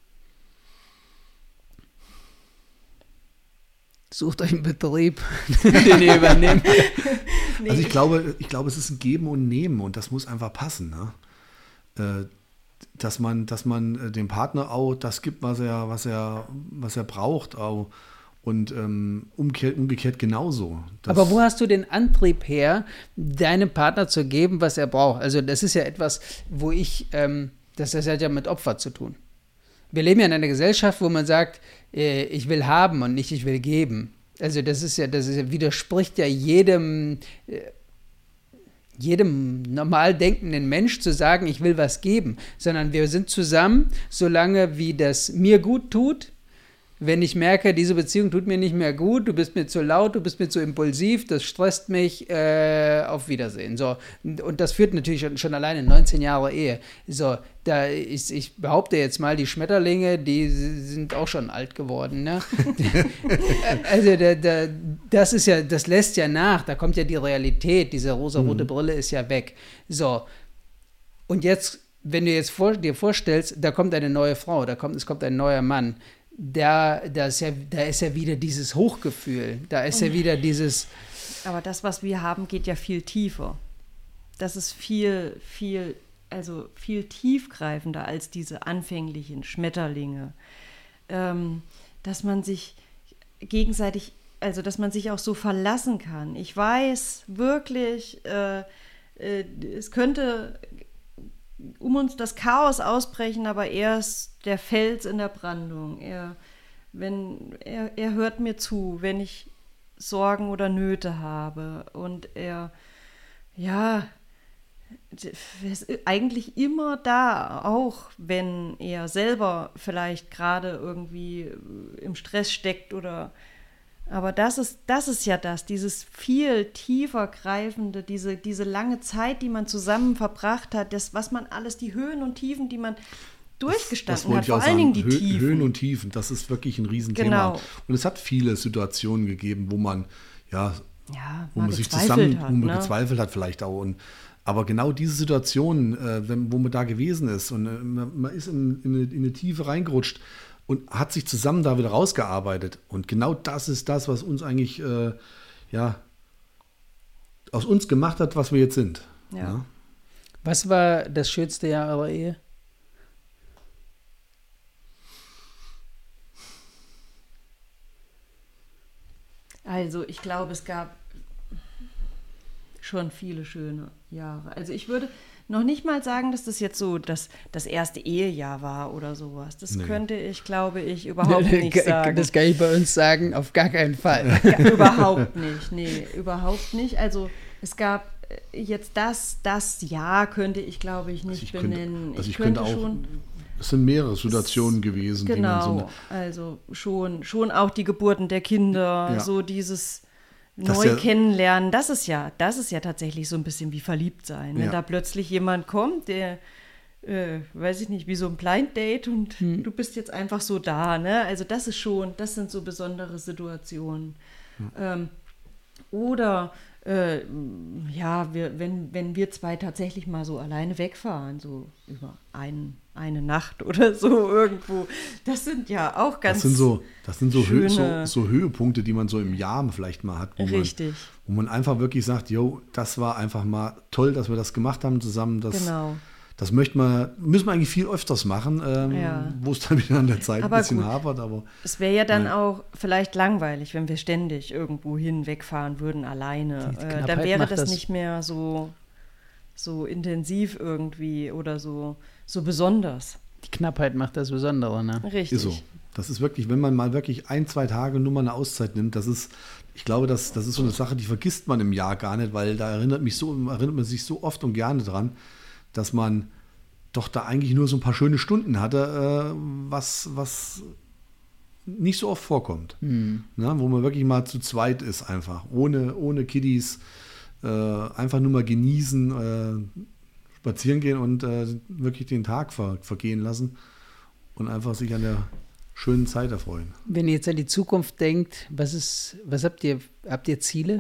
[SPEAKER 3] Sucht euch einen Betrieb, den ihr übernehmt.
[SPEAKER 2] Nee. Also ich glaube, ich glaube, es ist ein Geben und Nehmen und das muss einfach passen. Ne? Äh, dass man, dass man dem Partner auch das gibt, was er, was er, was er braucht, auch. Und ähm, umgekehrt, umgekehrt genauso. Das
[SPEAKER 3] Aber wo hast du den Antrieb her, deinem Partner zu geben, was er braucht? Also das ist ja etwas, wo ich, ähm, das, das hat ja mit Opfer zu tun. Wir leben ja in einer Gesellschaft, wo man sagt, äh, ich will haben und nicht ich will geben. Also das ist ja, das ist ja, widerspricht ja jedem, äh, jedem normal denkenden Mensch zu sagen, ich will was geben, sondern wir sind zusammen, solange wie das mir gut tut. Wenn ich merke, diese Beziehung tut mir nicht mehr gut, du bist mir zu laut, du bist mir zu impulsiv, das stresst mich, äh, auf Wiedersehen. So, und das führt natürlich schon, schon alleine neunzehn Jahre Ehe. So, da ist, ich behaupte jetzt mal, die Schmetterlinge, die sind auch schon alt geworden. Ne? Also da, da, das ist ja, das lässt ja nach, da kommt ja die Realität, diese rosarote mhm. Brille ist ja weg. So, und jetzt, wenn du jetzt vor, dir vorstellst, da kommt eine neue Frau, da kommt, es kommt ein neuer Mann, Da, da, ist ja, da ist ja wieder dieses Hochgefühl, da ist ja wieder dieses...
[SPEAKER 1] Aber das, was wir haben, geht ja viel tiefer. Das ist viel, viel, also viel tiefgreifender als diese anfänglichen Schmetterlinge. Ähm, dass man sich gegenseitig also dass man sich auch so verlassen kann. Ich weiß wirklich, äh, äh, es könnte um uns das Chaos ausbrechen, aber er ist der Fels in der Brandung. Er, wenn, er, er hört mir zu, wenn ich Sorgen oder Nöte habe. Und er, ja, er ist eigentlich immer da, auch wenn er selber vielleicht gerade irgendwie im Stress steckt oder. Aber das ist, das ist ja das, dieses viel tiefer greifende, diese, diese lange Zeit, die man zusammen verbracht hat, das, was man alles, die Höhen und Tiefen, die man durchgestanden hat, vor allen Dingen die
[SPEAKER 2] Hö-
[SPEAKER 1] Tiefen.
[SPEAKER 2] Höhen und Tiefen, das ist wirklich ein Riesenthema.
[SPEAKER 1] Genau.
[SPEAKER 2] Und es hat viele Situationen gegeben, wo man, ja,
[SPEAKER 1] Ja,
[SPEAKER 2] wo
[SPEAKER 1] mal
[SPEAKER 2] man sich
[SPEAKER 1] gezweifelt
[SPEAKER 2] zusammen,
[SPEAKER 1] hat,
[SPEAKER 2] wo man
[SPEAKER 1] ne?
[SPEAKER 2] gezweifelt hat vielleicht auch. Und, aber genau diese Situation, äh, wenn, wo man da gewesen ist und äh, man, man ist in, in, eine, in eine Tiefe reingerutscht, und hat sich zusammen da wieder rausgearbeitet. Und genau das ist das, was uns eigentlich äh, ja, aus uns gemacht hat, was wir jetzt sind.
[SPEAKER 1] Ja.
[SPEAKER 2] Ja?
[SPEAKER 3] Was war das schönste Jahr eurer Ehe?
[SPEAKER 1] Also ich glaube, es gab schon viele schöne Jahre. Also ich würde noch nicht mal sagen, dass das jetzt so das, das erste Ehejahr war oder sowas. Das
[SPEAKER 2] Nee.
[SPEAKER 1] könnte ich, glaube ich, überhaupt nicht sagen.
[SPEAKER 3] Das kann ich bei uns sagen, auf gar keinen Fall.
[SPEAKER 1] Ja, überhaupt nicht, nee, überhaupt nicht. Also es gab äh, jetzt das, das Jahr könnte ich, glaube ich, nicht
[SPEAKER 2] ich könnte-
[SPEAKER 1] benennen.
[SPEAKER 2] also ich könnte auch-
[SPEAKER 1] schon,
[SPEAKER 2] Es sind mehrere Situationen gewesen. die man so
[SPEAKER 1] genau,
[SPEAKER 2] eine,
[SPEAKER 1] also schon, schon auch die Geburten der Kinder,
[SPEAKER 2] Ja.
[SPEAKER 1] so dieses
[SPEAKER 2] Das
[SPEAKER 1] neu
[SPEAKER 2] ja-
[SPEAKER 1] kennenlernen, das ist ja, das ist ja tatsächlich so ein bisschen wie verliebt sein. Wenn
[SPEAKER 2] Ja.
[SPEAKER 1] da plötzlich jemand kommt, der, äh, weiß ich nicht, wie so ein Blind Date und du bist jetzt einfach so da, ne? Also das ist schon, das sind so besondere Situationen. Ähm, oder äh, ja, wir, wenn, wenn wir zwei tatsächlich mal so alleine wegfahren, so über ein, eine Nacht oder so irgendwo, das sind ja auch ganz
[SPEAKER 2] das sind so, das sind so, Hö
[SPEAKER 1] schöne-
[SPEAKER 2] so, so Höhepunkte, die man so im Jahr vielleicht mal hat. Wo
[SPEAKER 1] Richtig.
[SPEAKER 2] Man, wo man einfach wirklich sagt, jo, das war einfach mal toll, dass wir das gemacht haben zusammen. Das,
[SPEAKER 1] Genau.
[SPEAKER 2] das möchte man, müssen wir eigentlich viel öfters machen, ähm,
[SPEAKER 1] Ja.
[SPEAKER 2] wo es dann wieder an der Zeit
[SPEAKER 1] Aber
[SPEAKER 2] ein bisschen
[SPEAKER 1] gut.
[SPEAKER 2] hapert. Aber
[SPEAKER 1] Es wäre ja dann
[SPEAKER 2] Nein.
[SPEAKER 1] auch vielleicht langweilig, wenn wir ständig irgendwo hin wegfahren würden alleine.
[SPEAKER 3] Die
[SPEAKER 1] Äh,
[SPEAKER 3] Knappheit
[SPEAKER 1] dann wäre
[SPEAKER 3] macht
[SPEAKER 1] das,
[SPEAKER 3] das.
[SPEAKER 1] nicht mehr so, so intensiv irgendwie oder so, so besonders.
[SPEAKER 3] Die Knappheit macht das Besondere, ne?
[SPEAKER 1] Richtig.
[SPEAKER 2] ist so. Das ist wirklich, wenn man mal wirklich ein, zwei Tage nur mal eine Auszeit nimmt, das ist, ich glaube, das, das ist so eine Sache, die vergisst man im Jahr gar nicht, weil da erinnert, mich so, erinnert man sich so oft und gerne dran, dass man doch da eigentlich nur so ein paar schöne Stunden hatte, äh, was, was nicht so oft vorkommt.
[SPEAKER 3] Hm.
[SPEAKER 2] Ne? Wo man wirklich mal zu zweit ist einfach, ohne, ohne Kiddies, äh, einfach nur mal genießen, äh, spazieren gehen und äh, wirklich den Tag ver, vergehen lassen und einfach sich an der schönen Zeit erfreuen.
[SPEAKER 3] Wenn ihr jetzt an die Zukunft denkt, was ist, was habt ihr, habt ihr Ziele?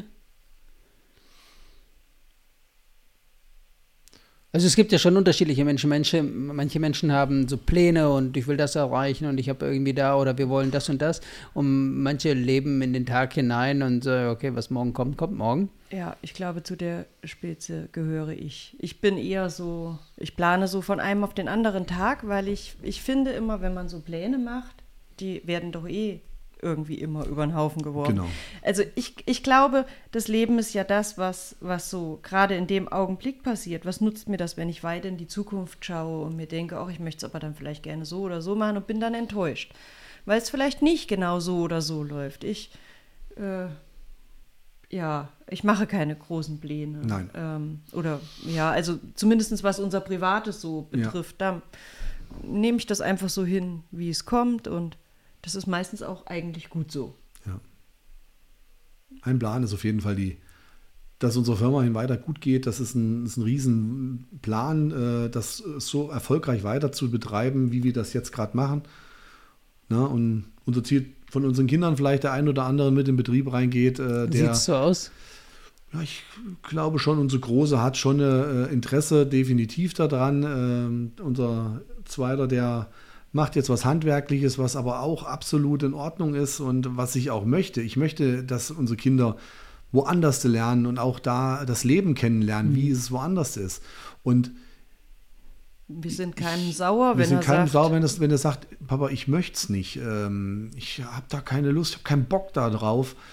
[SPEAKER 3] Also es gibt ja schon unterschiedliche Menschen. Manche, manche Menschen haben so Pläne und ich will das erreichen und ich habe irgendwie da oder wir wollen das und das. Und manche leben in den Tag hinein und so, okay, was morgen kommt, kommt morgen.
[SPEAKER 1] Ja, ich glaube, zu der Spezie gehöre ich. Ich bin eher so, ich plane so von einem auf den anderen Tag, weil ich, ich finde immer, wenn man so Pläne macht, die werden doch eh irgendwie immer über den Haufen geworfen.
[SPEAKER 2] Genau.
[SPEAKER 1] Also ich, ich glaube, das Leben ist ja das, was, was so gerade in dem Augenblick passiert. Was nutzt mir das, wenn ich weiter in die Zukunft schaue und mir denke, ach, ich möchte es aber dann vielleicht gerne so oder so machen und bin dann enttäuscht, weil es vielleicht nicht genau so oder so läuft. Ich, äh, ja, ich mache keine großen Pläne.
[SPEAKER 2] Nein.
[SPEAKER 1] Ähm, oder ja, also zumindest was unser Privates so betrifft, da nehme ich das einfach so hin, wie es kommt und das ist meistens auch eigentlich gut so.
[SPEAKER 2] Ja. Ein Plan ist auf jeden Fall die, dass unsere Firma hin weiter gut geht. Das ist ein, ist ein Riesenplan, äh, das so erfolgreich weiter zu betreiben, wie wir das jetzt gerade machen. Na, und unser Ziel von unseren Kindern vielleicht der ein oder andere mit in den Betrieb reingeht. Äh,
[SPEAKER 3] Sieht
[SPEAKER 2] der,
[SPEAKER 3] es so aus?
[SPEAKER 2] ja, ich glaube schon, unsere Große hat schon äh, Interesse definitiv daran. Ähm, unser Zweiter, der macht jetzt was Handwerkliches, was aber auch absolut in Ordnung ist und was ich auch möchte. Ich möchte, dass unsere Kinder woanders lernen und auch da das Leben kennenlernen, wie es woanders ist. Und
[SPEAKER 1] Wir sind keinem sauer,
[SPEAKER 2] wir
[SPEAKER 1] wenn
[SPEAKER 2] sind
[SPEAKER 1] er
[SPEAKER 2] keinem
[SPEAKER 1] sagt,
[SPEAKER 2] sauer, wenn, das, wenn er sagt, Papa, ich möchte es nicht. Ähm, ich habe da keine Lust, ich habe keinen Bock da drauf.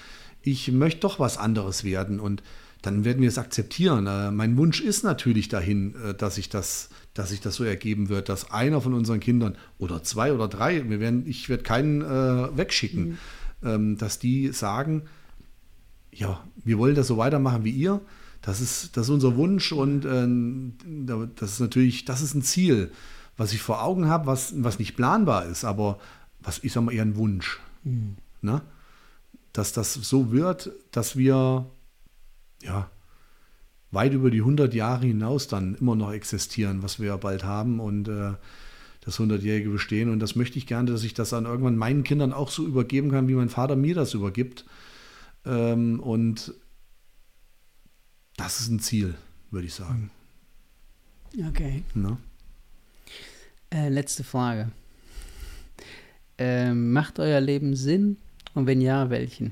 [SPEAKER 2] ich möchte doch was anderes werden und dann werden wir es akzeptieren. Äh, mein Wunsch ist natürlich dahin, äh, dass sich das, dass sich das so ergeben wird, dass einer von unseren Kindern oder zwei oder drei, wir werden, ich werde keinen äh, wegschicken, mhm. ähm, dass die sagen, ja, wir wollen das so weitermachen wie ihr. Das ist, das ist unser Wunsch und äh, das ist natürlich, das ist ein Ziel, was ich vor Augen habe, was, was nicht planbar ist, aber was ich sage mal eher ein Wunsch. Mhm. Ne? Dass das so wird, dass wir ja, weit über die hundert Jahre hinaus dann immer noch existieren, was wir ja bald haben und äh, das hundertjährige Bestehen. Und das möchte ich gerne, dass ich das dann irgendwann meinen Kindern auch so übergeben kann, wie mein Vater mir das übergibt. Ähm, und das ist ein Ziel, würde ich sagen.
[SPEAKER 3] Okay. Äh, letzte Frage. Ähm, macht euer Leben Sinn? Und wenn ja, welchen?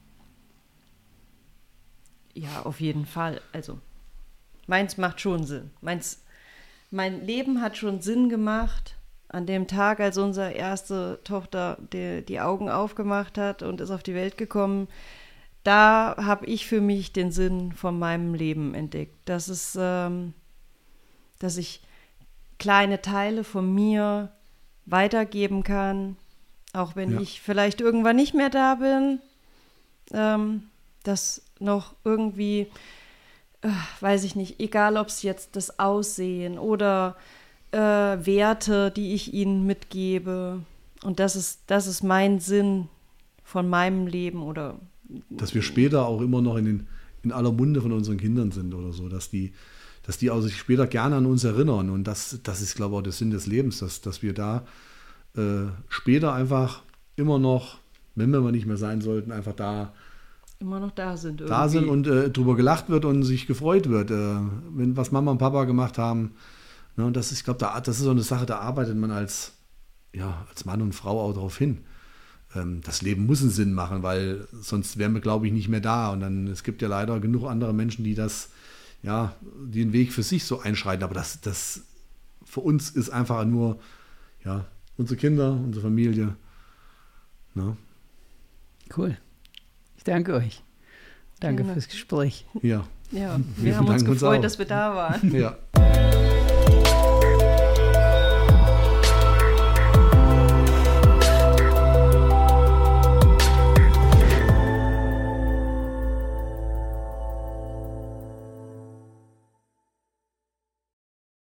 [SPEAKER 1] Ja, auf jeden Fall. Also, meins macht schon Sinn. Meins, mein Leben hat schon Sinn gemacht an dem Tag, als unsere erste Tochter die, die Augen aufgemacht hat und ist auf die Welt gekommen. Da habe ich für mich den Sinn von meinem Leben entdeckt. Das ist, ähm, dass ich kleine Teile von mir weitergeben kann, auch wenn ja. ich vielleicht irgendwann nicht mehr da bin, ähm, dass noch irgendwie, äh, weiß ich nicht, egal ob es jetzt das Aussehen oder äh, Werte, die ich ihnen mitgebe. Und das ist, das ist mein Sinn von meinem Leben oder
[SPEAKER 2] dass wir später auch immer noch in, den, in aller Munde von unseren Kindern sind oder so, dass die, dass die auch sich später gerne an uns erinnern und das, das ist, glaube ich, auch der Sinn des Lebens, dass, dass wir da äh, später einfach immer noch, wenn wir mal nicht mehr sein sollten, einfach da
[SPEAKER 1] immer noch da sind. Irgendwie.
[SPEAKER 2] Da sind und äh, drüber gelacht wird und sich gefreut wird, äh, wenn, was Mama und Papa gemacht haben. Ne, und das ist, ich glaube, da, das ist so eine Sache, da arbeitet man als, ja, als Mann und Frau auch darauf hin. Das Leben muss einen Sinn machen, weil sonst wären wir, glaube ich, nicht mehr da. Und dann, es gibt ja leider genug andere Menschen, die das, ja, die den Weg für sich so einschreiten. Aber das, das für uns ist einfach nur, ja, unsere Kinder, unsere Familie. Ne?
[SPEAKER 3] Cool. Ich danke euch. Danke Gerne. Fürs Gespräch.
[SPEAKER 2] Ja.
[SPEAKER 1] Ja, wir, wir haben uns gefreut, dass wir da waren.
[SPEAKER 2] Ja.